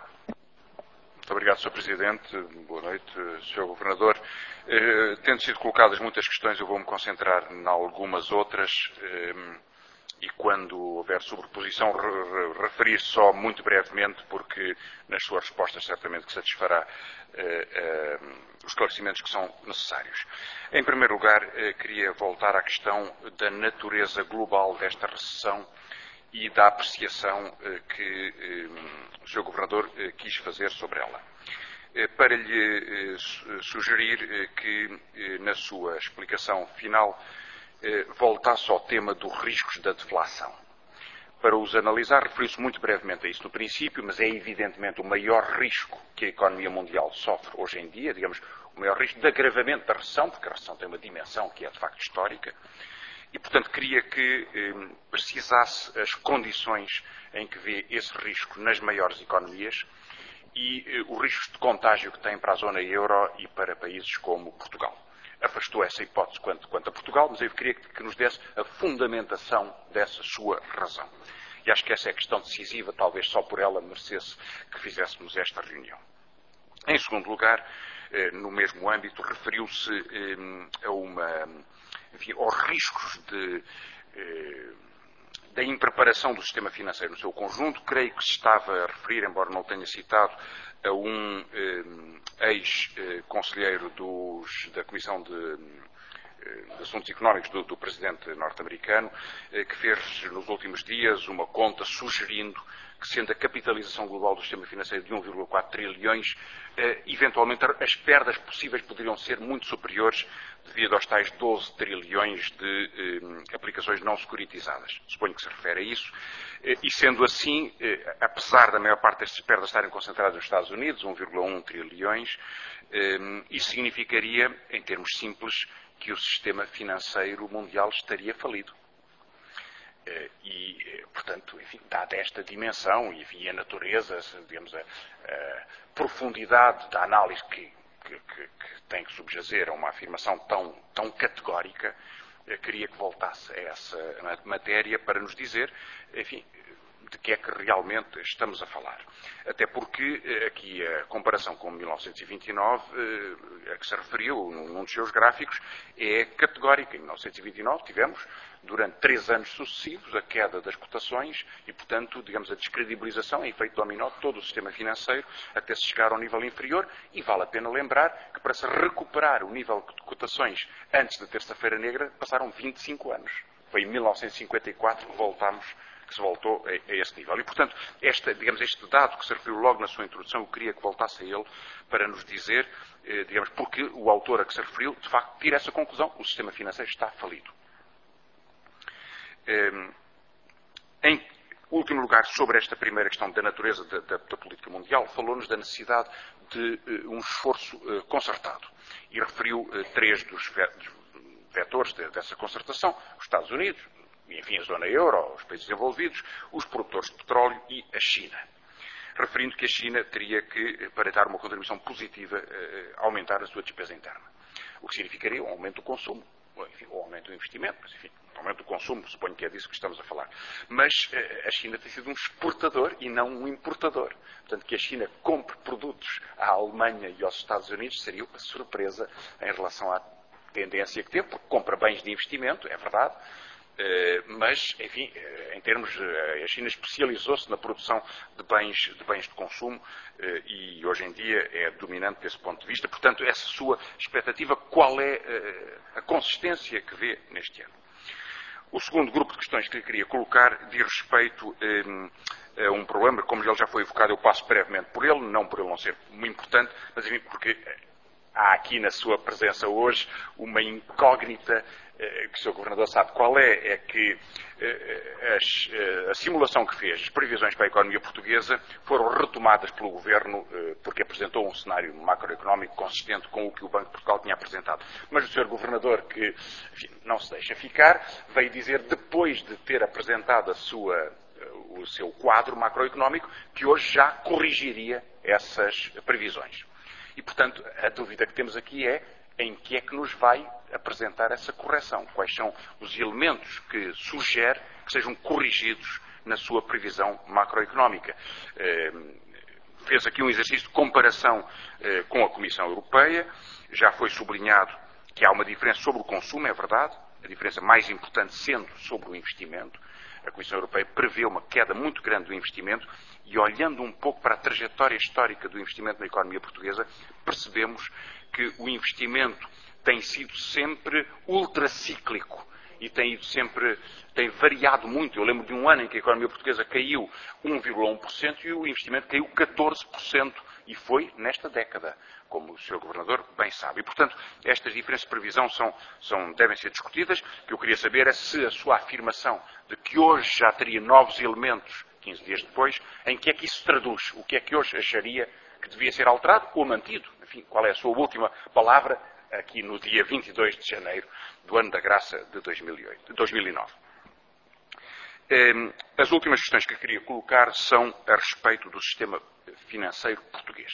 Muito obrigado, senhor Presidente. Boa noite, senhor Governador. Eh, tendo sido colocadas muitas questões, eu vou-me concentrar em algumas outras eh, e quando houver sobreposição re, re, referir só muito brevemente, porque nas suas respostas certamente que satisfará eh, eh, os esclarecimentos que são necessários. Em primeiro lugar, eh, queria voltar à questão da natureza global desta recessão e da apreciação eh, que eh, o senhor Governador eh, quis fazer sobre ela. Eh, para lhe eh, sugerir eh, que, eh, na sua explicação final, eh, voltasse ao tema dos riscos da deflação. Para os analisar, referiu-se muito brevemente a isso no princípio, mas é evidentemente o maior risco que a economia mundial sofre hoje em dia, digamos, o maior risco de agravamento da recessão, porque a recessão tem uma dimensão que é de facto histórica. E, portanto, queria que eh, precisasse as condições em que vê esse risco nas maiores economias e eh, os riscos de contágio que tem para a zona euro e para países como Portugal. Afastou essa hipótese quanto, quanto a Portugal, mas eu queria que, que nos desse a fundamentação dessa sua razão. E acho que essa é a questão decisiva, talvez só por ela merecesse que fizéssemos esta reunião. Em segundo lugar, eh, no mesmo âmbito, referiu-se eh, a uma... Enfim, aos riscos de, eh, da impreparação do sistema financeiro no seu conjunto. Creio que se estava a referir, embora não tenha citado, a um eh, ex-conselheiro da Comissão de, eh, de Assuntos Económicos do, do presidente norte-americano, eh, que fez nos últimos dias uma conta sugerindo que, sendo a capitalização global do sistema financeiro de um vírgula quatro trilhões, eh, eventualmente as perdas possíveis poderiam ser muito superiores devido aos tais doze trilhões de eh, aplicações não securitizadas. Suponho que se refere a isso. Eh, e sendo assim, eh, apesar da maior parte destas perdas estarem concentradas nos Estados Unidos, um vírgula um trilhões, eh, isso significaria, em termos simples, que o sistema financeiro mundial estaria falido. E, portanto, enfim, dada esta dimensão e, enfim, a natureza, digamos, a, a profundidade da análise que, que, que, que tem que subjazer a uma afirmação tão, tão categórica, queria que voltasse a essa matéria para nos dizer, enfim, de que é que realmente estamos a falar. Até porque aqui a comparação com mil novecentos e vinte e nove, a que se referiu num dos seus gráficos, é categórica. Em mil novecentos e vinte e nove tivemos, durante três anos sucessivos, a queda das cotações e, portanto, digamos, a descredibilização em efeito dominó de todo o sistema financeiro até se chegar ao nível inferior. E vale a pena lembrar que para se recuperar o nível de cotações antes da Terça-feira Negra passaram vinte e cinco anos. Foi em mil novecentos e cinquenta e quatro que voltámos que se voltou a, a esse nível. E, portanto, esta, digamos, este dado que se referiu logo na sua introdução, eu queria que voltasse a ele para nos dizer, eh, digamos, porque o autor a que se referiu, de facto, tira essa conclusão. O sistema financeiro está falido. Eh, em último lugar, sobre esta primeira questão da natureza da, da, da política mundial, falou-nos da necessidade de uh, um esforço uh, concertado. E referiu uh, três dos vetores de, dessa concertação: os Estados Unidos, e, enfim, a zona euro, os países desenvolvidos, os produtores de petróleo e a China. Referindo que a China teria que, para dar uma contribuição positiva, aumentar a sua despesa interna. O que significaria um aumento do consumo, enfim, um aumento do investimento, mas, enfim, um aumento do consumo, suponho que é disso que estamos a falar. Mas a China tem sido um exportador e não um importador. Portanto, que a China compre produtos à Alemanha e aos Estados Unidos seria uma surpresa em relação à tendência que teve, porque compra bens de investimento, é verdade, Mas, enfim, em termos, a China especializou-se na produção de bens, de bens de consumo e hoje em dia é dominante desse ponto de vista. Portanto, essa sua expectativa, qual é a consistência que vê neste ano? O segundo grupo de questões que lhe queria colocar diz respeito a um problema, como ele já foi evocado, eu passo brevemente por ele, não por ele não ser muito importante, mas enfim, porque há aqui na sua presença hoje uma incógnita que o senhor Governador sabe qual é, é que as, a simulação que fez, as previsões para a economia portuguesa foram retomadas pelo Governo porque apresentou um cenário macroeconómico consistente com o que o Banco de Portugal tinha apresentado. Mas o senhor Governador, que enfim, não se deixa ficar, veio dizer, depois de ter apresentado a sua, o seu quadro macroeconómico, que hoje já corrigiria essas previsões. E, portanto, a dúvida que temos aqui é em que é que nos vai apresentar essa correção? Quais são os elementos que sugere que sejam corrigidos na sua previsão macroeconómica? Eh, fez aqui um exercício de comparação eh, com a Comissão Europeia. Já foi sublinhado que há uma diferença sobre o consumo, é verdade. A diferença mais importante sendo sobre o investimento. A Comissão Europeia prevê uma queda muito grande do investimento e, olhando um pouco para a trajetória histórica do investimento na economia portuguesa, percebemos que o investimento tem sido sempre ultracíclico e tem ido sempre, tem variado muito. Eu lembro de um ano em que a economia portuguesa caiu um vírgula um por cento e o investimento caiu catorze por cento e foi nesta década, como o senhor Governador bem sabe. E, portanto, estas diferenças de previsão são, são, devem ser discutidas. O que eu queria saber é se a sua afirmação de que hoje já teria novos elementos, quinze dias depois, em que é que isso se traduz? O que é que hoje acharia que devia ser alterado ou mantido? Enfim, qual é a sua última palavra aqui no dia vinte e dois de janeiro do ano da graça de dois mil e oito, dois mil e nove? As últimas questões que eu queria colocar são a respeito do sistema financeiro português.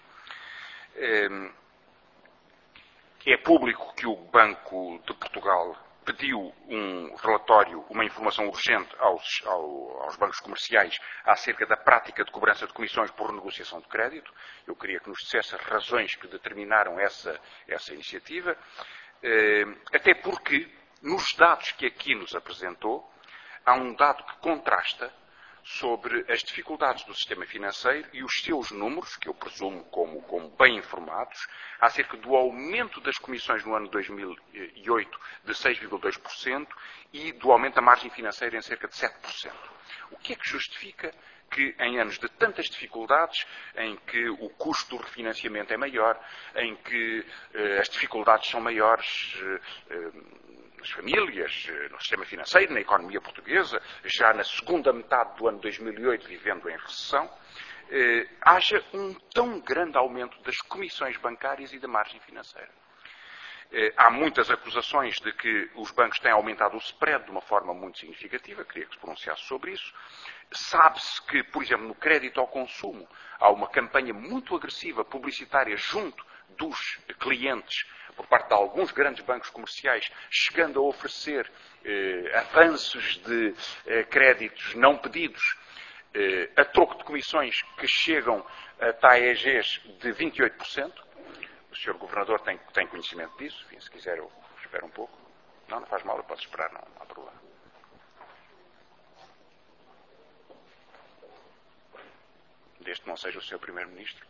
É público que o Banco de Portugal pediu um relatório, uma informação urgente aos, aos bancos comerciais acerca da prática de cobrança de comissões por renegociação de crédito. Eu queria que nos dissesse as razões que determinaram essa, essa iniciativa, até porque nos dados que aqui nos apresentou, há um dado que contrasta sobre as dificuldades do sistema financeiro e os seus números, que eu presumo como, como bem informados, acerca do aumento das comissões no ano dois mil e oito de seis vírgula dois por cento e do aumento da margem financeira em cerca de sete por cento. O que é que justifica que em anos de tantas dificuldades, em que o custo do refinanciamento é maior, em que eh, as dificuldades são maiores, eh, nas famílias, no sistema financeiro, na economia portuguesa, já na segunda metade do ano dois mil e oito, vivendo em recessão, eh, haja um tão grande aumento das comissões bancárias e da margem financeira. Eh, há muitas acusações de que os bancos têm aumentado o spread de uma forma muito significativa, queria que se pronunciasse sobre isso. Sabe-se que, por exemplo, no crédito ao consumo, há uma campanha muito agressiva publicitária junto dos clientes, por parte de alguns grandes bancos comerciais, chegando a oferecer eh, avanços de eh, créditos não pedidos, eh, a troco de comissões que chegam a T A E Gs de vinte e oito por cento. O senhor Governador tem, tem conhecimento disso. Enfim, se quiser, eu espero um pouco. Não, não faz mal, eu posso esperar, não, não há problema. Desde que não seja o senhor Primeiro-Ministro.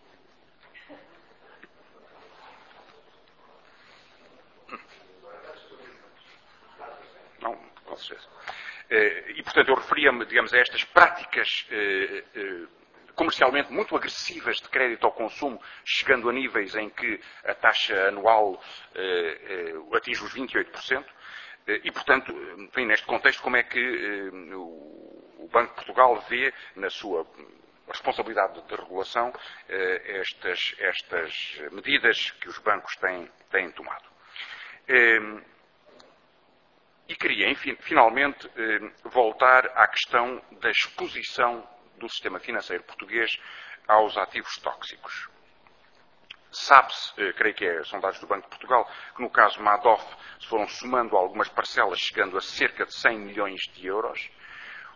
Não, com certeza. E, portanto, eu referia-me, digamos, a estas práticas eh, eh, comercialmente muito agressivas de crédito ao consumo, chegando a níveis em que a taxa anual eh, eh, atinge os vinte e oito por cento. Eh, e, portanto, enfim, neste contexto, como é que eh, o, o Banco de Portugal vê, na sua responsabilidade de regulação, eh, estas, estas medidas que os bancos têm, têm tomado? Eh, E queria, enfim, finalmente, eh, voltar à questão da exposição do sistema financeiro português aos ativos tóxicos. Sabe-se, eh, creio que é, são dados do Banco de Portugal, que no caso Madoff se foram somando algumas parcelas chegando a cerca de cem milhões de euros.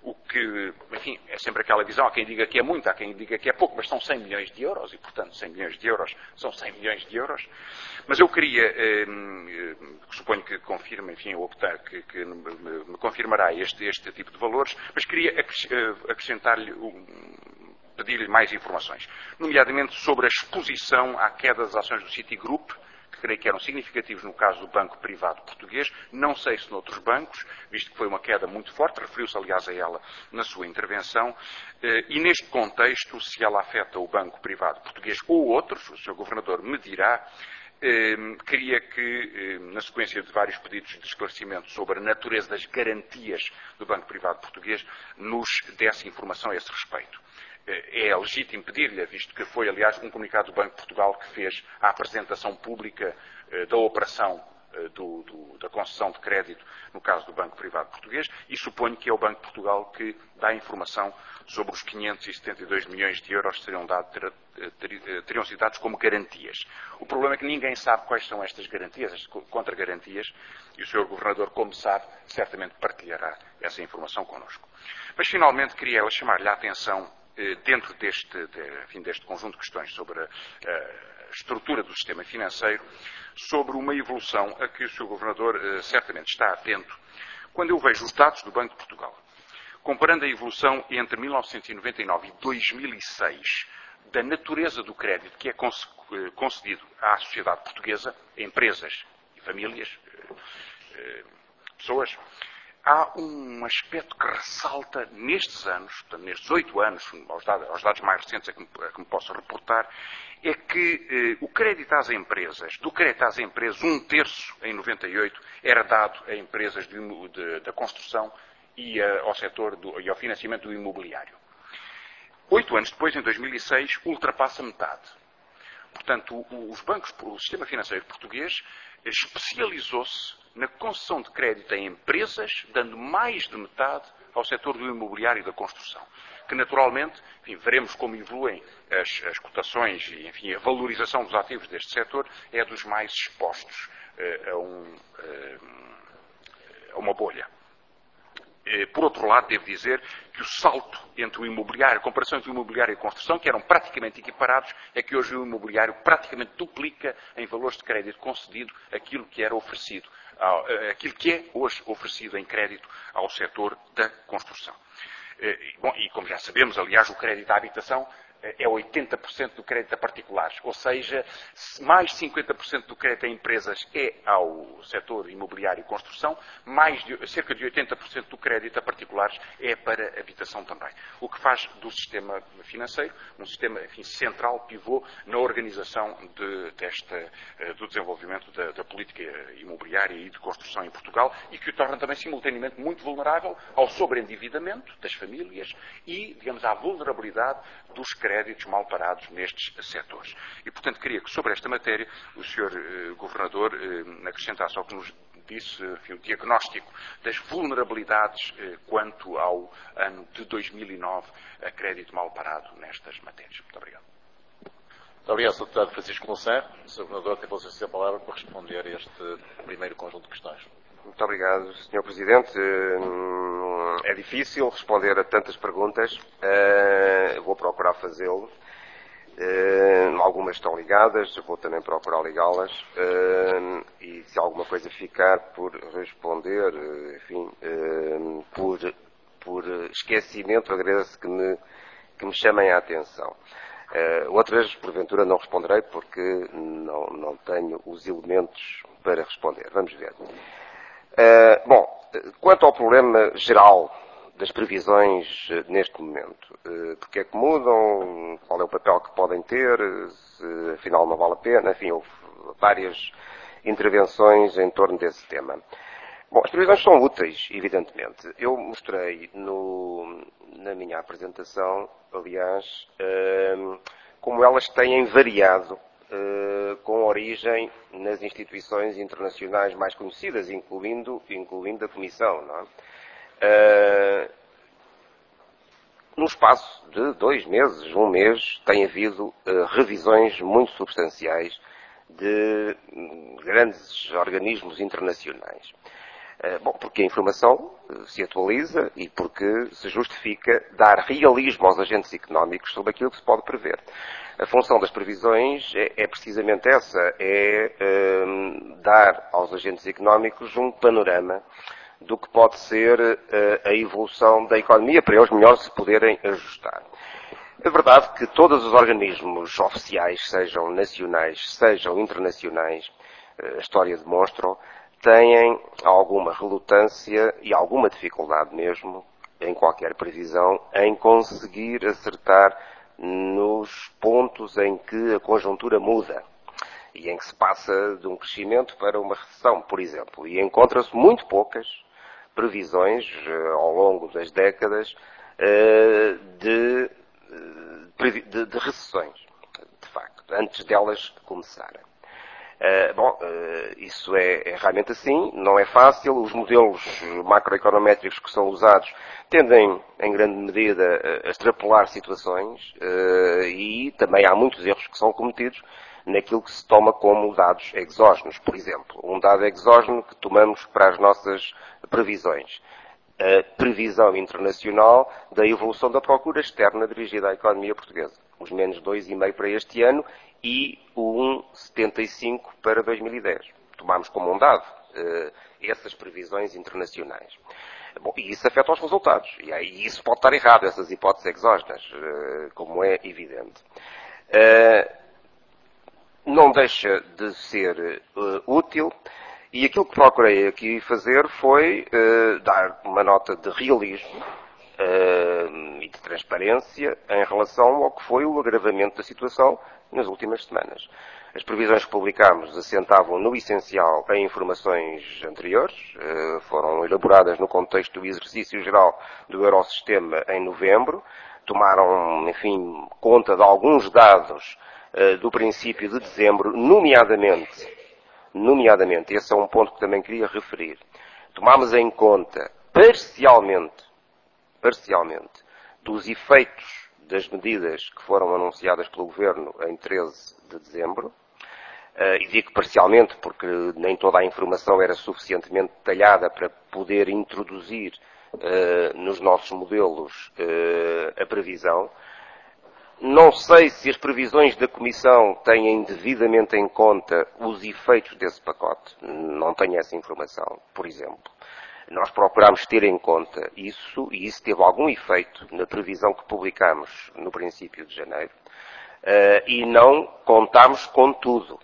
o que, enfim, é sempre aquela visão, há quem diga que é muito, há quem diga que é pouco, mas são cem milhões de euros, e portanto cem milhões de euros são cem milhões de euros. Mas eu queria, eh, suponho que confirme, enfim, optar, que, que me, me confirmará este, este tipo de valores, mas queria acrescentar-lhe, um, pedir-lhe mais informações, nomeadamente sobre a exposição à queda das ações do Citigroup, que creio que eram significativos no caso do Banco Privado Português, não sei se noutros bancos, visto que foi uma queda muito forte, referiu-se aliás a ela na sua intervenção, e neste contexto, se ela afeta o Banco Privado Português ou outros, o senhor Governador me dirá. Eh, queria que, eh, na sequência de vários pedidos de esclarecimento sobre a natureza das garantias do Banco Privado Português, nos desse informação a esse respeito. Eh, é legítimo pedir-lhe, visto que foi, aliás, um comunicado do Banco de Portugal que fez a apresentação pública eh, da operação eh, do, do, da concessão de crédito no caso do Banco Privado Português, e suponho que é o Banco de Portugal que dá informação sobre os quinhentos e setenta e dois milhões de euros que seriam dados, ter, ter, teriam sido dados como garantias. O problema é que ninguém sabe quais são estas garantias, estas contra-garantias, e o senhor Governador, como sabe, certamente partilhará essa informação connosco. Mas, finalmente, queria chamar-lhe a atenção, eh, dentro deste, de, enfim, deste conjunto de questões sobre a, a estrutura do sistema financeiro, sobre uma evolução a que o senhor Governador eh, certamente está atento, quando eu vejo os dados do Banco de Portugal, comparando a evolução entre mil novecentos e noventa e nove e dois mil e seis, da natureza do crédito que é concedido à sociedade portuguesa, empresas e famílias, pessoas, há um aspecto que ressalta nestes anos, portanto, nestes oito anos, aos dados, aos dados mais recentes a que, me, a que me posso reportar, é que eh, o crédito às empresas, do crédito às empresas, um terço em noventa e oito era dado a empresas de, de, da construção e a, ao setor do, e ao financiamento do imobiliário. Oito anos depois, em dois mil e seis, ultrapassa metade. Portanto, o, os bancos, o sistema financeiro português especializou-se na concessão de crédito a empresas, dando mais de metade ao setor do imobiliário e da construção. Que, naturalmente, enfim, veremos como evoluem as, as cotações e, enfim, a valorização dos ativos deste setor é dos mais expostos uh, a, um, uh, a uma bolha. Por outro lado, devo dizer que o salto entre o imobiliário, a comparação entre o imobiliário e a construção, que eram praticamente equiparados, é que hoje o imobiliário praticamente duplica em valores de crédito concedido aquilo que era oferecido, aquilo que é hoje oferecido em crédito ao setor da construção. Bom, e como já sabemos, aliás, o crédito à habitação é oitenta por cento do crédito a particulares, ou seja, mais cinquenta por cento do crédito a empresas é ao setor imobiliário e construção, mais de, cerca de oitenta por cento do crédito a particulares é para habitação também. O que faz do sistema financeiro um sistema, enfim, central, pivô, na organização de, desta, do desenvolvimento da, da política imobiliária e de construção em Portugal, e que o torna também simultaneamente muito vulnerável ao sobreendividamento das famílias e, digamos, à vulnerabilidade dos créditos créditos mal parados nestes setores. E, portanto, queria que sobre esta matéria o senhor eh, Governador eh, acrescentasse ao que nos disse, enfim, o diagnóstico das vulnerabilidades eh, quanto ao ano de dois mil e nove a crédito mal parado nestas matérias. Muito obrigado. Muito obrigado, senhor Deputado Francisco Louçã. O senhor Governador tem a palavra para responder a este primeiro conjunto de questões. Muito obrigado, senhor Presidente. É difícil responder a tantas perguntas. Vou procurar fazê-lo. Algumas estão ligadas, vou também procurar ligá-las. E se alguma coisa ficar por responder, enfim, por, por esquecimento, agradeço que me, que me chamem a atenção. Outras, porventura, não responderei porque não, não tenho os elementos para responder. Vamos ver. Uh, bom, quanto ao problema geral das previsões uh, neste momento, uh, porque é que mudam, qual é o papel que podem ter, se afinal não vale a pena, enfim, houve várias intervenções em torno desse tema. Bom, as previsões são úteis, evidentemente. Eu mostrei no, na minha apresentação, aliás, uh, como elas têm variado Uh, com origem nas instituições internacionais mais conhecidas, incluindo, incluindo a Comissão. Não é? Uh, no espaço de dois meses, um mês, tem havido uh, revisões muito substanciais de grandes organismos internacionais. Bom, porque a informação se atualiza e porque se justifica dar realismo aos agentes económicos sobre aquilo que se pode prever. A função das previsões é, é precisamente essa, é um, dar aos agentes económicos um panorama do que pode ser uh, a evolução da economia para eles melhor se poderem ajustar. É verdade que todos os organismos oficiais, sejam nacionais, sejam internacionais, a história demonstra, têm alguma relutância e alguma dificuldade mesmo, em qualquer previsão, em conseguir acertar nos pontos em que a conjuntura muda e em que se passa de um crescimento para uma recessão, por exemplo. E encontra-se muito poucas previsões ao longo das décadas de, de, de recessões, de facto, antes delas começarem. Uh, bom, uh, isso é, é realmente assim, não é fácil. Os modelos macroeconométricos que são usados tendem, em grande medida, a extrapolar situações uh, e também há muitos erros que são cometidos naquilo que se toma como dados exógenos. Por exemplo, um dado exógeno que tomamos para as nossas previsões. A previsão internacional da evolução da procura externa dirigida à economia portuguesa. Os menos dois vírgula cinco para este ano e o um vírgula setenta e cinco para dois mil e dez. Tomámos como um dado uh, essas previsões internacionais. Bom, e isso afeta os resultados. E aí isso pode estar errado, essas hipóteses exógenas, uh, como é evidente. Uh, não deixa de ser uh, útil. E aquilo que procurei aqui fazer foi uh, dar uma nota de realismo uh, e de transparência em relação ao que foi o agravamento da situação nas últimas semanas. As previsões que publicámos assentavam no essencial em informações anteriores, uh, foram elaboradas no contexto do exercício geral do Eurosistema em novembro, tomaram, enfim, conta de alguns dados uh, do princípio de dezembro, nomeadamente Nomeadamente, esse é um ponto que também queria referir. Tomámos em conta, parcialmente, parcialmente, dos efeitos das medidas que foram anunciadas pelo Governo em treze de dezembro. Uh, e digo parcialmente porque nem toda a informação era suficientemente detalhada para poder introduzir uh, nos nossos modelos uh, a previsão. Não sei se as previsões da Comissão têm devidamente em conta os efeitos desse pacote. Não tenho essa informação, por exemplo. Nós procurámos ter em conta isso, e isso teve algum efeito na previsão que publicámos no princípio de janeiro, uh, e não contámos com tudo,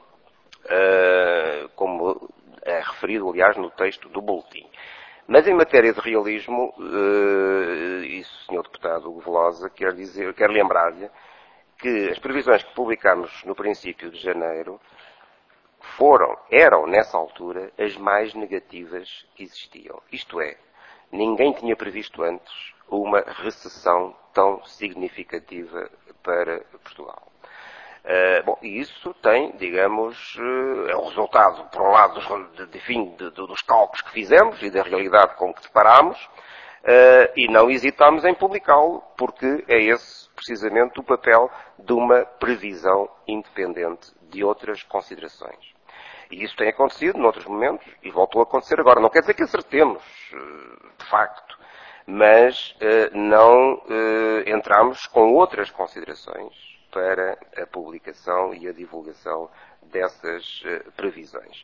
uh, como é referido, aliás, no texto do boletim. Mas em matéria de realismo, uh, isso, senhor Deputado Hugo Velosa, quer dizer, quero lembrar-lhe que as previsões que publicámos no princípio de janeiro foram, eram, nessa altura, as mais negativas que existiam. Isto é, ninguém tinha previsto antes uma recessão tão significativa para Portugal. Uh, bom, e isso tem, digamos, uh, é o resultado, por um lado, dos, de, enfim, de, de, dos cálculos que fizemos e da realidade com que deparámos, uh, e não hesitámos em publicá-lo, porque é esse, precisamente, o papel de uma previsão independente de outras considerações. E isso tem acontecido noutros momentos, e voltou a acontecer agora. Não quer dizer que acertemos, uh, de facto, mas uh, não uh, entramos com outras considerações para a publicação e a divulgação dessas uh, previsões.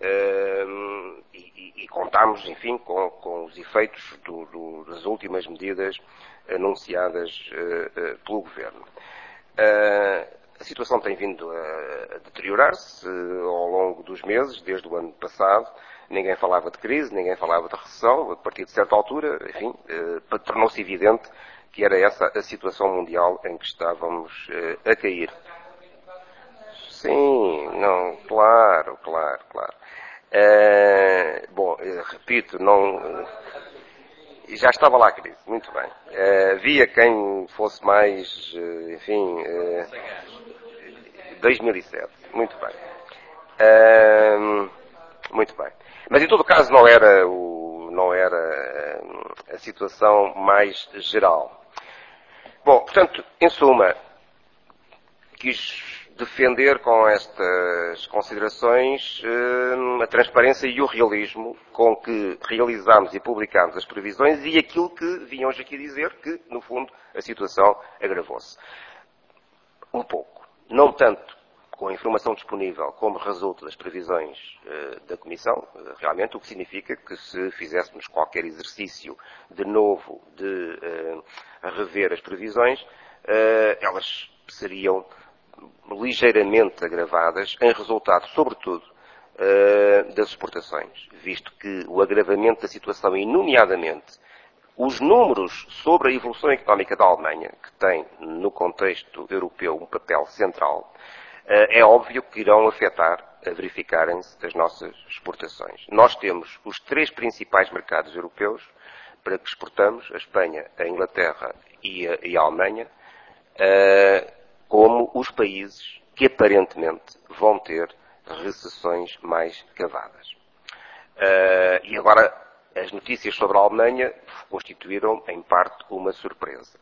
Uh, e, e, e contámos, enfim, com, com os efeitos do, do, das últimas medidas anunciadas uh, uh, pelo Governo. Uh, a situação tem vindo a, a deteriorar-se uh, ao longo dos meses, desde o ano passado. Ninguém falava de crise, ninguém falava de recessão. A partir de certa altura, enfim, uh, tornou-se evidente que era essa a situação mundial em que estávamos uh, a cair. Sim, não, claro, claro, claro. Uh, bom, uh, repito, não... Uh, já estava lá a crise, muito bem. Uh, havia quem fosse mais, uh, enfim... Uh, dois mil e sete, muito bem. Uh, muito bem. Mas em todo caso não era, o, não era a situação mais geral. Bom, portanto, em suma, quis defender com estas considerações a transparência e o realismo com que realizámos e publicámos as previsões e aquilo que vinham hoje aqui dizer que, no fundo, a situação agravou-se. Um pouco. Não tanto com a informação disponível como resulta das previsões uh, da Comissão, uh, realmente, o que significa que se fizéssemos qualquer exercício de novo de uh, rever as previsões, uh, elas seriam ligeiramente agravadas em resultado, sobretudo, uh, das exportações, visto que o agravamento da situação e, nomeadamente, os números sobre a evolução económica da Alemanha, que tem, no contexto europeu, um papel central, é óbvio que irão afetar a verificarem-se as nossas exportações. Nós temos os três principais mercados europeus para que exportamos, a Espanha, a Inglaterra e a, e a Alemanha, como os países que aparentemente vão ter recessões mais cavadas. E agora, as notícias sobre a Alemanha constituíram, em parte, uma surpresa.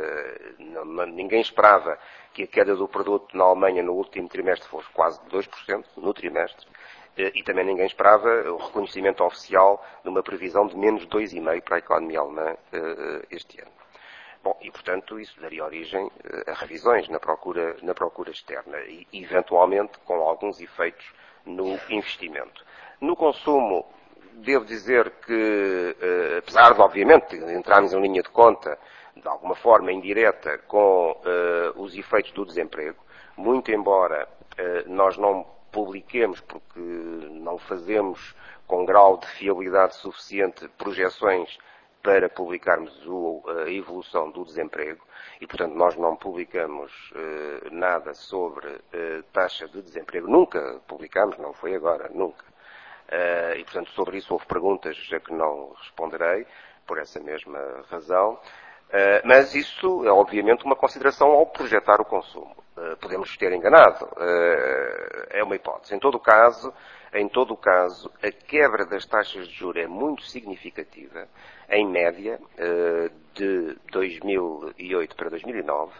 Uh, ninguém esperava que a queda do produto na Alemanha no último trimestre fosse quase de dois por cento, no trimestre, uh, e também ninguém esperava o reconhecimento oficial de uma previsão de menos dois vírgula cinco por cento para a economia alemã uh, este ano. Bom, e portanto isso daria origem uh, a revisões na procura, na procura externa e, eventualmente, com alguns efeitos no investimento. No consumo, devo dizer que, uh, apesar de, obviamente, entrarmos em linha de conta de alguma forma indireta com uh, os efeitos do desemprego, muito embora uh, nós não publiquemos, porque não fazemos com grau de fiabilidade suficiente projeções para publicarmos o, a evolução do desemprego, e portanto nós não publicamos uh, nada sobre uh, taxa de desemprego, nunca publicamos, não foi agora, nunca. Uh, e portanto sobre isso houve perguntas a que não responderei, por essa mesma razão. Uh, mas isso é obviamente uma consideração ao projetar o consumo. Uh, podemos ter enganado. Uh, é uma hipótese. Em todo o caso, em todo o caso, a quebra das taxas de juros é muito significativa, em média, uh, de dois mil e oito para dois mil e nove.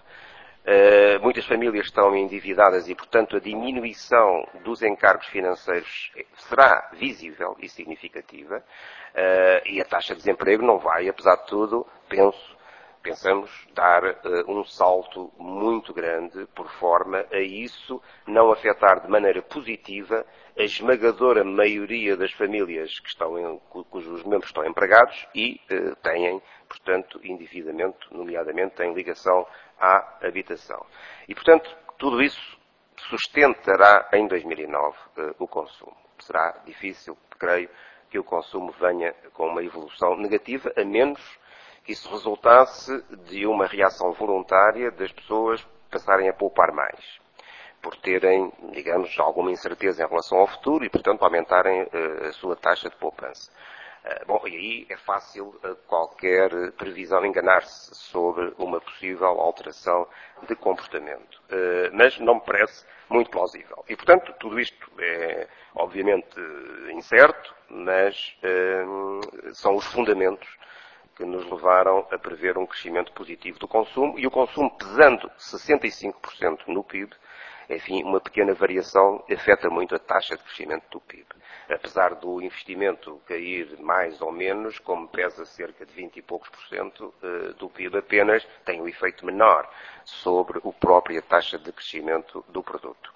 Uh, muitas famílias estão endividadas e, portanto, a diminuição dos encargos financeiros será visível e significativa. Uh, e a taxa de desemprego não vai, apesar de tudo, penso, pensamos dar uh, um salto muito grande por forma a isso não afetar de maneira positiva a esmagadora maioria das famílias que estão em, cujos membros estão empregados e uh, têm, portanto, endividamento, nomeadamente em ligação à habitação. E, portanto, tudo isso sustentará em dois mil e nove uh, o consumo. Será difícil, creio, que o consumo venha com uma evolução negativa, a menos que isso resultasse de uma reação voluntária das pessoas passarem a poupar mais, por terem, digamos, alguma incerteza em relação ao futuro e, portanto, aumentarem uh, a sua taxa de poupança. Uh, bom, e aí é fácil uh, qualquer previsão enganar-se sobre uma possível alteração de comportamento. Uh, mas não me parece muito plausível. E, portanto, tudo isto é, obviamente, incerto, mas uh, são os fundamentos que nos levaram a prever um crescimento positivo do consumo, e o consumo pesando sessenta e cinco por cento no P I B, enfim, uma pequena variação afeta muito a taxa de crescimento do P I B. Apesar do investimento cair mais ou menos, como pesa cerca de vinte e poucos por cento do P I B apenas, tem um efeito menor sobre a própria taxa de crescimento do produto.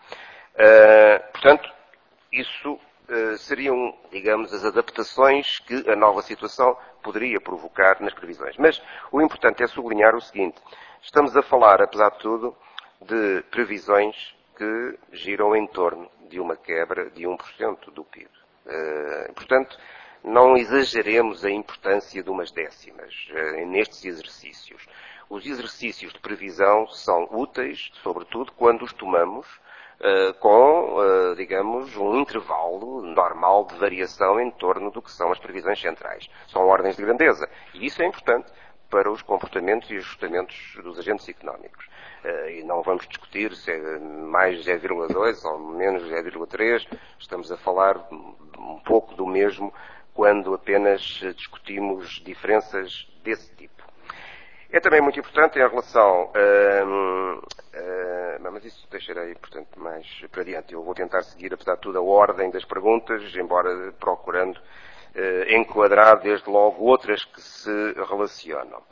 Portanto, isso seriam, digamos, as adaptações que a nova situação poderia provocar nas previsões. Mas o importante é sublinhar o seguinte: estamos a falar, apesar de tudo, de previsões que giram em torno de uma quebra de um por cento do P I B. Uh, portanto, não exageremos a importância de umas décimas uh, nestes exercícios. Os exercícios de previsão são úteis, sobretudo, quando os tomamos Uh, com, uh, digamos, um intervalo normal de variação em torno do que são as previsões centrais. São ordens de grandeza. E isso é importante para os comportamentos e ajustamentos dos agentes económicos. Uh, e não vamos discutir se é mais zero vírgula dois ou menos zero vírgula três. Estamos a falar um pouco do mesmo quando apenas discutimos diferenças desse tipo. É também muito importante em relação a... Uh, mas isso deixarei, portanto, mais para diante. Eu vou tentar seguir, apesar de tudo, a ordem das perguntas, embora procurando uh, enquadrar, desde logo, outras que se relacionam.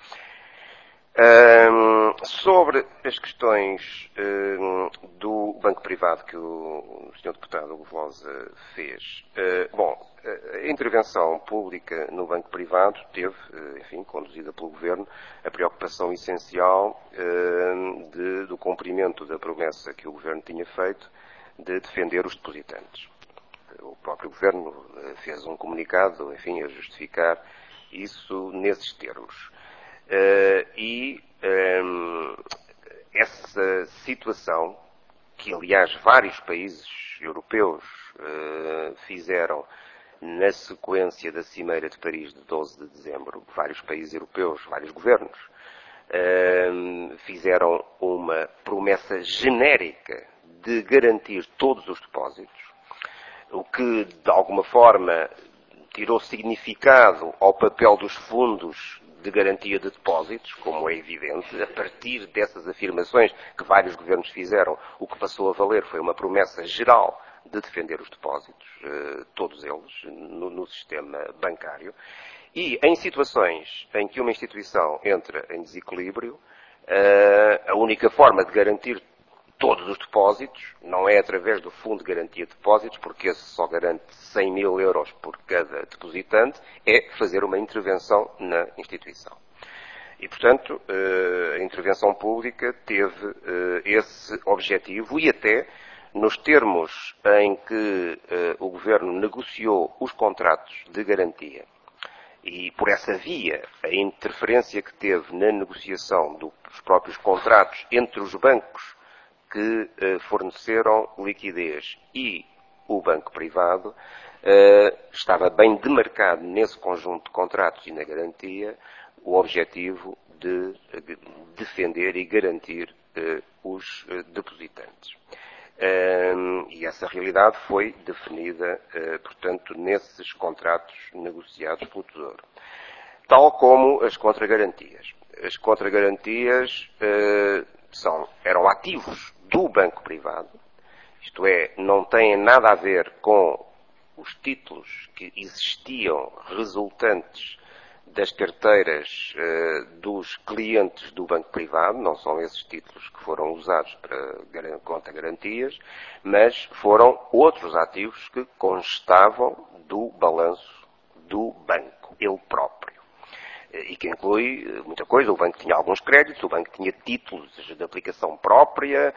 Um, sobre as questões um, do banco privado que o, o senhor Deputado Hugo Velosa fez, uh, bom, a intervenção pública no banco privado teve, uh, enfim, conduzida pelo Governo, a preocupação essencial uh, de, do cumprimento da promessa que o Governo tinha feito de defender os depositantes. O próprio Governo uh, fez um comunicado, enfim, a justificar isso nesses termos. Uh, e um, essa situação, que aliás vários países europeus uh, fizeram na sequência da Cimeira de Paris de doze de dezembro, vários países europeus, vários governos, uh, fizeram uma promessa genérica de garantir todos os depósitos, o que de alguma forma tirou significado ao papel dos fundos de garantia de depósitos, como é evidente, a partir dessas afirmações que vários governos fizeram, o que passou a valer foi uma promessa geral de defender os depósitos, todos eles, no, no sistema bancário. E em situações em que uma instituição entra em desequilíbrio, a única forma de garantir todos os depósitos não é através do Fundo de Garantia de Depósitos, porque esse só garante cem mil euros por cada depositante, é fazer uma intervenção na instituição. E, portanto, a intervenção pública teve esse objetivo e até nos termos em que o Governo negociou os contratos de garantia e por essa via a interferência que teve na negociação dos próprios contratos entre os bancos que uh, forneceram liquidez e o banco privado, uh, estava bem demarcado nesse conjunto de contratos e na garantia o objetivo de, de defender e garantir uh, os uh, depositantes. Uh, e essa realidade foi definida, uh, portanto, nesses contratos negociados pelo Tesouro. Tal como as contragarantias. As contragarantias uh, são, eram ativos do banco privado, isto é, não têm nada a ver com os títulos que existiam resultantes das carteiras uh, dos clientes do banco privado, não são esses títulos que foram usados para conta garantias, mas foram outros ativos que constavam do balanço do banco, ele próprio. E que inclui muita coisa. O banco tinha alguns créditos, o banco tinha títulos de aplicação própria,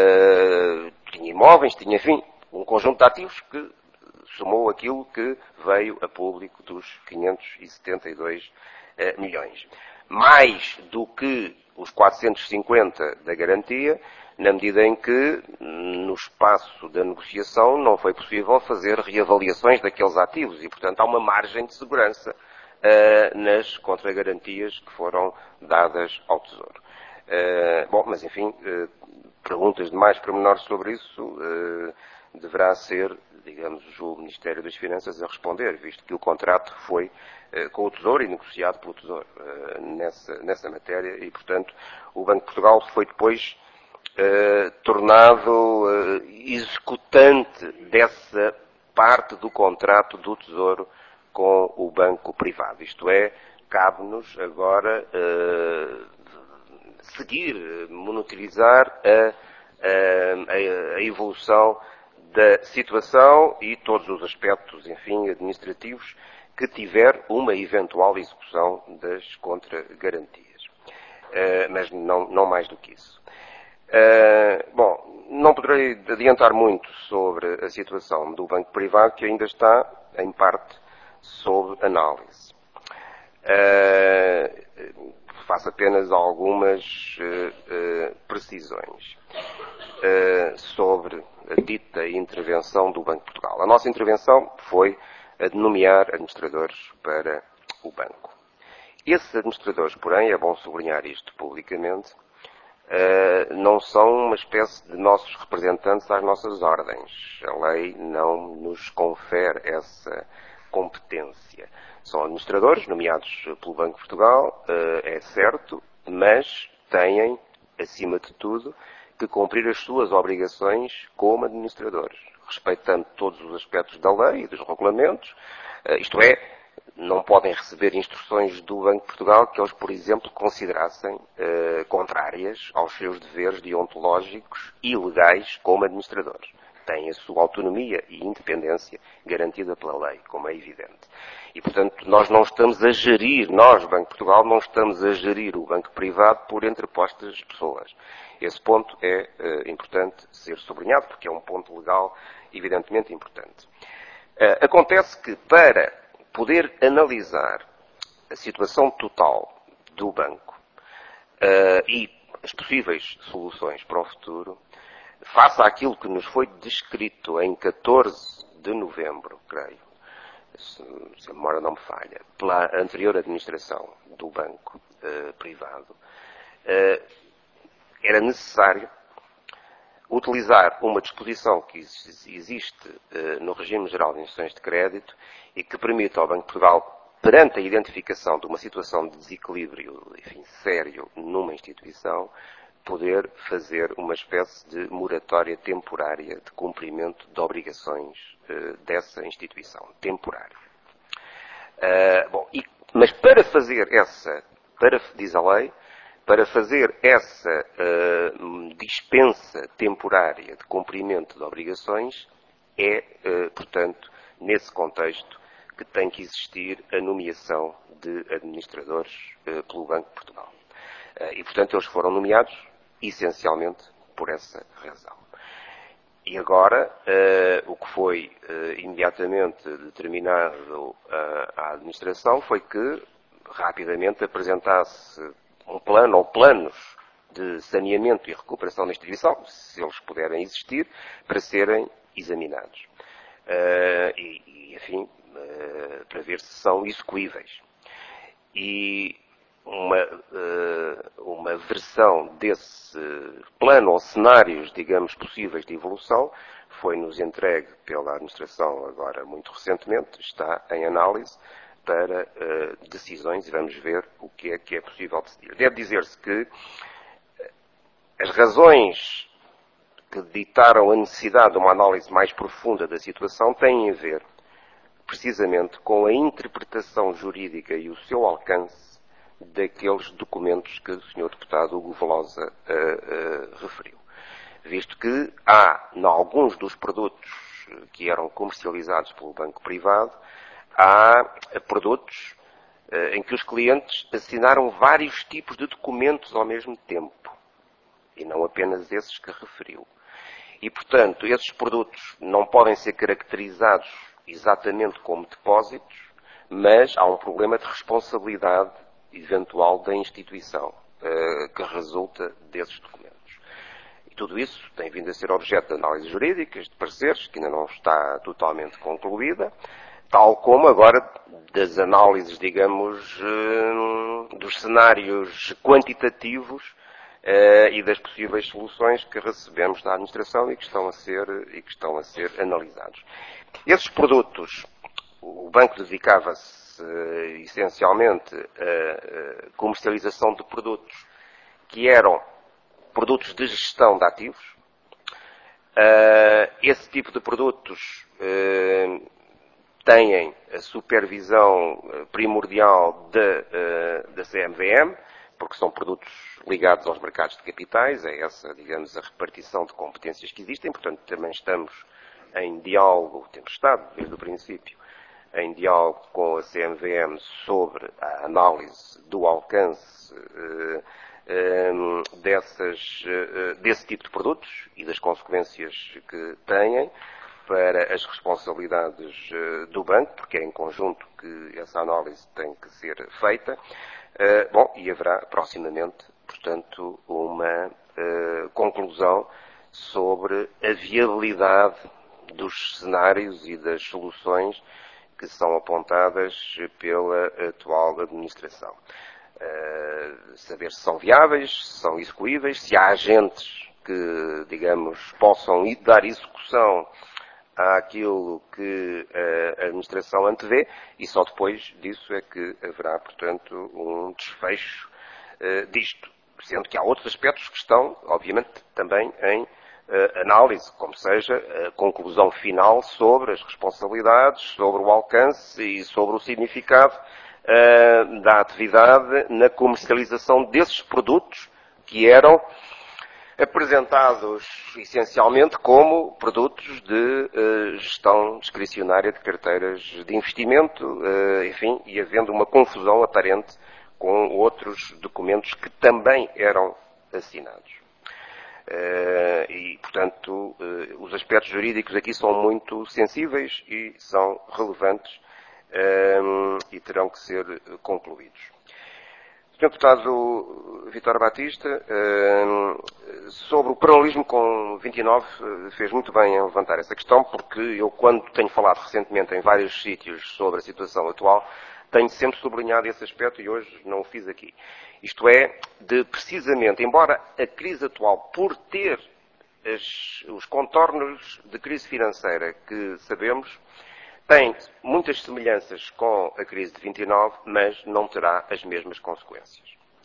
uh, tinha imóveis, tinha, enfim, um conjunto de ativos que somou aquilo que veio a público dos quinhentos e setenta e dois uh, milhões. Mais do que os quatrocentos e cinquenta da garantia, na medida em que, no espaço da negociação, não foi possível fazer reavaliações daqueles ativos e, portanto, há uma margem de segurança Uh, nas contragarantias que foram dadas ao Tesouro. Uh, bom, mas enfim, uh, perguntas de mais pormenores sobre isso uh, deverá ser, digamos, o Ministério das Finanças a responder, visto que o contrato foi uh, com o Tesouro e negociado pelo Tesouro uh, nessa, nessa matéria e, portanto, o Banco de Portugal foi depois uh, tornado uh, executante dessa parte do contrato do Tesouro com o banco privado. Isto é, cabe-nos agora uh, seguir, monitorizar a, a, a evolução da situação e todos os aspectos, enfim, administrativos que tiver uma eventual execução das contragarantias. Uh, mas não, não mais do que isso. Uh, bom, não poderei adiantar muito sobre a situação do banco privado, que ainda está, em parte, sob análise. Uh, faço apenas algumas uh, uh, precisões uh, sobre a dita intervenção do Banco de Portugal. A nossa intervenção foi a de nomear administradores para o banco. Esses administradores, porém, é bom sublinhar isto publicamente, uh, não são uma espécie de nossos representantes às nossas ordens. A lei não nos confere essa competência. São administradores nomeados pelo Banco de Portugal, é certo, mas têm, acima de tudo, que cumprir as suas obrigações como administradores, respeitando todos os aspectos da lei e dos regulamentos, isto é, não podem receber instruções do Banco de Portugal que eles, por exemplo, considerassem eh, contrárias aos seus deveres deontológicos e legais como administradores. Têm a sua autonomia e independência garantida pela lei, como é evidente. E, portanto, nós não estamos a gerir, nós, Banco de Portugal, não estamos a gerir o banco privado por entrepostas pessoas. Esse ponto é eh, importante ser sublinhado, porque é um ponto legal evidentemente importante. Eh, acontece que, para poder analisar a situação total do banco uh, e as possíveis soluções para o futuro, face àquilo que nos foi descrito em catorze de novembro, creio, se, se a memória não me falha, pela anterior administração do banco uh, privado, uh, era necessário utilizar uma disposição que existe uh, no regime geral de instituições de crédito e que permite ao Banco de Portugal, perante a identificação de uma situação de desequilíbrio, enfim, sério numa instituição, poder fazer uma espécie de moratória temporária de cumprimento de obrigações uh, dessa instituição, temporária. Uh, bom, e, mas para fazer essa, para, diz a lei, para fazer essa uh, dispensa temporária de cumprimento de obrigações, é, uh, portanto, nesse contexto que tem que existir a nomeação de administradores uh, pelo Banco de Portugal. Uh, e, portanto, eles foram nomeados essencialmente por essa razão. E agora, uh, o que foi uh, imediatamente determinado uh, à administração foi que rapidamente apresentasse um plano ou planos de saneamento e recuperação da instituição, se eles puderem existir, para serem examinados. Uh, e, e, enfim, uh, para ver se são execuíveis. E uma, uh, uma versão desse plano ou cenários, digamos, possíveis de evolução, foi-nos entregue pela administração agora muito recentemente, está em análise, para uh, decisões e vamos ver o que é que é possível decidir. Deve dizer-se que as razões que ditaram a necessidade de uma análise mais profunda da situação têm a ver precisamente com a interpretação jurídica e o seu alcance daqueles documentos que o senhor Deputado Hugo Velosa uh, uh, referiu. Visto que há, em alguns dos produtos que eram comercializados pelo banco privado, há produtos uh, em que os clientes assinaram vários tipos de documentos ao mesmo tempo, e não apenas esses que referiu. E, portanto, esses produtos não podem ser caracterizados exatamente como depósitos, mas há um problema de responsabilidade eventual da instituição uh, que resulta desses documentos. E tudo isso tem vindo a ser objeto de análises jurídicas, de pareceres, que ainda não está totalmente concluída, tal como agora das análises, digamos, uh, dos cenários quantitativos uh, e das possíveis soluções que recebemos da administração e que estão a ser, e que estão a ser analisados. Esses produtos, o banco dedicava-se uh, essencialmente à comercialização de produtos que eram produtos de gestão de ativos. Uh, esse tipo de produtos uh, têm a supervisão primordial da, uh, da C M V M, porque são produtos ligados aos mercados de capitais, é essa, digamos, a repartição de competências que existem, portanto também estamos em diálogo, temos estado desde o princípio, em diálogo com a C M V M sobre a análise do alcance uh, um, dessas, uh, desse tipo de produtos e das consequências que têm para as responsabilidades uh, do banco, porque é em conjunto que essa análise tem que ser feita. Uh, bom, e haverá proximamente, portanto, uma uh, conclusão sobre a viabilidade dos cenários e das soluções que são apontadas pela atual administração. Uh, saber se são viáveis, se são execuíveis, se há agentes que, digamos, possam dar execução àquilo que a administração antevê, e só depois disso é que haverá, portanto, um desfecho uh, disto, sendo que há outros aspectos que estão, obviamente, também em uh, análise, como seja a conclusão final sobre as responsabilidades, sobre o alcance e sobre o significado uh, da atividade na comercialização desses produtos que eram apresentados essencialmente como produtos de uh, gestão discricionária de carteiras de investimento, uh, enfim, e havendo uma confusão aparente com outros documentos que também eram assinados. Uh, e, portanto, uh, os aspectos jurídicos aqui são muito sensíveis e são relevantes uh, e terão que ser concluídos. senhor Deputado Vítor Batista, sobre o paralelismo com vinte e nove, fez muito bem em levantar essa questão, porque eu, quando tenho falado recentemente em vários sítios sobre a situação atual, tenho sempre sublinhado esse aspecto e hoje não o fiz aqui. Isto é, de precisamente, embora a crise atual, por ter as, os contornos de crise financeira que sabemos, tem muitas semelhanças com a crise de vinte e nove, mas não terá as mesmas consequências.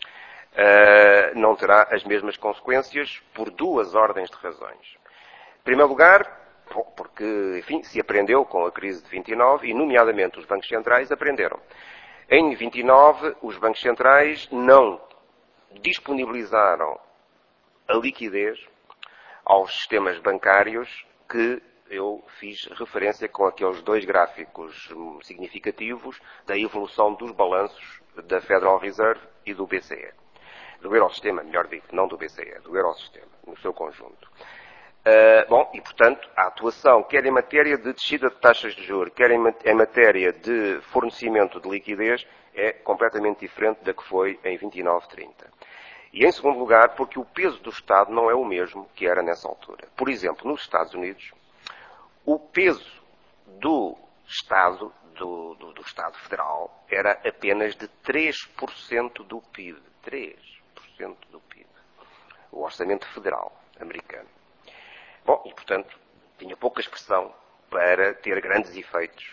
Uh, não terá as mesmas consequências por duas ordens de razões. Em primeiro lugar, porque, enfim, se aprendeu com a crise de vinte e nove e, nomeadamente, os bancos centrais aprenderam. Em vinte e nove, os bancos centrais não disponibilizaram a liquidez aos sistemas bancários que eu fiz referência com aqueles dois gráficos significativos da evolução dos balanços da Federal Reserve e do B C E. Do Eurosistema, melhor dito, não do B C E, do Eurosistema, no seu conjunto. Uh, bom, e portanto, a atuação, quer em matéria de descida de taxas de juros, quer em, em matéria de fornecimento de liquidez, é completamente diferente da que foi em vinte e nove trinta. E em segundo lugar, porque o peso do Estado não é o mesmo que era nessa altura. Por exemplo, nos Estados Unidos, o peso do Estado, do, do, do Estado Federal, era apenas de três por cento do P I B. três por cento do P I B. O orçamento federal americano. Bom, e portanto, tinha pouca expressão para ter grandes efeitos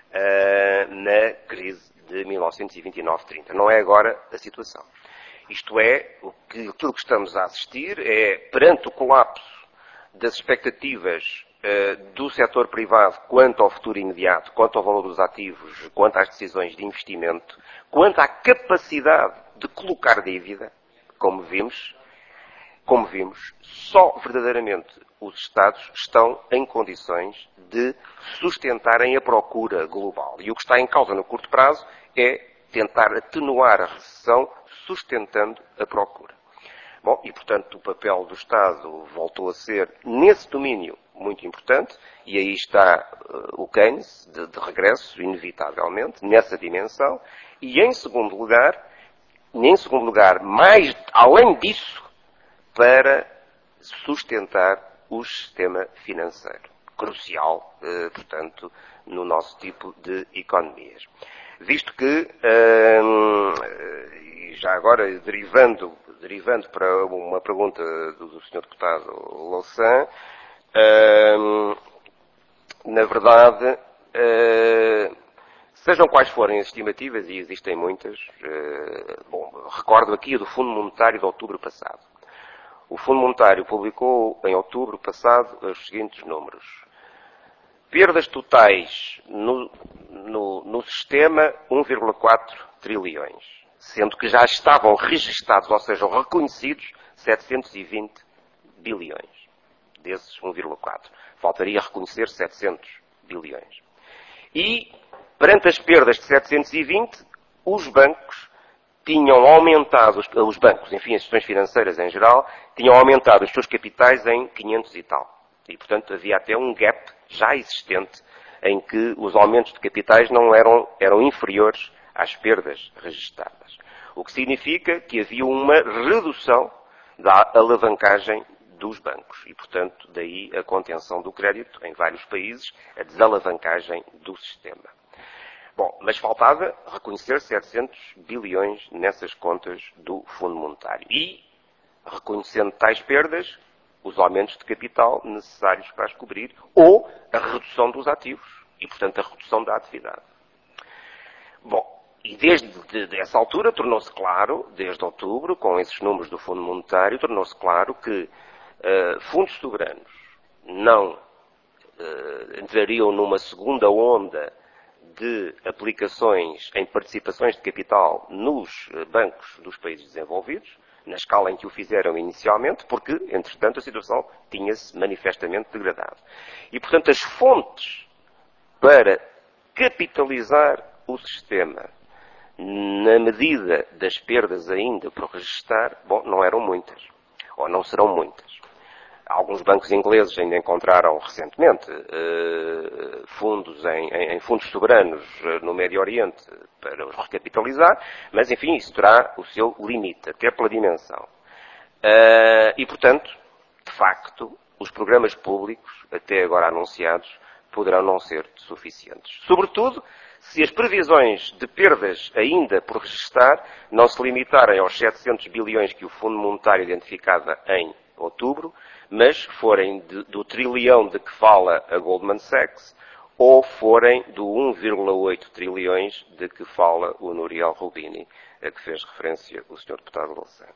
uh, na crise de mil novecentos e vinte e nove trinta. Não é agora a situação. Isto é, o que, aquilo que estamos a assistir é, perante o colapso das expectativas uh, do setor privado quanto ao futuro imediato, quanto ao valor dos ativos, quanto às decisões de investimento, quanto à capacidade de colocar dívida, como vimos, como vimos, só verdadeiramente os Estados estão em condições de sustentarem a procura global. E o que está em causa no curto prazo é tentar atenuar a recessão sustentando a procura. Bom, e portanto o papel do Estado voltou a ser, nesse domínio, muito importante, e aí está uh, o Keynes, de, de regresso, inevitavelmente, nessa dimensão, e em segundo lugar, em segundo lugar, mais além disso, para sustentar o sistema financeiro, crucial, uh, portanto, no nosso tipo de economias. Visto que, uh, e já agora derivando, derivando para uma pergunta do, do senhor Deputado Louçã, uh, na verdade, uh, sejam quais forem as estimativas, e existem muitas, uh, bom, recordo aqui a do Fundo Monetário de outubro passado. O Fundo Monetário publicou em outubro passado os seguintes números. Perdas totais no, no, no sistema um vírgula quatro trilhões, sendo que já estavam registados, ou seja, reconhecidos, setecentos e vinte bilhões desses um vírgula quatro. Faltaria reconhecer setecentos bilhões. E, perante as perdas de setecentos e vinte, os bancos tinham aumentado, os bancos, enfim, as instituições financeiras em geral, tinham aumentado os seus capitais em quinhentos e tal. E, portanto, havia até um gap já existente em que os aumentos de capitais não eram, eram inferiores às perdas registadas. O que significa que havia uma redução da alavancagem dos bancos. E, portanto, daí a contenção do crédito em vários países, a desalavancagem do sistema. Bom, mas faltava reconhecer setecentos bilhões nessas contas do Fundo Monetário. E, reconhecendo tais perdas, os aumentos de capital necessários para as cobrir, ou a redução dos ativos, e, portanto, a redução da atividade. Bom, e desde de, essa altura tornou-se claro, desde outubro, com esses números do Fundo Monetário, tornou-se claro que uh, fundos soberanos não uh, entrariam numa segunda onda de aplicações em participações de capital nos bancos dos países desenvolvidos, na escala em que o fizeram inicialmente, porque, entretanto, a situação tinha-se manifestamente degradado. E, portanto, as fontes para capitalizar o sistema, na medida das perdas ainda por registrar, bom, não eram muitas, ou não serão muitas. Alguns bancos ingleses ainda encontraram recentemente eh, fundos em, em, em fundos soberanos no Médio Oriente para os recapitalizar, mas enfim, isso terá o seu limite, até pela dimensão. Eh, e, portanto, de facto, os programas públicos, até agora anunciados, poderão não ser suficientes. Sobretudo, se as previsões de perdas ainda por registrar não se limitarem aos setecentos bilhões que o Fundo Monetário identificava em outubro, mas forem de, do trilhão de que fala a Goldman Sachs, ou forem do um vírgula oito trilhões de que fala o Nouriel Roubini, a que fez referência o senhor deputado Louçã.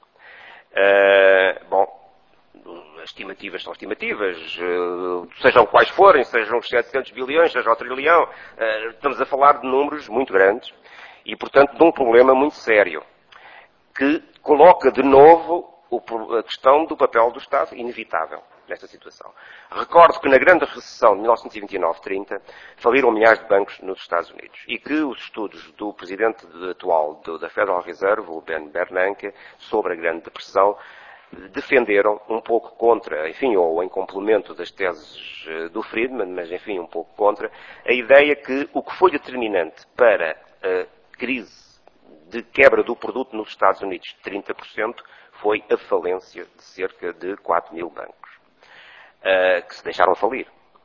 Uh, bom, as estimativas são estimativas, uh, sejam quais forem, sejam os setecentos bilhões, seja o trilhão, uh, estamos a falar de números muito grandes e, portanto, de um problema muito sério, que coloca de novo a questão do papel do Estado inevitável nesta situação. Recordo que na grande recessão de mil novecentos e vinte e nove trinta faliram milhares de bancos nos Estados Unidos e que os estudos do presidente atual do, da Federal Reserve, o Ben Bernanke, sobre a Grande Depressão, defenderam um pouco contra, enfim, ou em complemento das teses do Friedman, mas enfim, um pouco contra, a ideia que o que foi determinante para a crise de quebra do produto nos Estados Unidos de trinta por cento foi a falência de cerca de quatro mil bancos, uh, que se deixaram falir,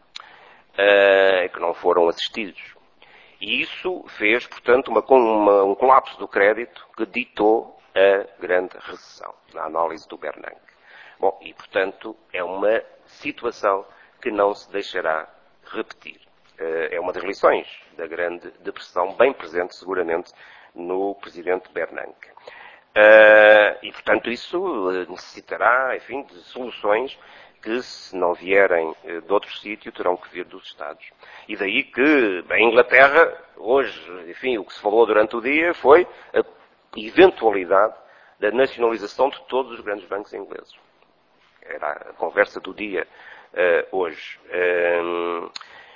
uh, que não foram assistidos. E isso fez, portanto, uma, uma, um colapso do crédito que ditou a grande recessão, na análise do Bernanke. Bom, e, portanto, é uma situação que não se deixará repetir. Uh, é uma das lições da Grande Depressão, bem presente, seguramente, no presidente Bernanke. Uh, e, portanto, isso necessitará, enfim, de soluções que, se não vierem uh, de outro sítio, terão que vir dos Estados. E daí que a Inglaterra, hoje, enfim, o que se falou durante o dia foi a eventualidade da nacionalização de todos os grandes bancos ingleses. Era a conversa do dia uh, hoje. Uh,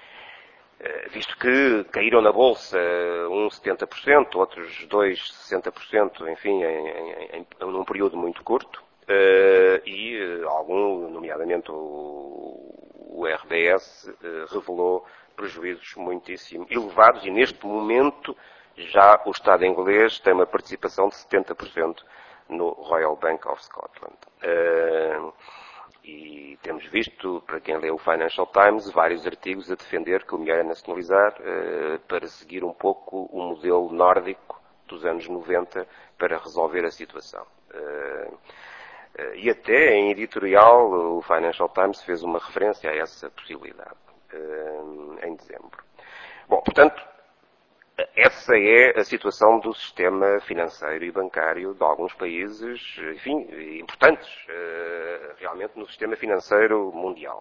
Visto que caíram na Bolsa uns setenta por cento, outros dois sessenta por cento, enfim, em, em, em, num período muito curto, uh, e uh, algum, nomeadamente o, o R B S, uh, revelou prejuízos muitíssimo elevados e neste momento já o Estado inglês tem uma participação de setenta por cento no Royal Bank of Scotland. Uh, E temos visto, para quem lê o Financial Times, vários artigos a defender que o melhor é nacionalizar uh, para seguir um pouco o modelo nórdico dos anos noventa para resolver a situação. Uh, uh, e até em editorial o Financial Times fez uma referência a essa possibilidade uh, em dezembro. Bom, portanto, essa é a situação do sistema financeiro e bancário de alguns países, enfim, importantes, realmente, no sistema financeiro mundial.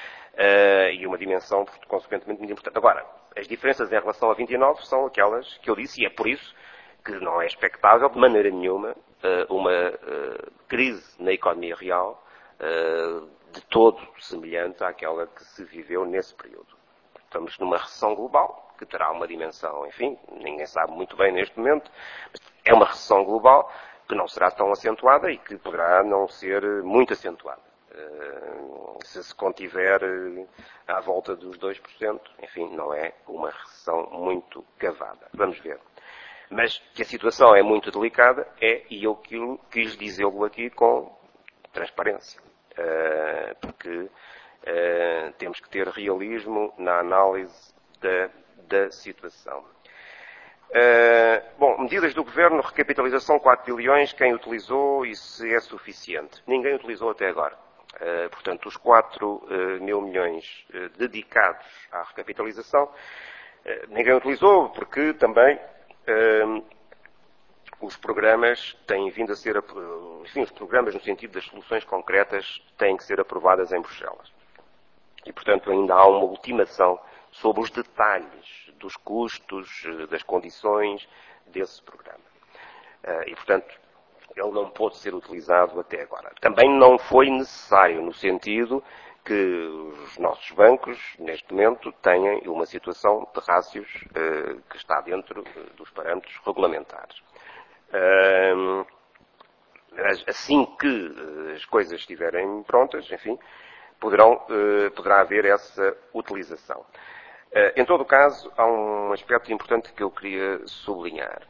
E uma dimensão, consequentemente, muito importante. Agora, as diferenças em relação a vinte e nove são aquelas que eu disse, e é por isso que não é expectável, de maneira nenhuma, uma crise na economia real de todo semelhante àquela que se viveu nesse período. Estamos numa recessão global, que terá uma dimensão, enfim, ninguém sabe muito bem neste momento, mas é uma recessão global que não será tão acentuada e que poderá não ser muito acentuada. Uh, se se contiver uh, à volta dos dois por cento, enfim, não é uma recessão muito cavada. Vamos ver. Mas que a situação é muito delicada é, e eu quis dizê-lo aqui com transparência, uh, porque uh, temos que ter realismo na análise da da situação. Uh, bom, medidas do Governo, recapitalização quatro bilhões, quem utilizou e se é suficiente? Ninguém utilizou até agora. Uh, portanto, os quatro mil milhões uh, dedicados à recapitalização, uh, ninguém utilizou porque também uh, os programas têm vindo a ser, enfim, os programas no sentido das soluções concretas têm que ser aprovadas em Bruxelas. E, portanto, ainda há uma ultimação sobre os detalhes dos custos, das condições desse programa. Uh, e, portanto, ele não pôde ser utilizado até agora. Também não foi necessário, no sentido que os nossos bancos, neste momento, têm uma situação de rácios uh, que está dentro uh, dos parâmetros regulamentares. Uh, assim que as coisas estiverem prontas, enfim, poderão, uh, poderá haver essa utilização. Uh, em todo o caso, há um aspecto importante que eu queria sublinhar.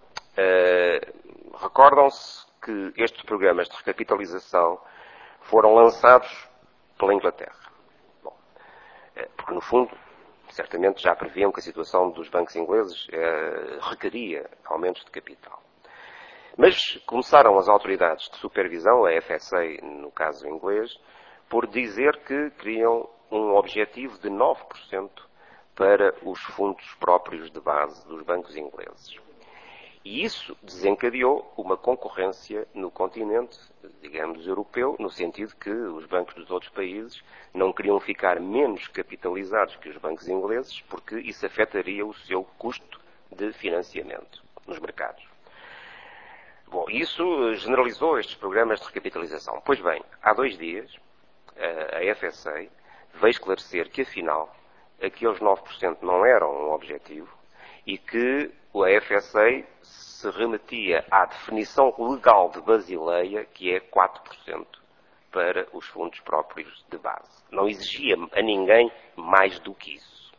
Uh, recordam-se que estes programas de recapitalização foram lançados pela Inglaterra. Bom, porque, no fundo, certamente já previam que a situação dos bancos ingleses eh, requeria aumentos de capital. Mas começaram as autoridades de supervisão, a F S A no caso inglês, por dizer que queriam um objetivo de nove por cento para os fundos próprios de base dos bancos ingleses. E isso desencadeou uma concorrência no continente, digamos, europeu, no sentido que os bancos dos outros países não queriam ficar menos capitalizados que os bancos ingleses, porque isso afetaria o seu custo de financiamento nos mercados. Bom, isso generalizou estes programas de recapitalização. Pois bem, há dois dias, a F S A veio esclarecer que, afinal, aqueles nove por cento não eram um objetivo e que a F S A se remetia à definição legal de Basileia, que é quatro por cento para os fundos próprios de base. Não exigia a ninguém mais do que isso.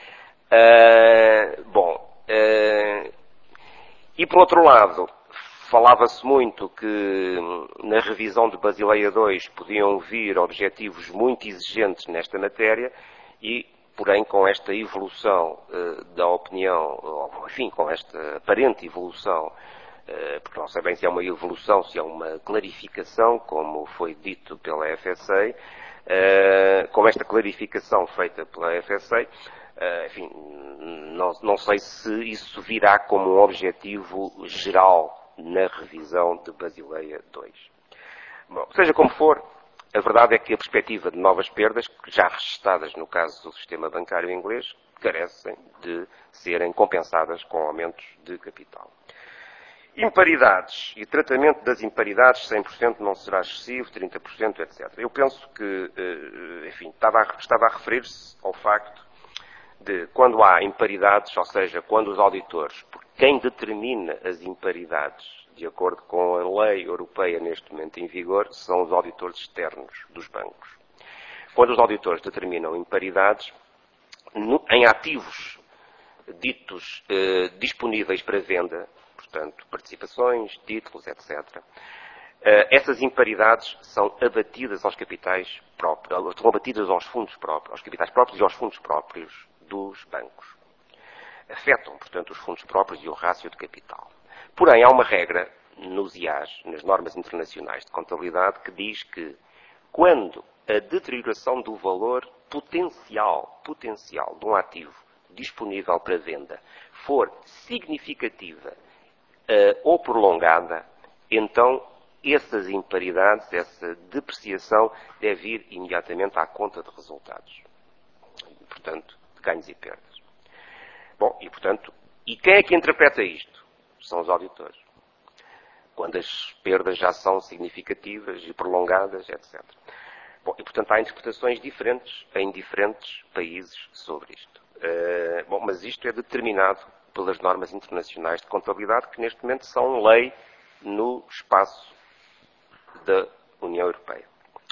Uh, bom, uh, e por outro lado, falava-se muito que na revisão de Basileia dois podiam vir objetivos muito exigentes nesta matéria e, porém, com esta evolução uh, da opinião, ou, enfim, com esta aparente evolução, uh, porque não sei bem se é uma evolução, se é uma clarificação, como foi dito pela F S A, uh, com esta clarificação feita pela F S A, uh, enfim, não, não sei se isso virá como um objetivo geral na revisão de Basileia dois. Bom, seja como for, a verdade é que a perspectiva de novas perdas, já registadas no caso do sistema bancário inglês, carecem de serem compensadas com aumentos de capital. Imparidades e tratamento das imparidades, cem por cento não será excessivo, trinta por cento, etcétera. Eu penso que, enfim, estava a, estava a referir-se ao facto de quando há imparidades, ou seja, quando os auditores, por quem determina as imparidades, de acordo com a lei europeia neste momento em vigor, são os auditores externos dos bancos. Quando os auditores determinam imparidades, no, em ativos ditos eh, disponíveis para venda, portanto, participações, títulos, etcétera, eh, essas imparidades são abatidas aos capitais próprios, são abatidas aos fundos próprios, aos capitais próprios e aos fundos próprios dos bancos. Afetam, portanto, os fundos próprios e o rácio de capital. Porém, há uma regra nos I A S, nas normas internacionais de contabilidade, que diz que quando a deterioração do valor potencial, potencial de um ativo disponível para venda for significativa uh, ou prolongada, então essas imparidades, essa depreciação deve ir imediatamente à conta de resultados. Portanto, de ganhos e perdas. Bom, e portanto, e quem é que interpreta isto? São os auditores. Quando as perdas já são significativas e prolongadas, etcétera. Bom, e portanto há interpretações diferentes em diferentes países sobre isto. Uh, bom, mas isto é determinado pelas normas internacionais de contabilidade que neste momento são lei no espaço da União Europeia.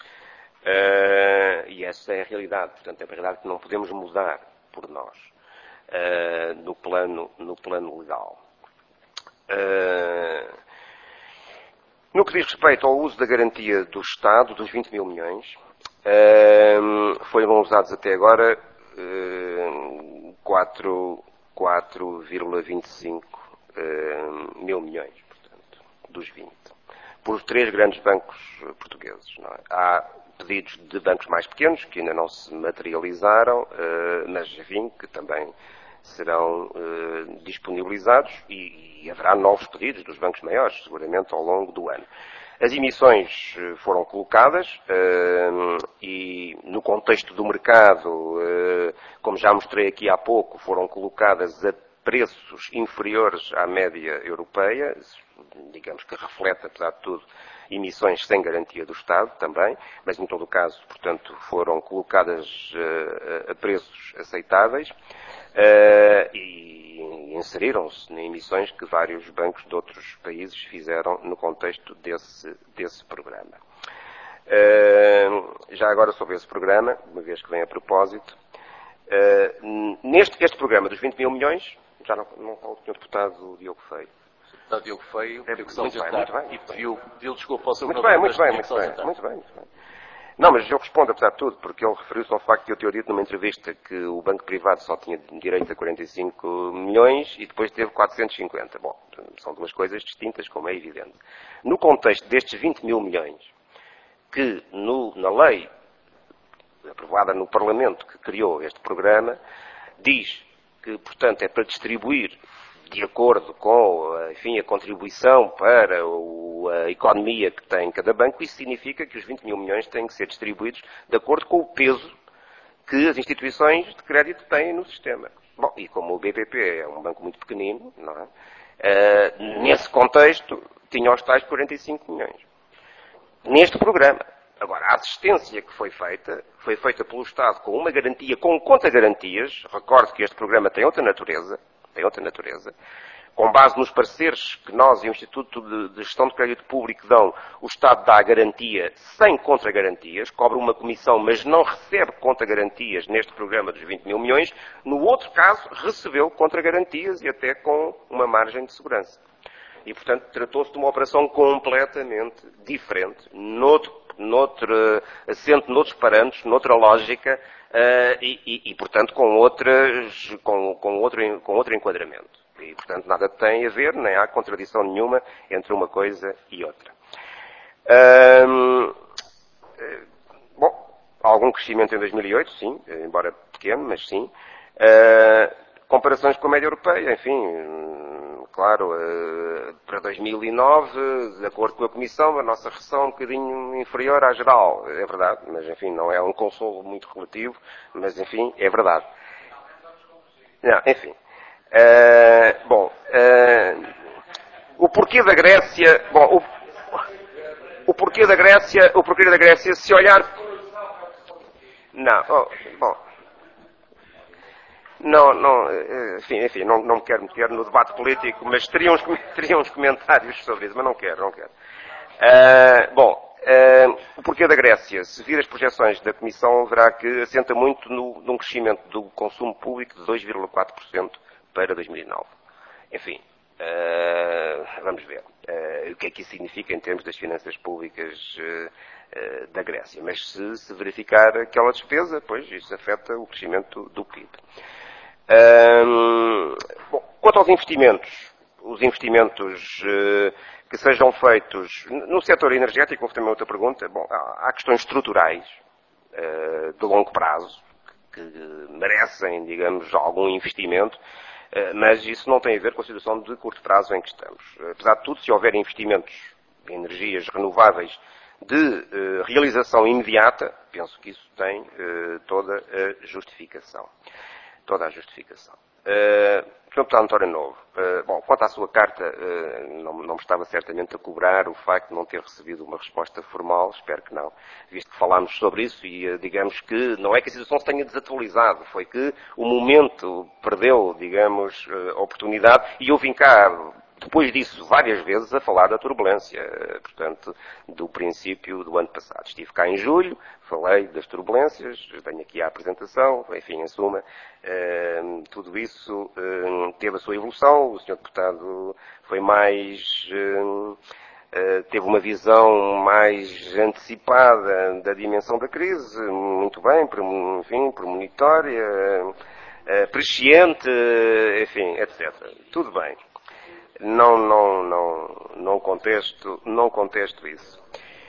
Uh, e essa é a realidade, portanto é a realidade que não podemos mudar por nós uh, no plano, no plano legal. Uh, no que diz respeito ao uso da garantia do Estado, dos vinte mil milhões, uh, foram usados até agora uh, quatro vírgula vinte e cinco uh, mil milhões, portanto, dos vinte, por três grandes bancos portugueses. Não é? Há pedidos de bancos mais pequenos, que ainda não se materializaram, uh, mas, enfim, que também serão uh, disponibilizados e, e haverá novos pedidos dos bancos maiores, seguramente, ao longo do ano. As emissões uh, foram colocadas uh, e, no contexto do mercado, uh, como já mostrei aqui há pouco, foram colocadas a preços inferiores à média europeia, digamos que reflete, apesar de tudo, emissões sem garantia do Estado também, mas em todo o caso, portanto, foram colocadas uh, a preços aceitáveis uh, e inseriram-se em emissões que vários bancos de outros países fizeram no contexto desse, desse programa. Uh, já agora sobre esse programa, uma vez que vem a propósito, uh, neste este programa dos vinte mil milhões, já não, não está o senhor deputado Diogo Feio. O deputado Diogo Feio É, teve que se muito bem, ausentar muito bem, e muito pediu, pediu desculpa ao seu Muito bem, muito bem, mas muito teve que se bem, ausentar. muito bem, muito bem. Não, mas eu respondo, apesar de tudo, porque ele referiu-se ao facto de eu ter dito numa entrevista que o banco privado só tinha direito a quarenta e cinco milhões e depois teve quatrocentos e cinquenta. Bom, são duas coisas distintas, como é evidente. No contexto destes vinte mil milhões, que no, na lei aprovada no Parlamento que criou este programa, diz que, portanto, é para distribuir de acordo com, enfim, a contribuição para o, a economia que tem cada banco. Isso significa que os vinte mil milhões têm que ser distribuídos de acordo com o peso que as instituições de crédito têm no sistema. Bom, e como o B P P é um banco muito pequenino, não é? Uh, nesse contexto, tinha os tais quarenta e cinco milhões. Neste programa. Agora, a assistência que foi feita, foi feita pelo Estado com uma garantia, com conta-garantias. Recordo que este programa tem outra natureza, tem outra natureza. Com base nos pareceres que nós e o Instituto de Gestão de Crédito Público dão, o Estado dá a garantia sem contra-garantias, cobra uma comissão, mas não recebe contra-garantias neste programa dos vinte mil milhões. No outro caso, recebeu contra-garantias e até com uma margem de segurança. E, portanto, tratou-se de uma operação completamente diferente, noutro, noutro, assente noutros parâmetros, noutra lógica, uh, e, e, e, portanto, com, outras, com, com, outro, com outro enquadramento. E, portanto, nada tem a ver, nem há contradição nenhuma entre uma coisa e outra. Uh, bom, algum crescimento em dois mil e oito, sim, embora pequeno, mas sim. Uh, comparações com a média europeia, enfim, claro, para dois mil e nove, de acordo com a Comissão, a nossa recessão é um bocadinho inferior à geral, é verdade, mas enfim, não é um consolo muito relativo, mas enfim, é verdade. Não, enfim. Uh, bom, uh, o porquê da Grécia, bom, o, o porquê da Grécia, o porquê da Grécia, se olhar... Não, oh, bom... Não, não, enfim, enfim não, não me quero meter no debate político, mas teria uns, teria uns comentários sobre isso, mas não quero, não quero. Uh, bom, uh, o porquê da Grécia? Se vir as projeções da Comissão, verá que assenta muito no, num crescimento do consumo público de dois vírgula quatro por cento para dois mil e nove. Enfim, uh, vamos ver uh, o que é que isso significa em termos das finanças públicas uh, uh, da Grécia. Mas se, se verificar aquela despesa, pois isso afeta o crescimento do P I B. Um, bom, quanto aos investimentos, os investimentos uh, que sejam feitos no setor energético, houve também outra pergunta. Bom, há, há questões estruturais uh, de longo prazo que, que merecem, digamos, algum investimento, uh, mas isso não tem a ver com a situação de curto prazo em que estamos. Apesar de tudo, se houver investimentos em energias renováveis de uh, realização imediata, penso que isso tem uh, toda a justificação. Toda a justificação. Uh, senhor Deputado António Novo, uh, bom, quanto à sua carta, uh, não, não me estava certamente a cobrar o facto de não ter recebido uma resposta formal, espero que não, visto que falámos sobre isso e uh, digamos que não é que a situação se tenha desatualizado, foi que o momento perdeu, digamos, uh, a oportunidade e eu vim cá, depois disso, várias vezes a falar da turbulência, portanto, do princípio do ano passado. Estive cá em julho, falei das turbulências, tenho aqui a apresentação, enfim, em suma, eh, tudo isso eh, teve a sua evolução, o senhor Deputado foi mais, eh, teve uma visão mais antecipada da dimensão da crise, muito bem, enfim, premonitória, eh, presciente, enfim, etcétera. Tudo bem. Não, não, não, não contesto, não contesto isso.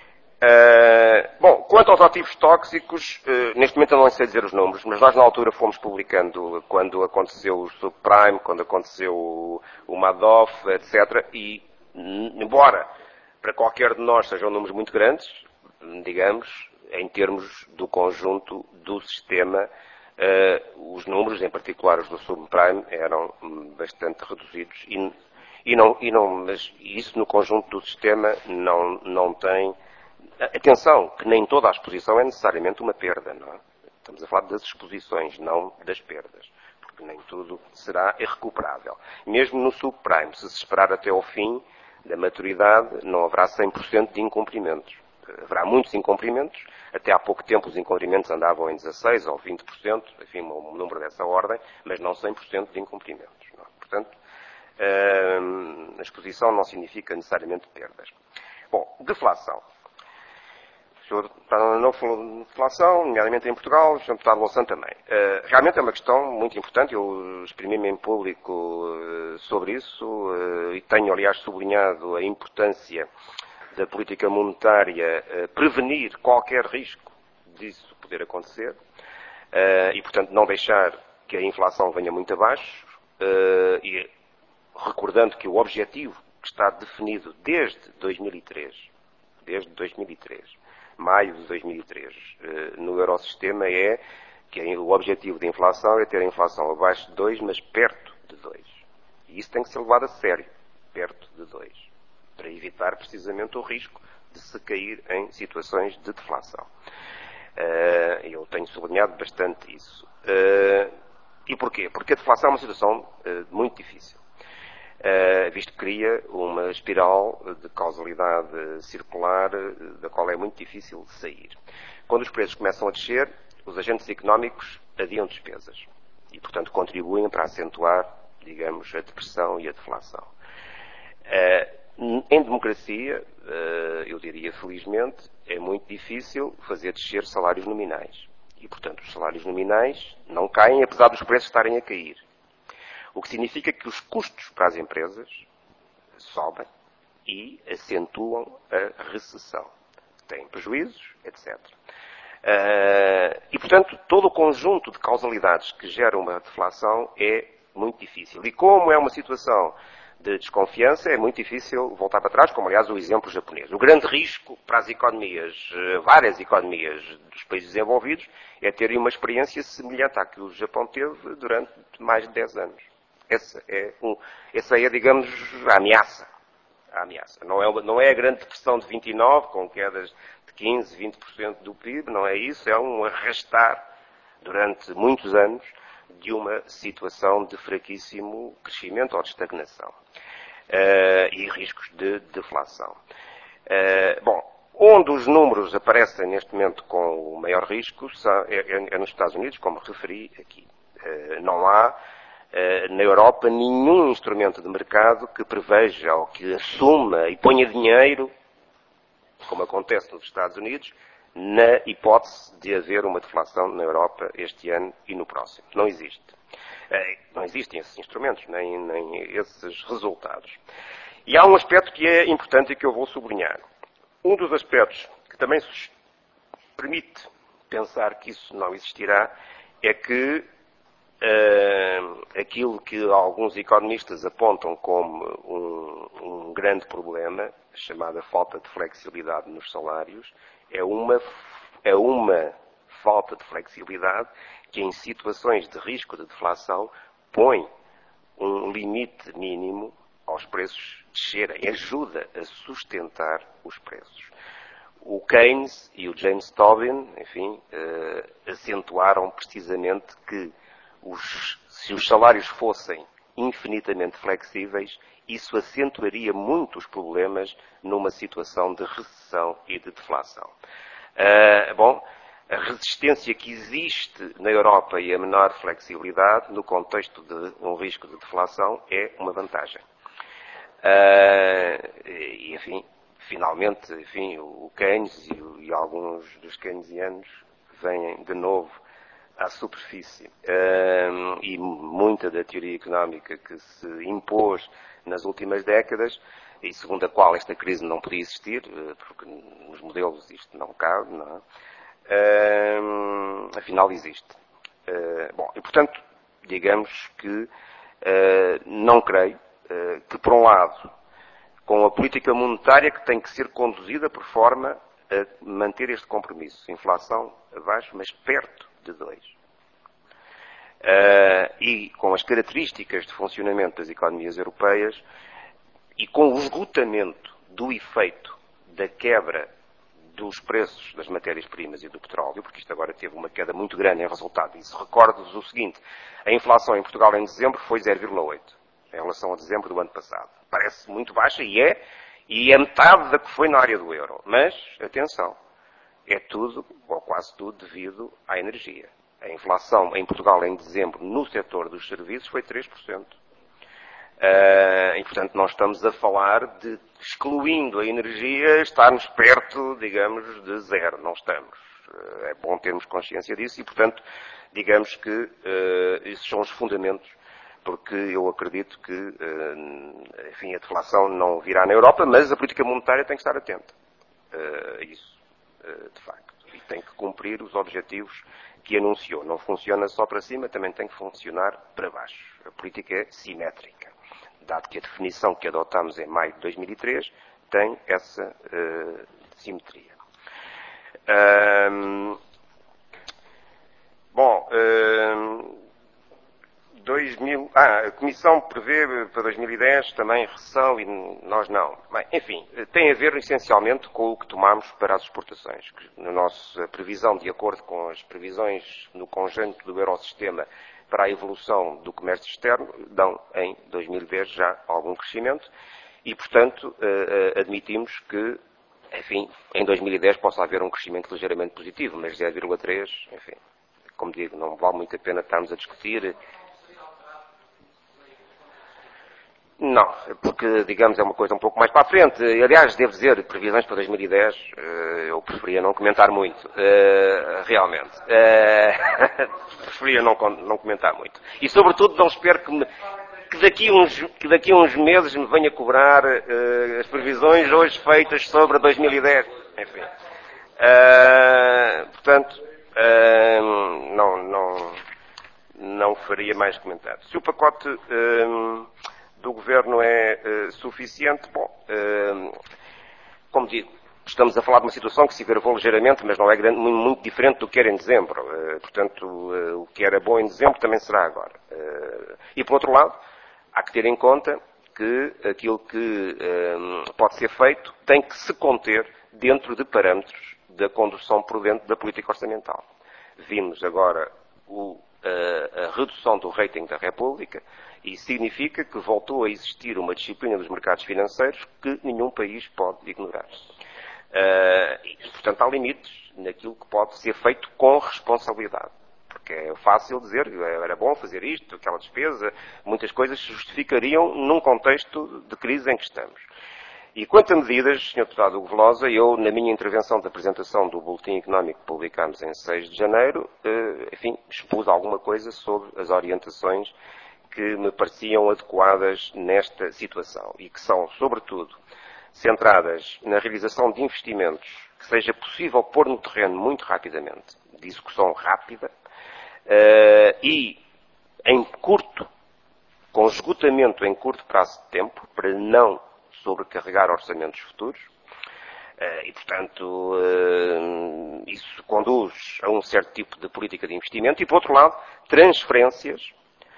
Uh, bom, quanto aos ativos tóxicos, uh, neste momento eu não sei dizer os números, mas nós na altura fomos publicando quando aconteceu o subprime, quando aconteceu o, o Madoff, etcétera. E, embora para qualquer de nós sejam números muito grandes, digamos, em termos do conjunto do sistema, uh, os números, em particular os do subprime, eram bastante reduzidos. E, e, não, e não, mas isso no conjunto do sistema não, não tem... Atenção, que nem toda a exposição é necessariamente uma perda, não é? Estamos a falar das exposições, não das perdas, porque nem tudo será irrecuperável. Mesmo no subprime, se se esperar até ao fim da maturidade, não haverá cem por cento de incumprimentos. Haverá muitos incumprimentos, até há pouco tempo os incumprimentos andavam em dezasseis por cento ou vinte por cento, enfim, um número dessa ordem, mas não cem por cento de incumprimentos. Não é? Portanto, a exposição não significa necessariamente perdas. Bom, deflação. O senhor não falou de inflação, nomeadamente em Portugal, o senhor deputado Louçã também. Uh, realmente é uma questão muito importante, eu exprimi-me em público uh, sobre isso uh, e tenho, aliás, sublinhado a importância da política monetária uh, prevenir qualquer risco disso poder acontecer uh, e, portanto, não deixar que a inflação venha muito abaixo uh, e recordando que o objetivo que está definido desde dois mil e três, desde dois mil e três, maio de dois mil e três, no Eurosistema é que o objetivo da inflação é ter a inflação abaixo de dois, mas perto de dois. E isso tem que ser levado a sério, perto de dois, para evitar precisamente o risco de se cair em situações de deflação. Eu tenho sublinhado bastante isso. E porquê? Porque a deflação é uma situação muito difícil. Uh, visto que cria uma espiral de causalidade circular uh, da qual é muito difícil de sair. Quando os preços começam a descer, os agentes económicos adiam despesas e, portanto, contribuem para acentuar, digamos, a depressão e a deflação. Uh, em democracia, uh, eu diria felizmente, é muito difícil fazer descer salários nominais. E, portanto, os salários nominais não caem, apesar dos preços estarem a cair. O que significa que os custos para as empresas sobem e acentuam a recessão. Têm prejuízos, etcétera. Uh, e, portanto, todo o conjunto de causalidades que geram uma deflação é muito difícil. E como é uma situação de desconfiança, é muito difícil voltar para trás, como, aliás, o exemplo japonês. O grande risco para as economias, várias economias dos países desenvolvidos, é terem uma experiência semelhante à que o Japão teve durante mais de dez anos. Essa é, um, essa é, digamos, a ameaça. A ameaça. Não é, não é a grande depressão de vinte e nove, com quedas de quinze, vinte por cento do P I B, não é isso. É um arrastar durante muitos anos de uma situação de fraquíssimo crescimento ou de estagnação. Uh, e riscos de deflação. Uh, bom, onde os números aparecem neste momento com o maior risco são, é, é nos Estados Unidos, como referi aqui. Uh, não há na Europa nenhum instrumento de mercado que preveja ou que assuma e ponha dinheiro, como acontece nos Estados Unidos, na hipótese de haver uma deflação na Europa este ano e no próximo. Não existe. Não existem esses instrumentos, nem, nem esses resultados. E há um aspecto que é importante e que eu vou sublinhar. Um dos aspectos que também permite pensar que isso não existirá é que Uh, aquilo que alguns economistas apontam como um, um grande problema, chamada falta de flexibilidade nos salários, é uma, é uma falta de flexibilidade que em situações de risco de deflação põe um limite mínimo aos preços descerem, ajuda a sustentar os preços. O Keynes e o James Tobin, enfim, uh, acentuaram precisamente que Os, se os salários fossem infinitamente flexíveis, isso acentuaria muito os problemas numa situação de recessão e de deflação. Uh, bom, a resistência que existe na Europa e a menor flexibilidade no contexto de um risco de deflação é uma vantagem. Uh, e, enfim, finalmente, enfim, o Keynes e, e alguns dos keynesianos vêm de novo à superfície. Um, e muita da teoria económica que se impôs nas últimas décadas e segundo a qual esta crise não podia existir, porque nos modelos isto não cabe, não é? Uh, afinal existe. Uh, bom, e portanto, digamos que uh, não creio uh, que, por um lado, com a política monetária que tem que ser conduzida por forma a manter este compromisso, inflação abaixo, mas perto de dois. Uh, e com as características de funcionamento das economias europeias e com o esgotamento do efeito da quebra dos preços das matérias-primas e do petróleo, porque isto agora teve uma queda muito grande em resultado disso. Recordo-vos o seguinte, a inflação em Portugal em dezembro foi zero vírgula oito, em relação a dezembro do ano passado. Parece muito baixa, e é, e é metade da que foi na área do euro. Mas, atenção, é tudo, ou quase tudo, devido à energia. A inflação em Portugal em dezembro no setor dos serviços foi três por cento. Uh, e, portanto, nós estamos a falar de, excluindo a energia, estarmos perto, digamos, de zero. Não estamos. Uh, é bom termos consciência disso e, portanto, digamos que uh, esses são os fundamentos, porque eu acredito que, uh, enfim, a deflação não virá na Europa, mas a política monetária tem que estar atenta uh, a isso, uh, de facto. E tem que cumprir os objetivos que anunciou. Não funciona só para cima, também tem que funcionar para baixo. A política é simétrica. Dado que a definição que adotámos em maio de dois mil e três tem essa uh, simetria. Um, bom, um, dois mil, ah, a Comissão prevê para dois mil e dez também recessão e nós não. Bem, enfim, tem a ver essencialmente com o que tomamos para as exportações. Na nossa previsão, de acordo com as previsões no conjunto do Eurosistema, para a evolução do comércio externo, dão em dois mil e dez já algum crescimento e, portanto, admitimos que, enfim, em dois mil e dez possa haver um crescimento ligeiramente positivo, mas zero vírgula três, enfim, como digo, não vale muito a pena estarmos a discutir. Não, porque, digamos, é uma coisa um pouco mais para a frente. Aliás, devo dizer, previsões para dois mil e dez, eu preferia não comentar muito, realmente. Preferia não, não comentar muito. E, sobretudo, não espero que, me, que, daqui uns, que daqui a uns meses me venha cobrar as previsões hoje feitas sobre dois mil e dez. Enfim. Portanto, não, não, não faria mais comentários. Se o pacote do Governo é uh, suficiente, bom, uh, como digo, estamos a falar de uma situação que se agravou ligeiramente, mas não é grande, muito, muito diferente do que era em dezembro. Uh, portanto, uh, o que era bom em dezembro também será agora. Uh, e, por outro lado, há que ter em conta que aquilo que uh, pode ser feito tem que se conter dentro de parâmetros da condução prudente da política orçamental. Vimos agora o, uh, a redução do rating da República, e significa que voltou a existir uma disciplina dos mercados financeiros que nenhum país pode ignorar. Uh, e, portanto, há limites naquilo que pode ser feito com responsabilidade. Porque é fácil dizer que era bom fazer isto, aquela despesa, muitas coisas se justificariam num contexto de crise em que estamos. E quanto a medidas, senhor Deputado Hugo Velosa, eu, na minha intervenção de apresentação do Boletim Económico que publicámos em seis de janeiro, uh, enfim, expus alguma coisa sobre as orientações que me pareciam adequadas nesta situação e que são, sobretudo, centradas na realização de investimentos que seja possível pôr no terreno muito rapidamente, de execução rápida, uh, e em curto, com esgotamento em curto prazo de tempo, para não sobrecarregar orçamentos futuros, uh, e, portanto, uh, isso conduz a um certo tipo de política de investimento e, por outro lado, transferências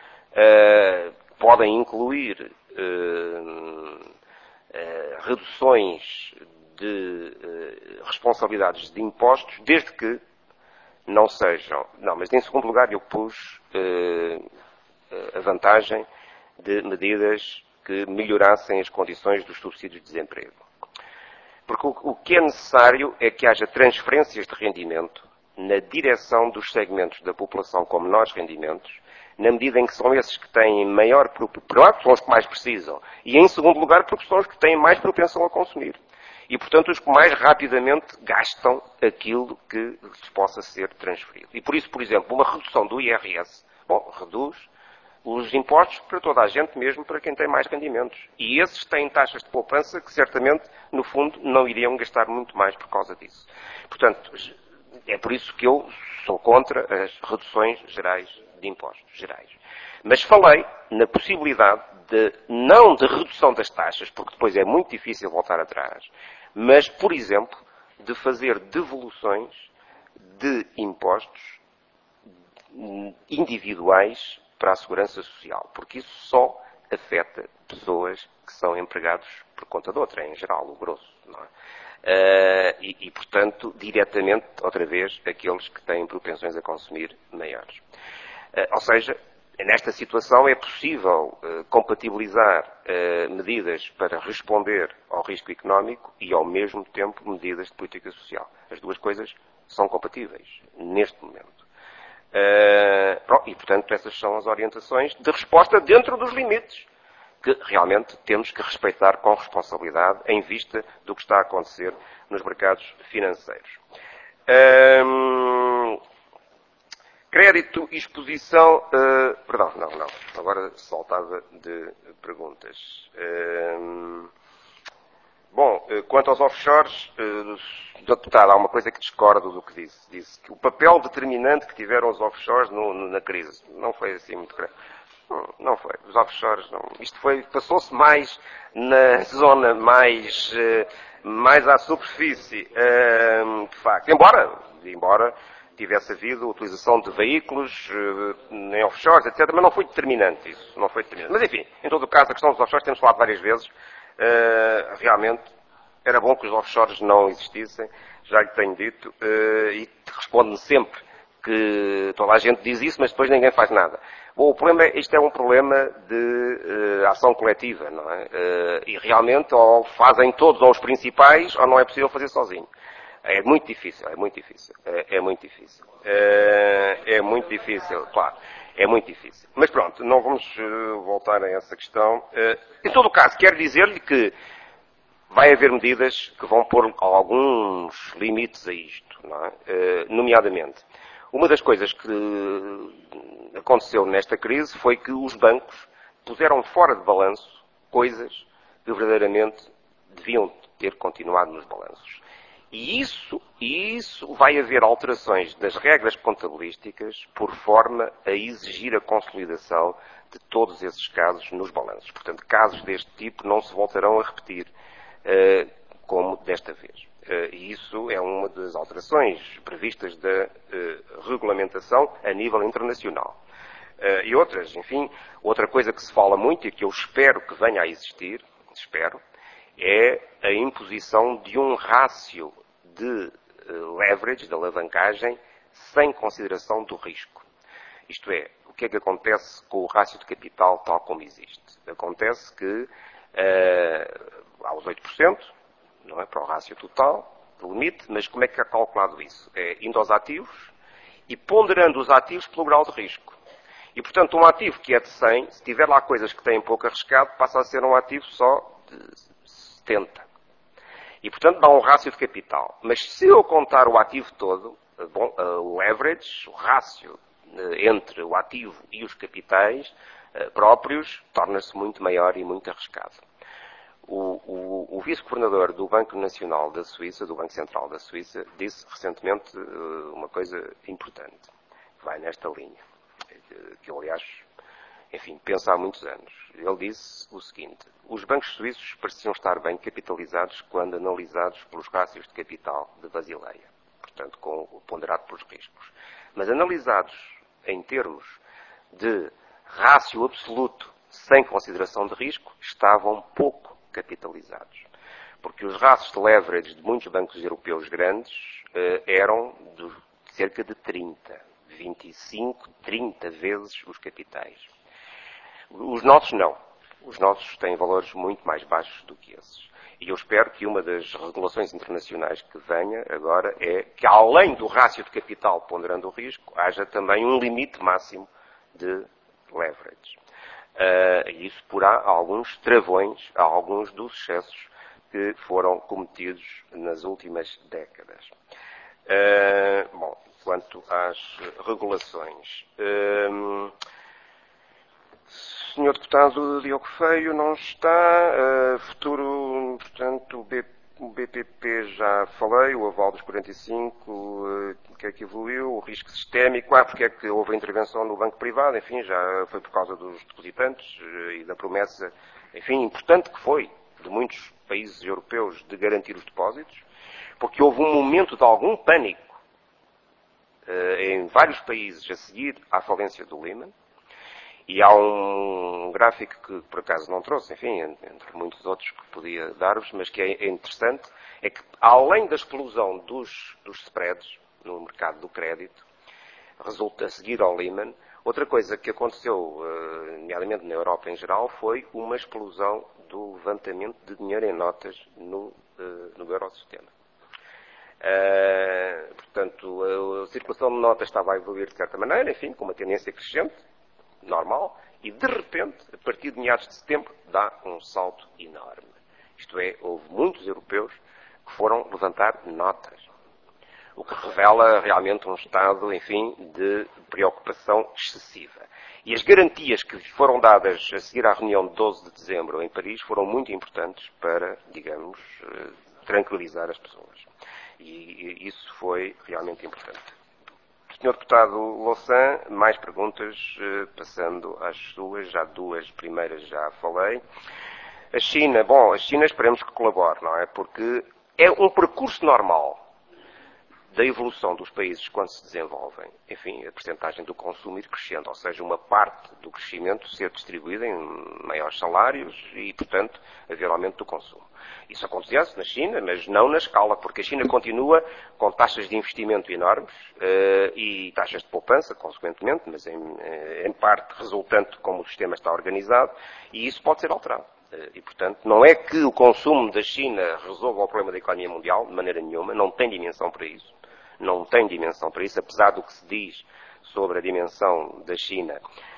Uh, podem incluir uh, uh, reduções de uh, responsabilidades de impostos, desde que não sejam... Não, mas em segundo lugar eu pus uh, a vantagem de medidas que melhorassem as condições dos subsídios de desemprego. Porque o, o que é necessário é que haja transferências de rendimento na direção dos segmentos da população com menores rendimentos, na medida em que são esses que têm maior... Primeiro, são os que mais precisam. E, em segundo lugar, porque são os que têm mais propensão a consumir. E, portanto, os que mais rapidamente gastam aquilo que lhes possa ser transferido. E, por isso, por exemplo, uma redução do I R S, bom, reduz os impostos para toda a gente, mesmo para quem tem mais rendimentos. E esses têm taxas de poupança que certamente, no fundo, não iriam gastar muito mais por causa disso. Portanto, é por isso que eu sou contra as reduções gerais de impostos gerais. Mas falei na possibilidade de, não de redução das taxas, porque depois é muito difícil voltar atrás, mas, por exemplo, de fazer devoluções de impostos individuais para a segurança social, porque isso só afeta pessoas que são empregados por conta de outra, em geral, o grosso, não é? Uh, e, e, portanto, diretamente, outra vez, aqueles que têm propensões a consumir maiores. Uh, ou seja, nesta situação é possível uh, compatibilizar uh, medidas para responder ao risco económico e, ao mesmo tempo, medidas de política social. As duas coisas são compatíveis, neste momento. Uh, e, portanto, essas são as orientações de resposta dentro dos limites que realmente temos que respeitar com responsabilidade em vista do que está a acontecer nos mercados financeiros. Um, crédito e exposição... Uh, perdão, não, não. Agora saltava de perguntas. Um, bom, quanto aos offshores, uh, deputado, há uma coisa que discordo do que disse. Disse que o papel determinante que tiveram os offshores no, no, na crise não foi assim muito grande. Não foi. Os offshores não. Isto foi, passou-se mais na zona mais, mais à superfície, de facto. Embora, embora tivesse havido utilização de veículos em offshores, etcétera, mas não foi determinante isso. Não foi determinante. Mas enfim, em todo o caso, a questão dos offshores, temos falado várias vezes, realmente era bom que os offshores não existissem, já lhe tenho dito, e responde-me sempre que toda a gente diz isso, mas depois ninguém faz nada. Bom, o problema é, isto é um problema de uh, ação coletiva, não é? Uh, e realmente ou fazem todos, ou os principais, ou não é possível fazer sozinho. É muito difícil, é muito difícil, é, é muito difícil. Uh, é muito difícil, claro, é muito difícil. Mas pronto, não vamos uh, voltar a essa questão. Uh, em todo o caso, quero dizer-lhe que vai haver medidas que vão pôr alguns limites a isto, não é? Uh, nomeadamente, uma das coisas que aconteceu nesta crise foi que os bancos puseram fora de balanço coisas que verdadeiramente deviam ter continuado nos balanços. E isso, e isso vai haver alterações das regras contabilísticas por forma a exigir a consolidação de todos esses casos nos balanços. Portanto, casos deste tipo não se voltarão a repetir uh, como desta vez. Uh, e isso é uma das alterações previstas da uh, regulamentação a nível internacional. Uh, e outras, enfim, outra coisa que se fala muito e que eu espero que venha a existir, espero, é a imposição de um rácio de uh, leverage, de alavancagem, sem consideração do risco. Isto é, o que é que acontece com o rácio de capital tal como existe? Acontece que uh, aos oito por cento, não é para o rácio total, do limite, mas como é que é calculado isso? É indo aos ativos e ponderando os ativos pelo grau de risco. E, portanto, um ativo que é de cem, se tiver lá coisas que têm pouco arriscado, passa a ser um ativo só de setenta. E, portanto, dá um rácio de capital. Mas se eu contar o ativo todo, bom, o leverage, o rácio entre o ativo e os capitais próprios, torna-se muito maior e muito arriscado. O, o, o vice-governador do Banco Nacional da Suíça, do Banco Central da Suíça, disse recentemente uma coisa importante, que vai nesta linha, que eu, aliás, enfim, penso há muitos anos. Ele disse o seguinte: os bancos suíços pareciam estar bem capitalizados quando analisados pelos rácios de capital de Basileia, portanto, com, ponderado pelos riscos. Mas analisados em termos de rácio absoluto, sem consideração de risco, estavam pouco capitalizados. Porque os rácios de leverage de muitos bancos europeus grandes eh, eram de cerca de trinta, vinte e cinco, trinta vezes os capitais. Os nossos não. Os nossos têm valores muito mais baixos do que esses. E eu espero que uma das regulações internacionais que venha agora é que, além do rácio de capital ponderando o risco, haja também um limite máximo de leverage. Uh, e isso porá alguns travões a alguns dos excessos que foram cometidos nas últimas décadas. Uh, bom, quanto às regulações, uh, senhor Deputado Diogo Feio não está. Uh, futuro, portanto, o, B, o B P P já falei, o aval dos quarenta e cinco, uh, o que é que evoluiu, o risco sistémico, ah, porque é que houve a intervenção no banco privado, enfim, já foi por causa dos depositantes uh, e da promessa, enfim, importante que foi, de muitos países europeus, de garantir os depósitos, porque houve um momento de algum pânico uh, em vários países a seguir à falência do Lehman. E há um gráfico que, por acaso, não trouxe, enfim, entre muitos outros que podia dar-vos, mas que é interessante, é que, além da explosão dos, dos spreads no mercado do crédito, resulta a seguir ao Lehman, outra coisa que aconteceu, nomeadamente na Europa em geral, foi uma explosão do levantamento de dinheiro em notas no, no Eurosistema. Uh, portanto, a, a circulação de notas estava a evoluir de certa maneira, enfim, com uma tendência crescente, normal, e de repente, a partir de meados de setembro, dá um salto enorme. Isto é, houve muitos europeus que foram levantar notas, o que revela realmente um estado, enfim, de preocupação excessiva. E as garantias que foram dadas a seguir à reunião de doze de dezembro em Paris foram muito importantes para, digamos, tranquilizar as pessoas. E isso foi realmente importante. senhor Deputado Louçã, mais perguntas, passando às suas, já duas primeiras já falei. A China, bom, a China esperemos que colabore, não é? Porque é um percurso normal da evolução dos países quando se desenvolvem. Enfim, a percentagem do consumo ir crescendo, ou seja, uma parte do crescimento ser distribuída em maiores salários e, portanto, haver aumento do consumo. Isso acontece na China, mas não na escala, porque a China continua com taxas de investimento enormes uh, e taxas de poupança, consequentemente, mas em, em parte resultante de como o sistema está organizado, e isso pode ser alterado. Uh, e, portanto, não é que o consumo da China resolva o problema da economia mundial, de maneira nenhuma, não tem dimensão para isso. Não tem dimensão para isso, apesar do que se diz sobre a dimensão da China.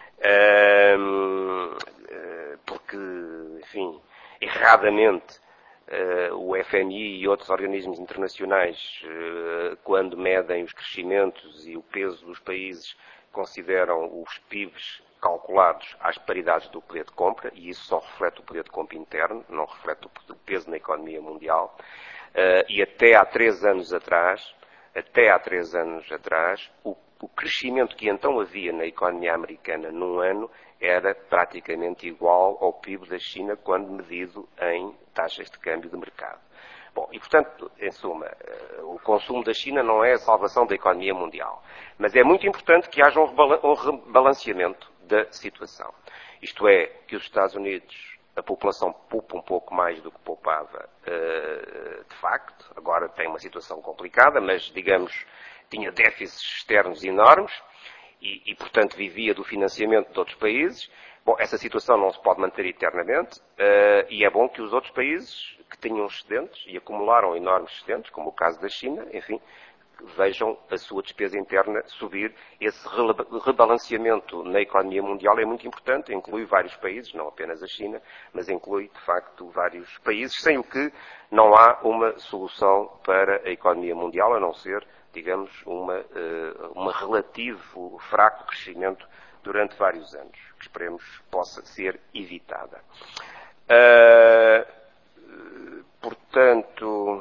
Uh, uh, porque, enfim, erradamente, Uh, o F M I e outros organismos internacionais, uh, quando medem os crescimentos e o peso dos países, consideram os P I Bs calculados às paridades do poder de compra, e isso só reflete o poder de compra interno, não reflete o peso na economia mundial. Uh, e até há três anos atrás, até há três anos atrás, o, o crescimento que então havia na economia americana num ano era praticamente igual ao P I B da China quando medido em taxas de câmbio de mercado. Bom, e portanto, em suma, o consumo da China não é a salvação da economia mundial, mas é muito importante que haja um rebalanceamento da situação. Isto é, que os Estados Unidos, a população poupa um pouco mais do que poupava de facto, agora tem uma situação complicada, mas, digamos, tinha déficits externos enormes, E, e, portanto, vivia do financiamento de outros países. Bom, essa situação não se pode manter eternamente, uh, e é bom que os outros países que tinham excedentes e acumularam enormes excedentes, como o caso da China, enfim, vejam a sua despesa interna subir. Esse rebalanceamento na economia mundial é muito importante, inclui vários países, não apenas a China, mas inclui, de facto, vários países, sem o que não há uma solução para a economia mundial, a não ser, digamos, uma, uma relativo fraco crescimento durante vários anos, que esperemos possa ser evitada. Uh, portanto,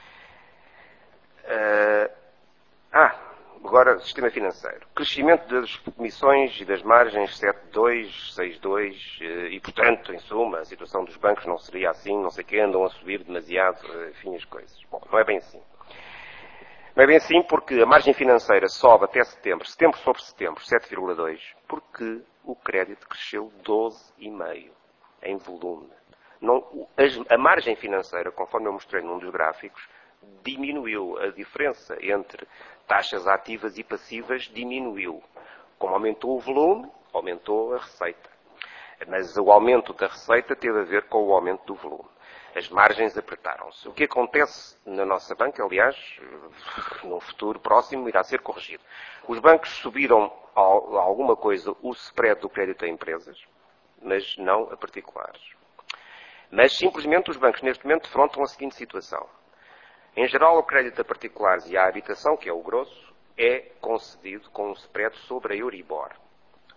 uh, ah, agora, sistema financeiro. Crescimento das comissões e das margens sete vírgula dois, seis vírgula dois, e, portanto, em suma, a situação dos bancos não seria assim, não sei o que, andam a subir demasiado, enfim, as coisas. Bom, não é bem assim. Não é bem assim porque a margem financeira sobe até setembro, setembro sobre setembro, sete vírgula dois, porque o crédito cresceu doze vírgula cinco em volume. Não, a margem financeira, conforme eu mostrei num dos gráficos, diminuiu. A diferença entre taxas ativas e passivas diminuiu. Como aumentou o volume, aumentou a receita. Mas o aumento da receita teve a ver com o aumento do volume. As margens apertaram-se. O que acontece na nossa banca, aliás, no futuro próximo, irá ser corrigido. Os bancos subiram alguma coisa o spread do crédito a empresas, mas não a particulares. Mas, simplesmente, os bancos, neste momento, defrontam a seguinte situação. Em geral, o crédito a particulares e à habitação, que é o grosso, é concedido com um spread sobre a Euribor.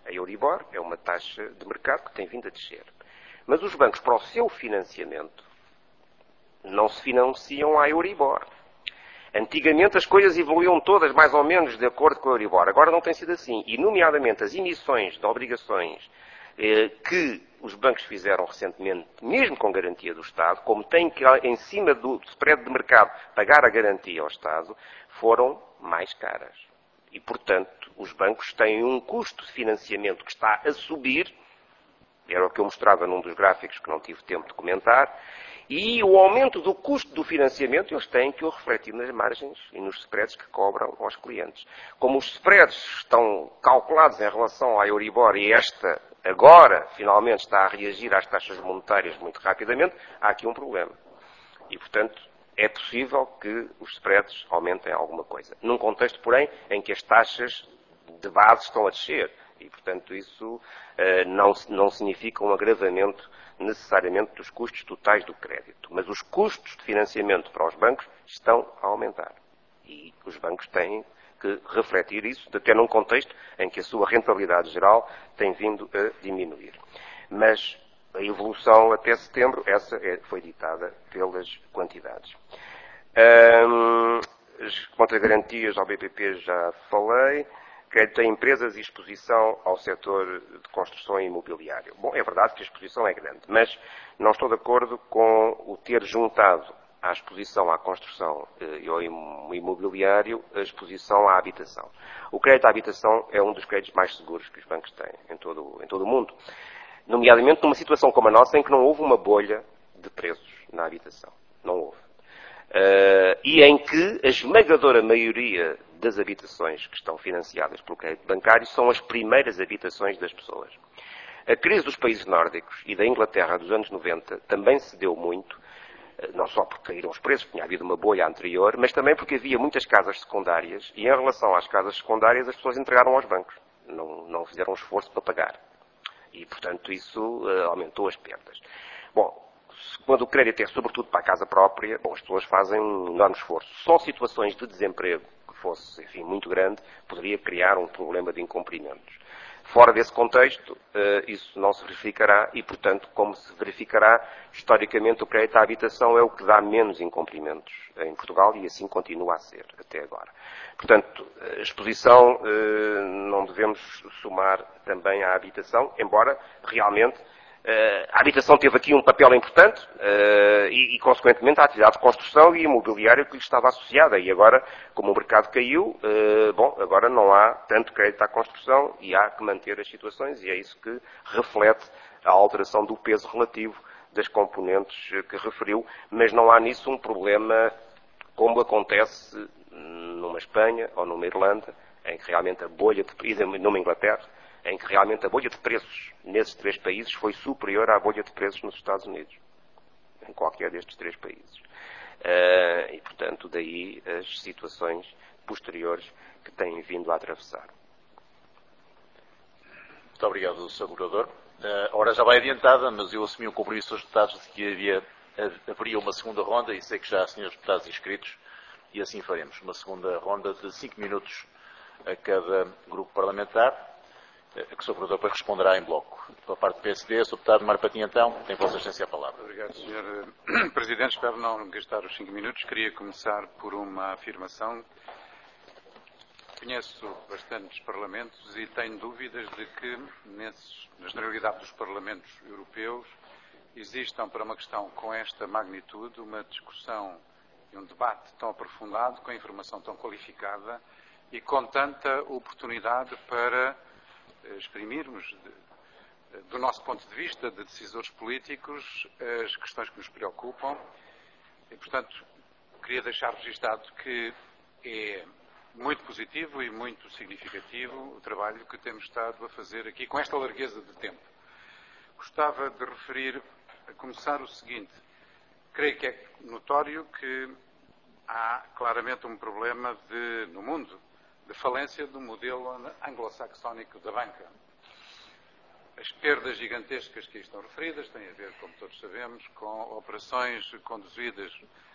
A Euribor é uma taxa de mercado que tem vindo a descer. Mas os bancos, para o seu financiamento, não se financiam à Euribor. Antigamente as coisas evoluíam todas mais ou menos de acordo com a Euribor. Agora não tem sido assim. E, nomeadamente, as emissões de obrigações eh, que os bancos fizeram recentemente, mesmo com garantia do Estado, como têm que, em cima do spread de mercado, pagar a garantia ao Estado, foram mais caras. E, portanto, os bancos têm um custo de financiamento que está a subir, era o que eu mostrava num dos gráficos que não tive tempo de comentar, e o aumento do custo do financiamento eles têm que o refletir nas margens e nos spreads que cobram aos clientes. Como os spreads estão calculados em relação à Euribor e esta agora, finalmente, está a reagir às taxas monetárias muito rapidamente, há aqui um problema. E, portanto, é possível que os spreads aumentem alguma coisa. Num contexto, porém, em que as taxas de base estão a descer. E, portanto, isso uh, não, não significa um agravamento necessariamente dos custos totais do crédito. Mas os custos de financiamento para os bancos estão a aumentar. E os bancos têm que refletir isso, até num contexto em que a sua rentabilidade geral tem vindo a diminuir. Mas a evolução até setembro, essa é, foi ditada pelas quantidades. Um, as contragarantias ao B P P já falei. Crédito a empresas e exposição ao setor de construção e imobiliário. Bom, é verdade que a exposição é grande, mas não estou de acordo com o ter juntado à exposição à construção e ao imobiliário a exposição à habitação. O crédito à habitação é um dos créditos mais seguros que os bancos têm em todo, em todo o mundo, nomeadamente numa situação como a nossa em que não houve uma bolha de preços na habitação. Não houve. Uh, e em que a esmagadora maioria das habitações que estão financiadas pelo crédito bancário são as primeiras habitações das pessoas. A crise dos países nórdicos e da Inglaterra dos anos noventa também se deu muito, não só porque caíram os preços, tinha havido uma bolha anterior, mas também porque havia muitas casas secundárias e em relação às casas secundárias as pessoas entregaram aos bancos, não, não fizeram um esforço para pagar. E, portanto, isso uh, aumentou as perdas. Bom, quando o crédito é sobretudo para a casa própria, bom, as pessoas fazem um enorme esforço. Só situações de desemprego que fosse, enfim, muito grande, poderia criar um problema de incumprimentos. Fora desse contexto, isso não se verificará e, portanto, como se verificará, historicamente o crédito à habitação é o que dá menos incumprimentos em Portugal e assim continua a ser até agora. Portanto, a exposição não devemos somar também à habitação, embora realmente Uh, a habitação teve aqui um papel importante uh, e, e, consequentemente, a atividade de construção e imobiliário que lhe estava associada. E agora, como o mercado caiu, uh, bom, agora não há tanto crédito à construção e há que manter as situações e é isso que reflete a alteração do peso relativo das componentes que referiu, mas não há nisso um problema como acontece numa Espanha ou numa Irlanda, em que realmente a bolha, de, e numa Inglaterra, em que realmente a bolha de preços nesses três países foi superior à bolha de preços nos Estados Unidos, em qualquer destes três países. Uh, e, portanto, daí as situações posteriores que têm vindo a atravessar. Muito obrigado, senhor Procurador. Uh, a hora já vai adiantada, mas eu assumi um compromisso aos deputados de que havia, haveria uma segunda ronda e sei que já há senhores deputados inscritos e assim faremos. Uma segunda ronda de cinco minutos a cada grupo parlamentar, que o senhor Procurador depois responderá em bloco. Pela parte do P S D, o senhor Deputado Mário Patinho, então, tem Vossa Excelência a palavra. Obrigado, senhor Presidente. Espero não gastar os cinco minutos. Queria começar por uma afirmação. Conheço bastantes parlamentos e tenho dúvidas de que, nesses, na generalidade dos parlamentos europeus, existam, para uma questão com esta magnitude, uma discussão e um debate tão aprofundado, com informação tão qualificada e com tanta oportunidade para exprimirmos, de, do nosso ponto de vista, de decisores políticos, as questões que nos preocupam. E, portanto, queria deixar registado que é muito positivo e muito significativo o trabalho que temos estado a fazer aqui, com esta largueza de tempo. Gostava de referir, a começar, o seguinte. Creio que é notório que há claramente um problema de, no mundo, de falência do modelo anglo-saxónico da banca. As perdas gigantescas que aí estão referidas têm a ver, como todos sabemos, com operações conduzidas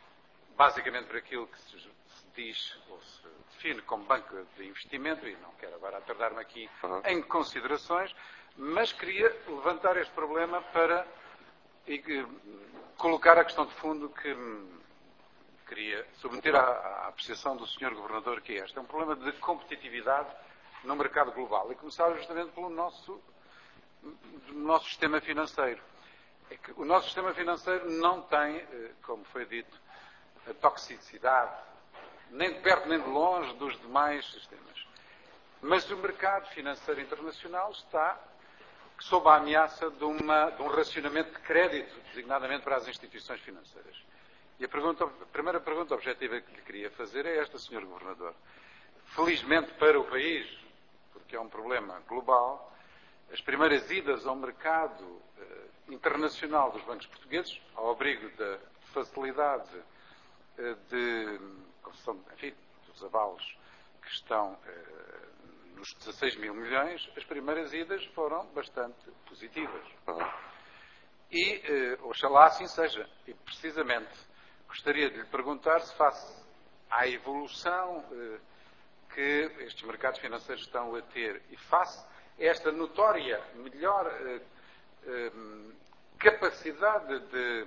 basicamente por aquilo que se, se diz ou se define como banco de investimento, e não quero agora atardar-me aqui uhum. em considerações, mas queria levantar este problema para e, e, colocar a questão de fundo que queria submeter à, à apreciação do senhor Governador, que é este. É um problema de competitividade no mercado global e começar justamente pelo nosso, nosso sistema financeiro. É que o nosso sistema financeiro não tem, como foi dito, a toxicidade, nem de perto nem de longe, dos demais sistemas. Mas o mercado financeiro internacional está sob a ameaça de, uma, de um racionamento de crédito, designadamente para as instituições financeiras. E a, pergunta, a primeira pergunta objetiva que lhe queria fazer é esta, senhor Governador. Felizmente para o país, porque é um problema global, as primeiras idas ao mercado eh, internacional dos bancos portugueses, ao abrigo da facilidade eh, de, enfim, dos avalos que estão eh, nos dezasseis mil milhões, as primeiras idas foram bastante positivas. E, eh, oxalá assim seja. E, precisamente, gostaria de lhe perguntar se, face à evolução eh, que estes mercados financeiros estão a ter e face a esta notória melhor eh, eh, capacidade de,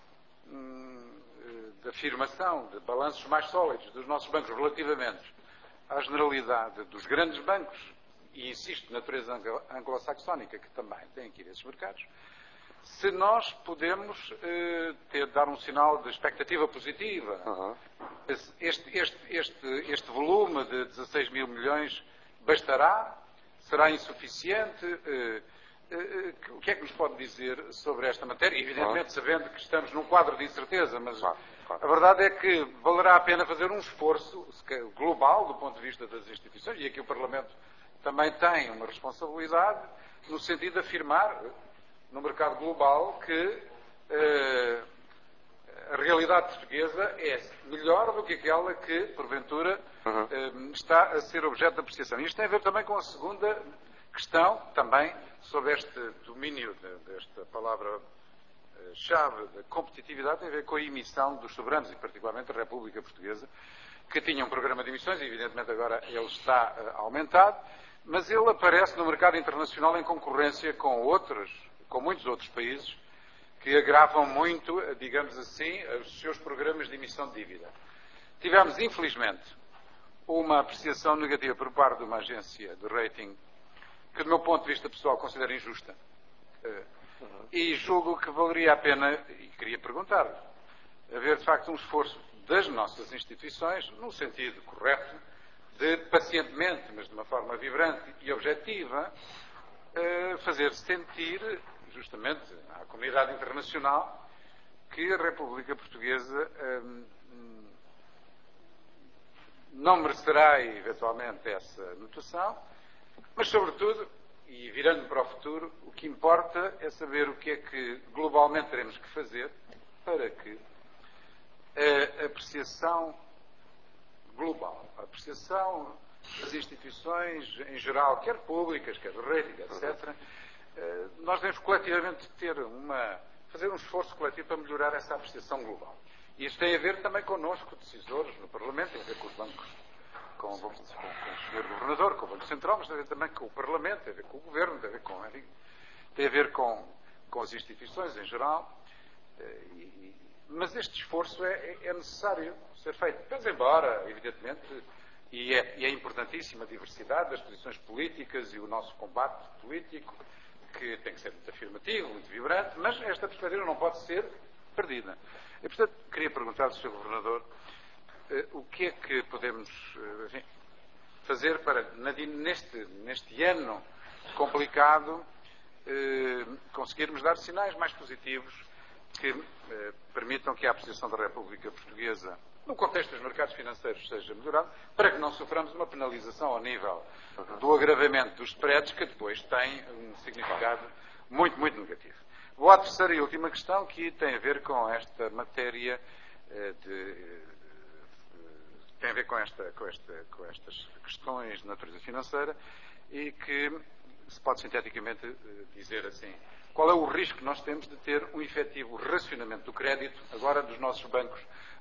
de afirmação de balanços mais sólidos dos nossos bancos relativamente à generalidade dos grandes bancos, e insisto, de natureza anglo-saxónica, que também têm aqui esses mercados, se nós podemos eh, ter, dar um sinal de expectativa positiva. Uhum. Este, este, este, este volume de dezasseis mil milhões bastará? Será insuficiente? Eh, eh, o que é que nos pode dizer sobre esta matéria? Evidentemente, uhum. sabendo que estamos num quadro de incerteza, mas claro, claro. a verdade é que valerá a pena fazer um esforço global do ponto de vista das instituições, e aqui o Parlamento também tem uma responsabilidade no sentido de afirmar no mercado global que eh, a realidade portuguesa é melhor do que aquela que, porventura, uhum. eh, está a ser objeto de apreciação. Isto tem a ver também com a segunda questão, também, sobre este domínio de, desta palavra-chave da competitividade, tem a ver com a emissão dos soberanos, e particularmente a República Portuguesa, que tinha um programa de emissões, e evidentemente agora ele está uh, aumentado, mas ele aparece no mercado internacional em concorrência com outros, com muitos outros países, que agravam muito, digamos assim, os seus programas de emissão de dívida. Tivemos, infelizmente, uma apreciação negativa por parte de uma agência de rating que, do meu ponto de vista pessoal, considero injusta. Uhum. E julgo que valeria a pena, e queria perguntar, haver, de facto, um esforço das nossas instituições, no sentido correto, de, pacientemente, mas de uma forma vibrante e objetiva, fazer sentir, justamente, à comunidade internacional, que a República Portuguesa hum, não merecerá, eventualmente, essa notação, mas, sobretudo, e virando para o futuro, o que importa é saber o que é que globalmente teremos que fazer para que a apreciação global, a apreciação das instituições em geral, quer públicas, quer de rating, etcétera, nós devemos coletivamente ter uma, fazer um esforço coletivo para melhorar essa apreciação global. E isto tem a ver também connosco, decisores no Parlamento, tem a ver com os bancos, com, com, com o senhor Governador, com o Banco Central, mas tem a ver também com o Parlamento, tem a ver com o Governo, tem a ver com, enfim, tem a ver com, com as instituições em geral. E, mas este esforço é, é necessário ser feito. Mas, embora, evidentemente, e é, e é importantíssima a diversidade das posições políticas e o nosso combate político, que tem que ser muito afirmativo, muito vibrante, mas esta perspectiva não pode ser perdida. E, portanto, queria perguntar ao senhor Governador eh, o que é que podemos eh, enfim, fazer para, neste, neste ano complicado, eh, conseguirmos dar sinais mais positivos que eh, permitam que a apreciação da República Portuguesa, no contexto dos mercados financeiros, seja melhorada, para que não soframos uma penalização ao nível do agravamento dos spreads, que depois tem um significado muito, muito negativo. Vou à terceira e última questão, que tem a ver com esta matéria eh, de... tem a ver com, esta, com, esta, com estas questões de natureza financeira e que se pode sinteticamente eh, dizer assim: qual é o risco que nós temos de ter um efetivo racionamento do crédito, agora dos nossos bancos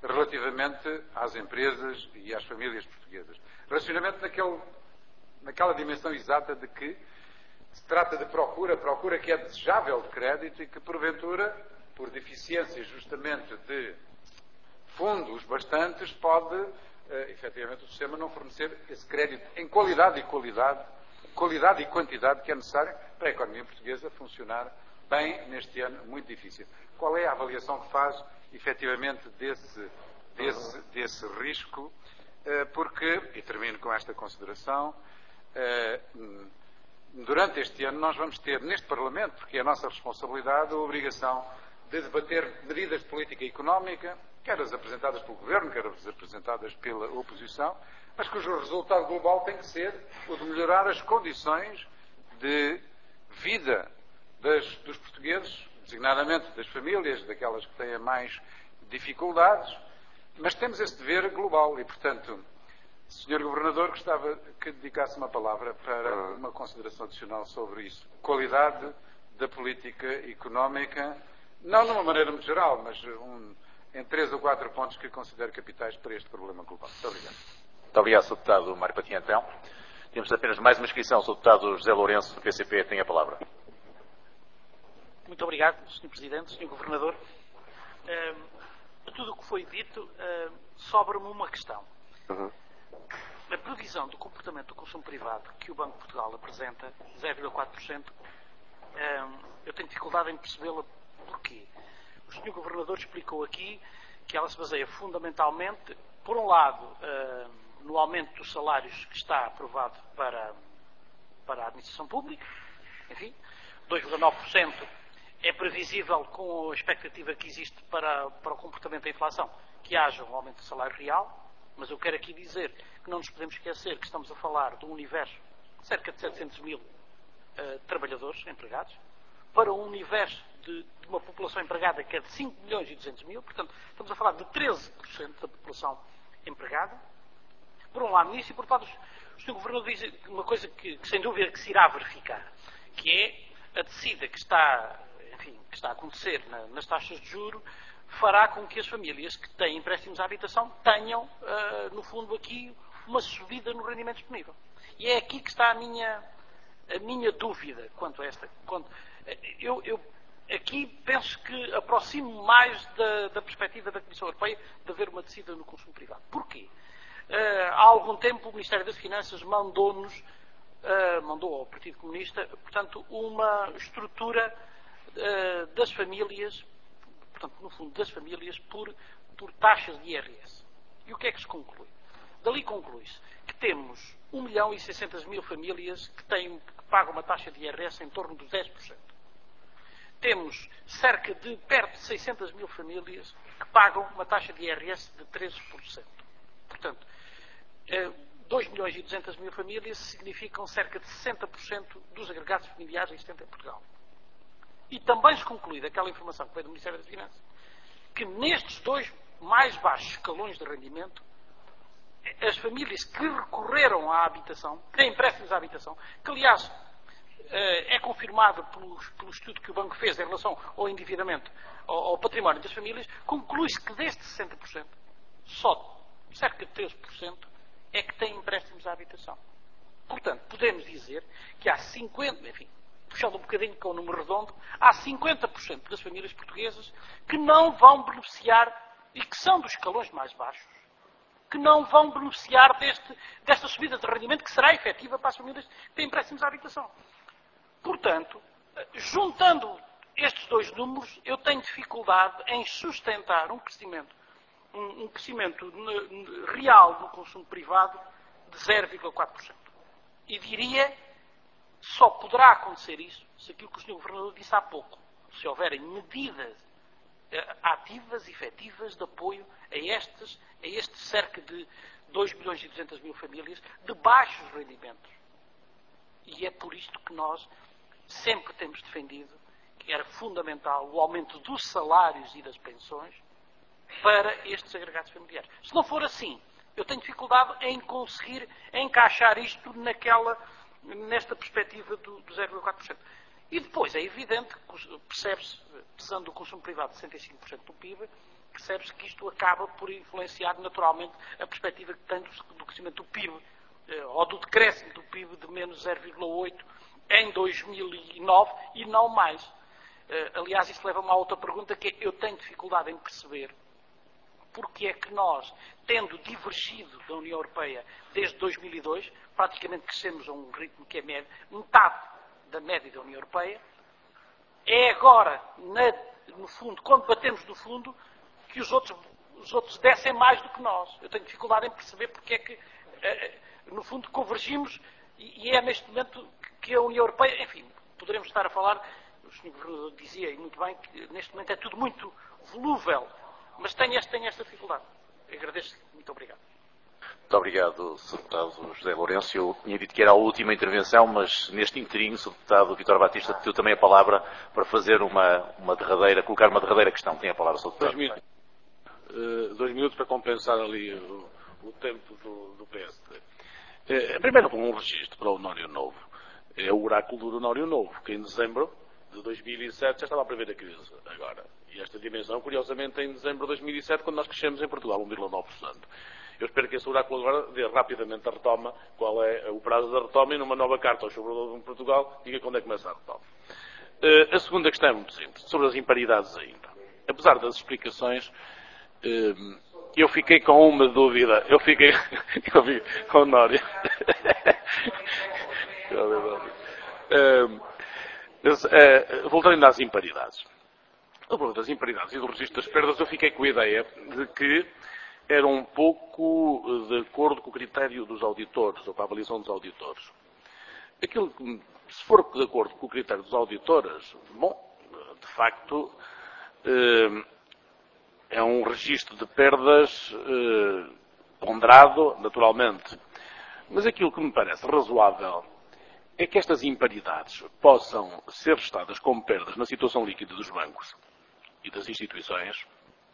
relativamente às empresas e às famílias portuguesas. Racionamento naquele, naquela dimensão exata de que se trata de procura, procura que é desejável de crédito e que, porventura, por deficiências justamente de fundos bastantes, pode, eh, efetivamente, o sistema não fornecer esse crédito em qualidade e qualidade, qualidade e quantidade que é necessária para a economia portuguesa funcionar bem neste ano muito difícil. Qual é a avaliação que faz, efetivamente, desse, desse, desse risco? Eh, porque, e termino com esta consideração, eh, durante este ano nós vamos ter neste Parlamento, porque é a nossa responsabilidade, a obrigação de debater medidas de política económica, quer as apresentadas pelo Governo, quer as apresentadas pela oposição, mas cujo resultado global tem que ser o de melhorar as condições de vida das, dos portugueses, designadamente das famílias, daquelas que têm mais dificuldades, mas temos esse dever global e, portanto, senhor Governador, gostava que dedicasse uma palavra para uma consideração adicional sobre isso. Qualidade da política económica, não de uma maneira muito geral, mas um, em três ou quatro pontos que considero capitais para este problema global. Muito obrigado. Muito obrigado, senhor Deputado Mário Patinha. Então, temos apenas mais uma inscrição. O senhor Deputado José Lourenço, do P C P, tem a palavra. Muito obrigado, senhor Presidente, senhor Governador. Uh, tudo o que foi dito, uh, sobra-me uma questão. Uhum. A previsão do comportamento do consumo privado que o Banco de Portugal apresenta, zero vírgula quatro por cento, uh, eu tenho dificuldade em percebê-la porquê. O senhor Governador explicou aqui que ela se baseia fundamentalmente, por um lado, uh, no aumento dos salários que está aprovado para, para a administração pública, enfim, dois vírgula nove por cento é previsível, com a expectativa que existe para, para o comportamento da inflação, que haja um aumento do salário real, mas eu quero aqui dizer que não nos podemos esquecer que estamos a falar de um universo de cerca de setecentos mil uh, trabalhadores empregados, para um universo de, de uma população empregada que é de cinco milhões e duzentos mil, portanto, estamos a falar de treze por cento da população empregada. Por um lado nisso, e por outro lado, o senhor Governador diz uma coisa que, que sem dúvida que se irá verificar, que é a descida que está, enfim, que está a acontecer na, nas taxas de juros, fará com que as famílias que têm empréstimos à habitação tenham, uh, no fundo, aqui uma subida no rendimento disponível. E é aqui que está a minha, a minha dúvida quanto a esta. Quanto, eu, eu aqui penso que aproximo mais da, da perspectiva da Comissão Europeia de haver uma descida no consumo privado. Porquê? Uh, há algum tempo o Ministério das Finanças mandou-nos, uh, mandou ao Partido Comunista, portanto, uma estrutura uh, das famílias, portanto, no fundo, das famílias por, por taxas de I R S. E o que é que se conclui? Dali conclui-se que temos um milhão e seiscentas mil famílias que, têm, que pagam uma taxa de I R S em torno dos dez por cento. Temos cerca de perto de seiscentas mil famílias que pagam uma taxa de I R S de treze por cento. Portanto, dois milhões e duzentas mil famílias significam cerca de sessenta por cento dos agregados familiares existentes em Portugal. E também se conclui daquela informação que veio do Ministério das Finanças que nestes dois mais baixos escalões de rendimento, as famílias que recorreram à habitação, que têm empréstimos à habitação, que aliás é confirmado pelo, pelo estudo que o Banco fez em relação ao endividamento, ao, ao património das famílias, conclui-se que destes sessenta por cento, só cerca de treze por cento é que têm empréstimos à habitação. Portanto, podemos dizer que há cinquenta, enfim, puxando um bocadinho com o número redondo, há cinquenta por cento das famílias portuguesas que não vão beneficiar, e que são dos escalões mais baixos, que não vão beneficiar deste, desta subida de rendimento que será efetiva para as famílias que têm empréstimos à habitação. Portanto, juntando estes dois números, eu tenho dificuldade em sustentar um crescimento, um, um crescimento real no consumo privado de zero vírgula quatro por cento. E diria, só poderá acontecer isso se aquilo que o senhor Governador disse há pouco, se houverem medidas eh, ativas, efetivas, de apoio a estes, a estes cerca de dois milhões e duzentas mil famílias de baixos rendimentos. E é por isto que nós sempre temos defendido que era fundamental o aumento dos salários e das pensões para estes agregados familiares. Se não for assim, eu tenho dificuldade em conseguir encaixar isto naquela, nesta perspectiva do, do zero vírgula quatro por cento. E depois é evidente, percebe-se, pesando o consumo privado de sessenta e cinco por cento do P I B, percebe-se que isto acaba por influenciar naturalmente a perspectiva que tem do, do crescimento do P I B, eh, ou do decréscimo do P I B de menos zero vírgula oito em dois mil e nove e não mais. Eh, aliás, isso leva-me a outra pergunta, que é, eu tenho dificuldade em perceber porque é que nós, tendo divergido da União Europeia desde dois mil e dois, praticamente crescemos a um ritmo que é médio, metade da média da União Europeia, é agora, na, no fundo, quando batemos no fundo, que os outros, os outros descem mais do que nós. Eu tenho dificuldade em perceber porque é que, no fundo, convergimos e é neste momento que a União Europeia, enfim, poderemos estar a falar, o senhor Governador dizia, e muito bem, que neste momento é tudo muito volúvel, mas tenho esta, tenho esta dificuldade. Agradeço-lhe. Muito obrigado. Muito obrigado, senhor Deputado José Lourenço. Eu tinha dito que era a última intervenção, mas neste inteirinho, o senhor Deputado Vítor Batista pediu também a palavra para fazer uma, uma derradeira, colocar uma derradeira questão. Tem a palavra, senhor Deputado. Dois minutos, uh, dois minutos para compensar ali o, o tempo do, do P S D. Uh, primeiro, com um registro para o Nório Novo. É o oráculo do Nório Novo, que em dezembro de dois mil e sete já estava a prever a crise agora. E esta dimensão, curiosamente, em dezembro de dois mil e sete, quando nós crescemos em Portugal um vírgula nove por cento. Eu espero que esse oráculo agora dê rapidamente a retoma, qual é o prazo da retoma, e numa nova carta ao Governador de Portugal diga quando é que começa a retoma. Uh, a segunda questão é muito simples, sobre as imparidades ainda. Apesar das explicações, uh, eu fiquei com uma dúvida. Eu fiquei, eu fiquei com o Nório. uh, uh, voltando às imparidades. O problema das imparidades e do registro das perdas, eu fiquei com a ideia de que era um pouco de acordo com o critério dos auditores, ou com a avaliação dos auditores. Aquilo que, se for de acordo com o critério dos auditores, bom, de facto, é um registro de perdas ponderado, naturalmente. Mas aquilo que me parece razoável é que estas imparidades possam ser restadas como perdas na situação líquida dos bancos e das instituições,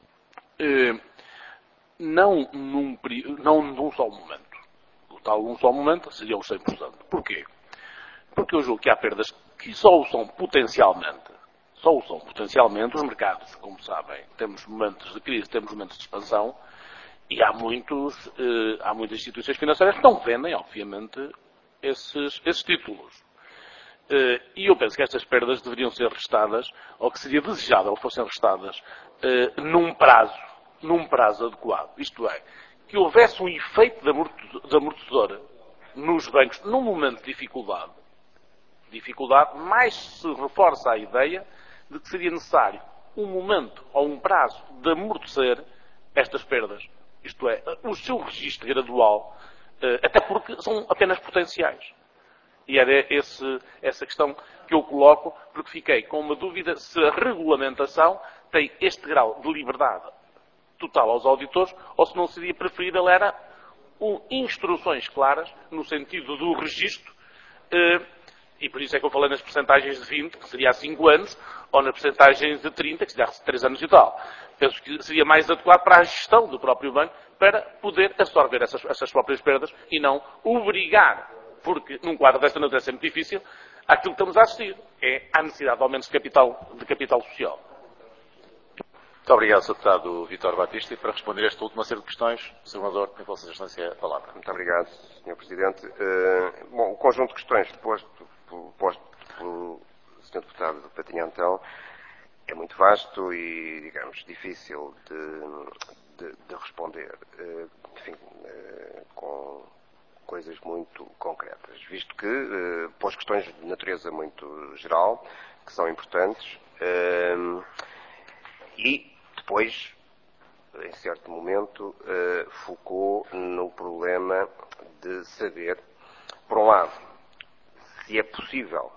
não num, não num só momento. O tal num só momento seria os cem por cento. Porquê? Porque eu julgo que há perdas que só o são potencialmente. Só o são potencialmente. Os mercados, como sabem, temos momentos de crise, temos momentos de expansão, e há, muitos, eh, há muitas instituições financeiras que não vendem, obviamente, esses, esses títulos. Uh, e eu penso que estas perdas deveriam ser restadas, ou que seria desejável que fossem restadas, uh, num prazo, num prazo adequado. Isto é, que houvesse um efeito de amortecedor nos bancos num momento de dificuldade. Dificuldade, mais se reforça a ideia de que seria necessário um momento ou um prazo de amortecer estas perdas. Isto é, o seu registro gradual, uh, até porque são apenas potenciais. E era esse, essa questão que eu coloco, porque fiquei com uma dúvida se a regulamentação tem este grau de liberdade total aos auditores, ou se não seria preferível era um, instruções claras, no sentido do registro, eh, e por isso é que eu falei nas percentagens de vinte, que seria há cinco anos, ou nas percentagens de trinta, que seria há três anos e tal. Penso que seria mais adequado para a gestão do próprio banco, para poder absorver essas, essas próprias perdas, e não obrigar, porque num quadro desta natureza é muito difícil, aquilo que estamos a assistir é a necessidade de aumentos de capital, de capital social. Muito obrigado, senhor Deputado Vítor Batista. E para responder a esta última série de questões, senhor Governador, tem Vossa Excelência a palavra. Muito obrigado, senhor Presidente. Uh, bom, o conjunto de questões posto, posto pelo senhor Deputado Patinho Antão é muito vasto e, digamos, difícil de, de, de responder. Uh, enfim, uh, com coisas muito concretas, visto que uh, pôs questões de natureza muito geral, que são importantes, uh, e depois, em certo momento, uh, focou no problema de saber, por um lado, se é possível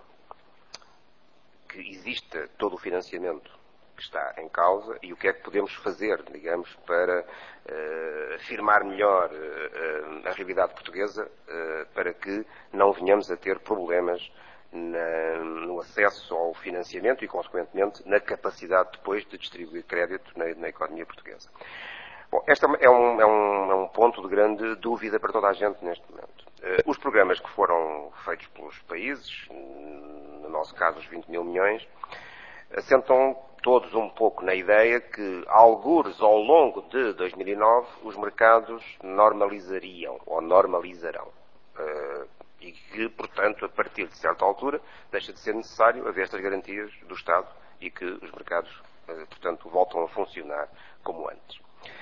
que exista todo o financiamento que está em causa e o que é que podemos fazer, digamos, para uh, afirmar melhor uh, a realidade portuguesa uh, para que não venhamos a ter problemas na, no acesso ao financiamento e, consequentemente, na capacidade depois de distribuir crédito na, na economia portuguesa. Bom, este é um, é, um, é um ponto de grande dúvida para toda a gente neste momento. Uh, os programas que foram feitos pelos países, no nosso caso os vinte mil milhões, assentam todos um pouco na ideia que, algures ao longo de dois mil e nove, os mercados normalizariam ou normalizarão. Uh, e que, portanto, a partir de certa altura, deixa de ser necessário haver estas garantias do Estado e que os mercados, uh, portanto, voltam a funcionar como antes.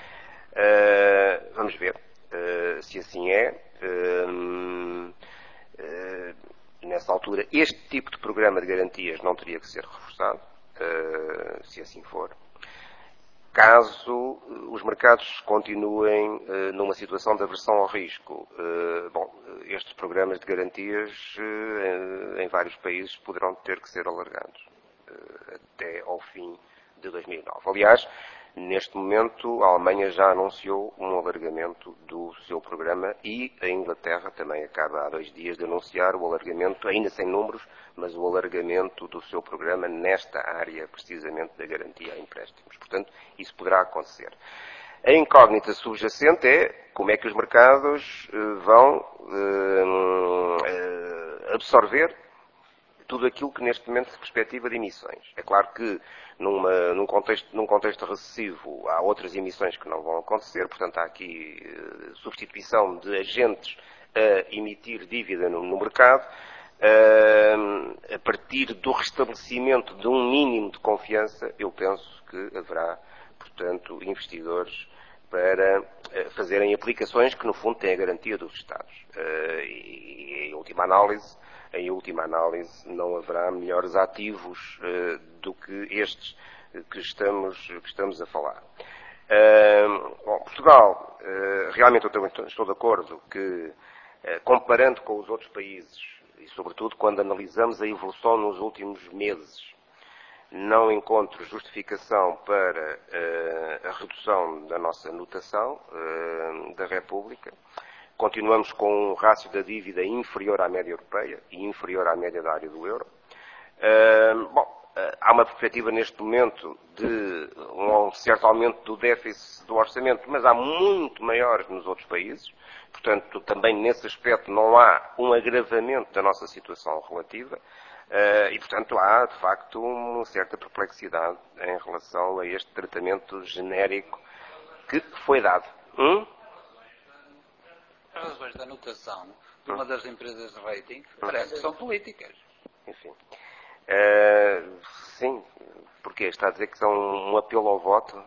Uh, vamos ver uh, se assim é. Uh, uh, nessa altura, este tipo de programa de garantias não teria que ser reforçado, uh, se assim for. Caso uh, os mercados continuem uh, numa situação de aversão ao risco, uh, bom, estes programas de garantias uh, em, em vários países poderão ter que ser alargados uh, até ao fim de dois mil e nove. Aliás, neste momento, a Alemanha já anunciou um alargamento do seu programa e a Inglaterra também acaba há dois dias de anunciar o alargamento, ainda sem números, mas o alargamento do seu programa nesta área, precisamente, da garantia a empréstimos. Portanto, isso poderá acontecer. A incógnita subjacente é como é que os mercados uh, vão uh, uh, absorver tudo aquilo que neste momento se perspectiva de emissões. É claro que numa, num, contexto, num contexto recessivo há outras emissões que não vão acontecer, portanto há aqui uh, substituição de agentes a emitir dívida no, no mercado, uh, a partir do restabelecimento de um mínimo de confiança, eu penso que haverá, portanto, investidores para uh, fazerem aplicações que no fundo têm a garantia dos Estados. Uh, e, em última análise, Em última análise, não haverá melhores ativos uh, do que estes uh, que, estamos, que estamos a falar. Uh, bom, Portugal, uh, realmente eu também estou de acordo que, uh, comparando com os outros países, e sobretudo quando analisamos a evolução nos últimos meses, não encontro justificação para uh, a redução da nossa notação uh, da República. Continuamos com um rácio da dívida inferior à média europeia e inferior à média da área do euro. Uh, bom, uh, há uma perspectiva neste momento de um certo aumento do déficit do orçamento, mas há muito maiores nos outros países. Portanto, também nesse aspecto não há um agravamento da nossa situação relativa. Uh, e, portanto, há, de facto, uma certa perplexidade em relação a este tratamento genérico que foi dado. Hum? As razões da anotação de uma das empresas de rating parece que são políticas. Enfim. Uh, sim, porque está a dizer que são um apelo ao voto.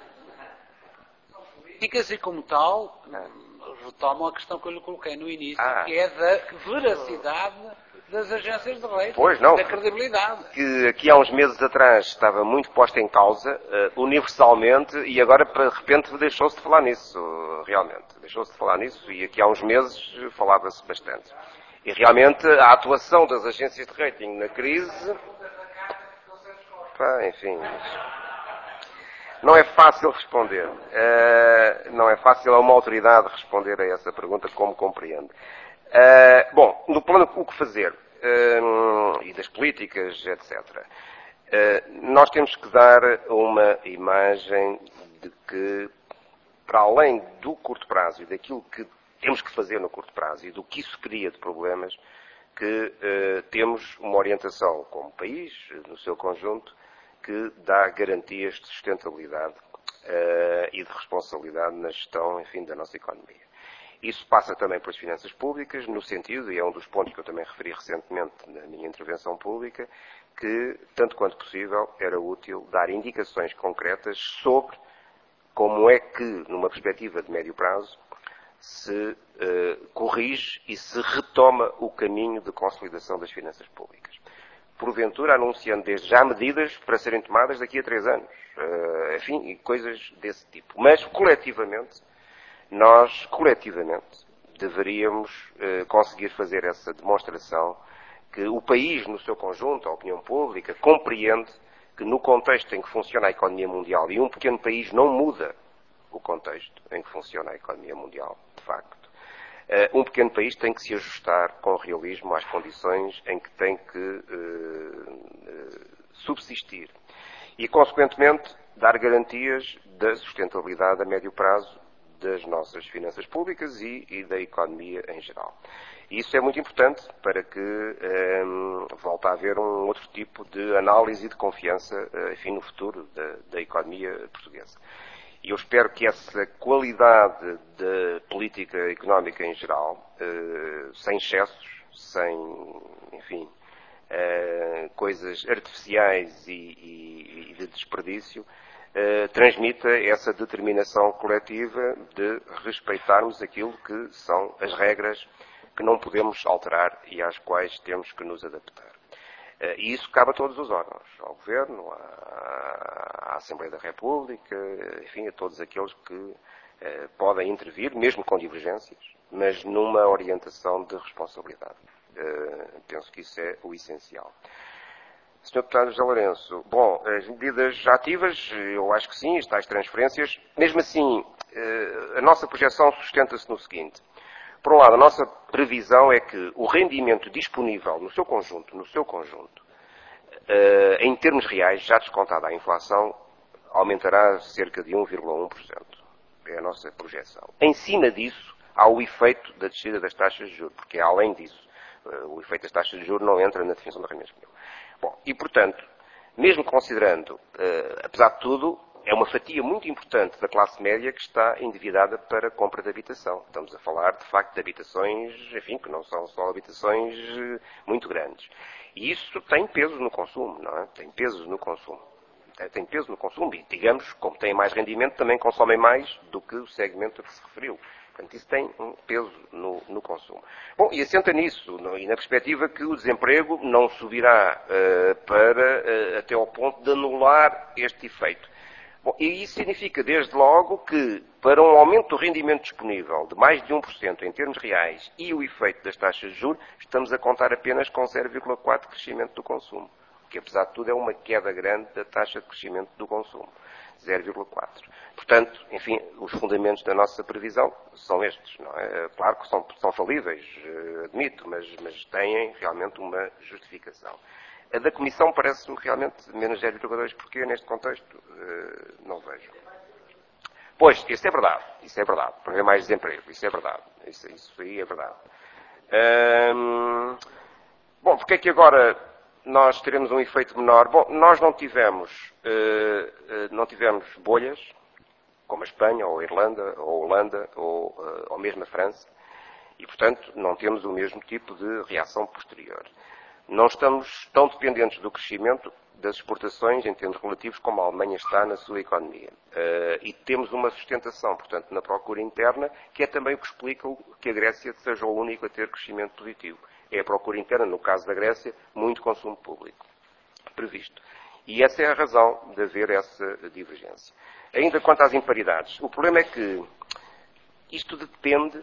Políticas e, como tal, ah. retomam a questão que eu lhe coloquei no início, ah. que é da veracidade das agências de rating, pois não, da credibilidade. Que aqui há uns meses atrás estava muito posta em causa, uh, universalmente, e agora, de repente, deixou-se de falar nisso, uh, realmente. Deixou-se de falar nisso, e aqui há uns meses falava-se bastante. E realmente, a atuação das agências de rating na crise... Pá, enfim... Não é fácil responder. Uh, não é fácil a uma autoridade responder a essa pergunta, como compreende. Uh, bom, no plano o que fazer, uh, e das políticas, etcétera, uh, nós temos que dar uma imagem de que, para além do curto prazo e daquilo que temos que fazer no curto prazo e do que isso cria de problemas, que uh, temos uma orientação como país, no seu conjunto, que dá garantias de sustentabilidade uh, e de responsabilidade na gestão, enfim, da nossa economia. Isso passa também pelas finanças públicas, no sentido, e é um dos pontos que eu também referi recentemente na minha intervenção pública, que, tanto quanto possível, era útil dar indicações concretas sobre como é que, numa perspectiva de médio prazo, se uh, corrige e se retoma o caminho de consolidação das finanças públicas. Porventura, anunciando desde já medidas para serem tomadas daqui a três anos. Uh, enfim, e coisas desse tipo. Mas, coletivamente, nós, coletivamente, deveríamos uh, conseguir fazer essa demonstração que o país, no seu conjunto, a opinião pública, compreende que no contexto em que funciona a economia mundial, e um pequeno país não muda o contexto em que funciona a economia mundial, de facto, uh, um pequeno país tem que se ajustar com realismo às condições em que tem que uh, uh, subsistir. E, consequentemente, dar garantias da sustentabilidade a médio prazo das nossas finanças públicas e, e da economia em geral. E isso é muito importante para que um, volte a haver um outro tipo de análise e de confiança, enfim, no futuro da, da economia portuguesa. E eu espero que essa qualidade da política económica em geral, uh, sem excessos, sem, enfim, uh, coisas artificiais e, e, e de desperdício, uh, transmita essa determinação coletiva de respeitarmos aquilo que são as regras que não podemos alterar e às quais temos que nos adaptar. E isso cabe a todos os órgãos, ao Governo, à, à Assembleia da República, enfim, a todos aqueles que eh, podem intervir, mesmo com divergências, mas numa orientação de responsabilidade. Eh, penso que isso é o essencial. senhor Deputado José Lourenço, bom, as medidas ativas, eu acho que sim, as tais transferências, mesmo assim, eh, a nossa projeção sustenta-se no seguinte. Por um lado, a nossa previsão é que o rendimento disponível no seu conjunto, no seu conjunto, em termos reais, já descontada a inflação, aumentará cerca de um vírgula um por cento. É a nossa projeção. Em cima disso, há o efeito da descida das taxas de juros, porque além disso, o efeito das taxas de juros não entra na definição da renda mínima. Bom, e portanto, mesmo considerando, apesar de tudo, é uma fatia muito importante da classe média que está endividada para a compra de habitação. Estamos a falar, de facto, de habitações, enfim, que não são só habitações muito grandes. E isso tem peso no consumo, não é? Tem peso no consumo. Tem peso no consumo e, digamos, como têm mais rendimento, também consomem mais do que o segmento a que se referiu. Portanto, isso tem um peso no, no consumo. Bom, e assenta nisso, no, e na perspectiva que o desemprego não subirá uh, para, uh, até ao ponto de anular este efeito. Bom, e isso significa, desde logo, que para um aumento do rendimento disponível de mais de um por cento em termos reais e o efeito das taxas de juros, estamos a contar apenas com zero vírgula quatro por cento de crescimento do consumo, que apesar de tudo é uma queda grande da taxa de crescimento do consumo, zero vírgula quatro por cento. Portanto, enfim, os fundamentos da nossa previsão são estes. Não é? Claro que são, são falíveis, admito, mas, mas têm realmente uma justificação. A da Comissão parece-me realmente menos zero vírgula dois, porque neste contexto uh, não vejo. Pois, isso é verdade, isso é verdade. Para haver mais desemprego, isso é verdade. Isso, isso aí é verdade. Um, bom, porque é que agora nós teremos um efeito menor? Bom, nós não tivemos, uh, uh, não tivemos bolhas, como a Espanha, ou a Irlanda, ou a Holanda, ou, uh, ou mesmo a França, e, portanto, não temos o mesmo tipo de reação posterior. Não estamos tão dependentes do crescimento das exportações em termos relativos como a Alemanha está na sua economia. Uh, e temos uma sustentação, portanto, na procura interna, que é também o que explica que a Grécia seja o único a ter crescimento positivo. É a procura interna, no caso da Grécia, muito consumo público previsto. E essa é a razão de haver essa divergência. Ainda quanto às imparidades, o problema é que isto depende,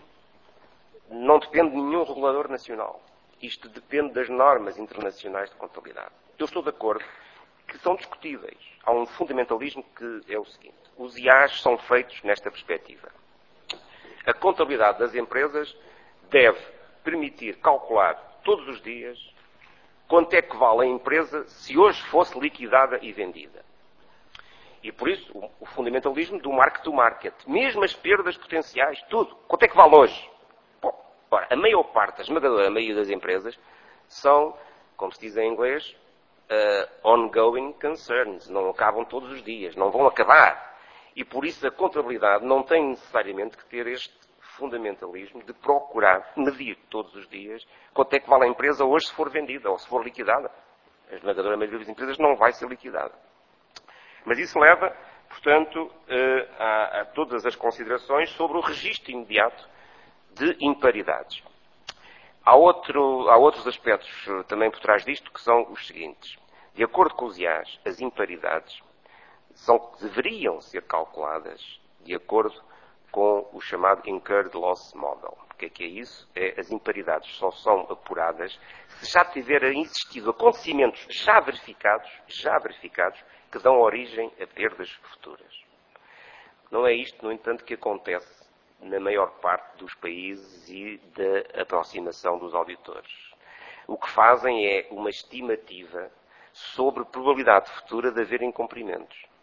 não depende de nenhum regulador nacional. Isto depende das normas internacionais de contabilidade. Eu estou de acordo que são discutíveis. Há um fundamentalismo que é o seguinte. Os I A S são feitos nesta perspectiva. A contabilidade das empresas deve permitir calcular todos os dias quanto é que vale a empresa se hoje fosse liquidada e vendida. E por isso, o fundamentalismo do market to market. Mesmo as perdas potenciais, tudo. Quanto é que vale hoje? Ora, a maior parte, a esmagadora maioria das empresas, são, como se diz em inglês, uh, ongoing concerns. Não acabam todos os dias, não vão acabar. E por isso a contabilidade não tem necessariamente que ter este fundamentalismo de procurar medir todos os dias quanto é que vale a empresa hoje se for vendida ou se for liquidada. A esmagadora maioria das empresas não vai ser liquidada. Mas isso leva, portanto, uh, a, a todas as considerações sobre o registro imediato de imparidades. Há, outro, há outros aspectos também por trás disto, que são os seguintes. De acordo com os I A S, as imparidades são, deveriam ser calculadas de acordo com o chamado Incurred Loss Model. O que é que é isso? É, as imparidades só são apuradas se já tiverem existido acontecimentos já verificados, já verificados, que dão origem a perdas futuras. Não é isto, no entanto, que acontece na maior parte dos países e da aproximação dos auditores. O que fazem é uma estimativa sobre probabilidade futura de haver incumprimentos.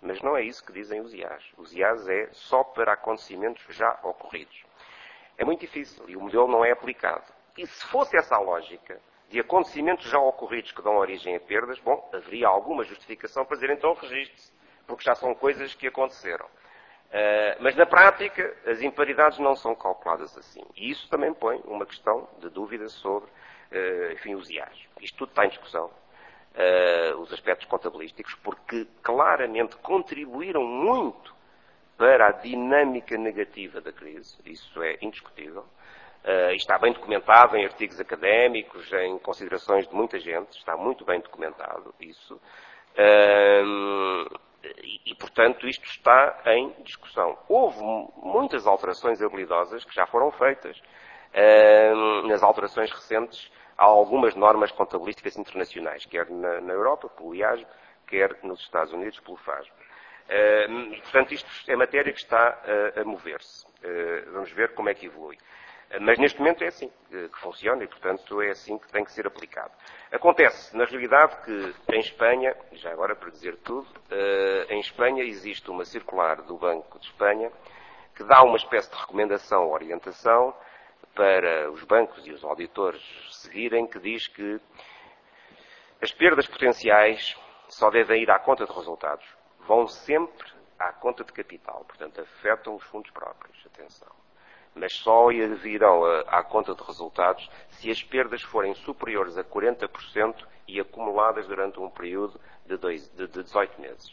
Mas não é isso que dizem os I A S. Os I A S é só para acontecimentos já ocorridos. É muito difícil e o modelo não é aplicado. E se fosse essa a lógica de acontecimentos já ocorridos que dão origem a perdas, bom, haveria alguma justificação para dizer então registre-se, porque já são coisas que aconteceram. Uh, mas na prática as imparidades não são calculadas assim. E isso também põe uma questão de dúvida sobre uh, enfim, os I A S. Isto tudo está em discussão. Uh, os aspectos contabilísticos, porque claramente contribuíram muito para a dinâmica negativa da crise. Isso é indiscutível. Uh, está bem documentado em artigos académicos, em considerações de muita gente. Está muito bem documentado isso. Uh, e, e, portanto, isto está em discussão. Houve muitas alterações habilidosas que já foram feitas uh, nas alterações recentes a algumas normas contabilísticas internacionais, quer na, na Europa, pelo I A S, quer nos Estados Unidos, pelo F A S B. Uh, portanto, isto é matéria que está uh, a mover-se. Uh, vamos ver como é que evolui. Uh, mas neste momento é assim uh, que funciona e, portanto, é assim que tem que ser aplicado. Acontece, na realidade, que em Espanha, já agora para dizer tudo, uh, em Espanha existe uma circular do Banco de Espanha que dá uma espécie de recomendação, orientação, para os bancos e os auditores seguirem, que diz que as perdas potenciais só devem ir à conta de resultados. Vão sempre à conta de capital, portanto, afetam os fundos próprios, atenção. Mas só virão à conta de resultados se as perdas forem superiores a quarenta por cento e acumuladas durante um período de, dois, de, de dezoito meses.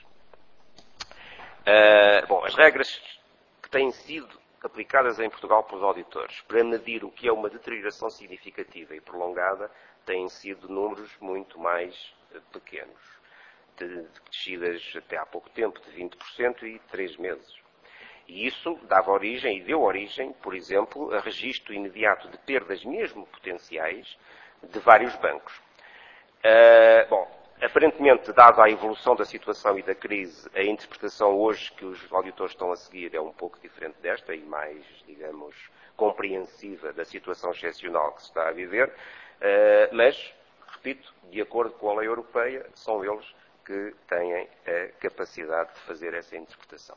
Uh, bom, as regras que têm sido aplicadas em Portugal pelos auditores para medir o que é uma deterioração significativa e prolongada têm sido números muito mais pequenos, de descidas até há pouco tempo de vinte por cento e três meses. E isso dava origem e deu origem, por exemplo, a registro imediato de perdas mesmo potenciais de vários bancos. Uh, bom, aparentemente, dada a evolução da situação e da crise, a interpretação hoje que os auditores estão a seguir é um pouco diferente desta e mais, digamos, compreensiva da situação excepcional que se está a viver, mas, repito, de acordo com a lei europeia, são eles que têm a capacidade de fazer essa interpretação.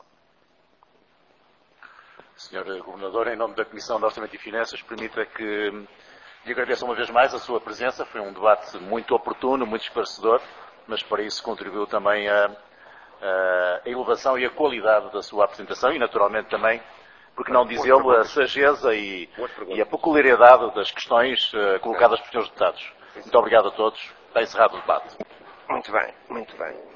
senhor Governador, em nome da Comissão de Orçamento e Finanças, permita que lhe agradeça uma vez mais a sua presença. Foi um debate muito oportuno, muito esclarecedor, mas para isso contribuiu também a, a elevação e a qualidade da sua apresentação e, naturalmente, também, porque não dizê-lo, a sageza e, e a peculiaridade das questões uh, colocadas pelos senhores deputados. Muito obrigado a todos. Está encerrado o debate. Muito bem, muito bem.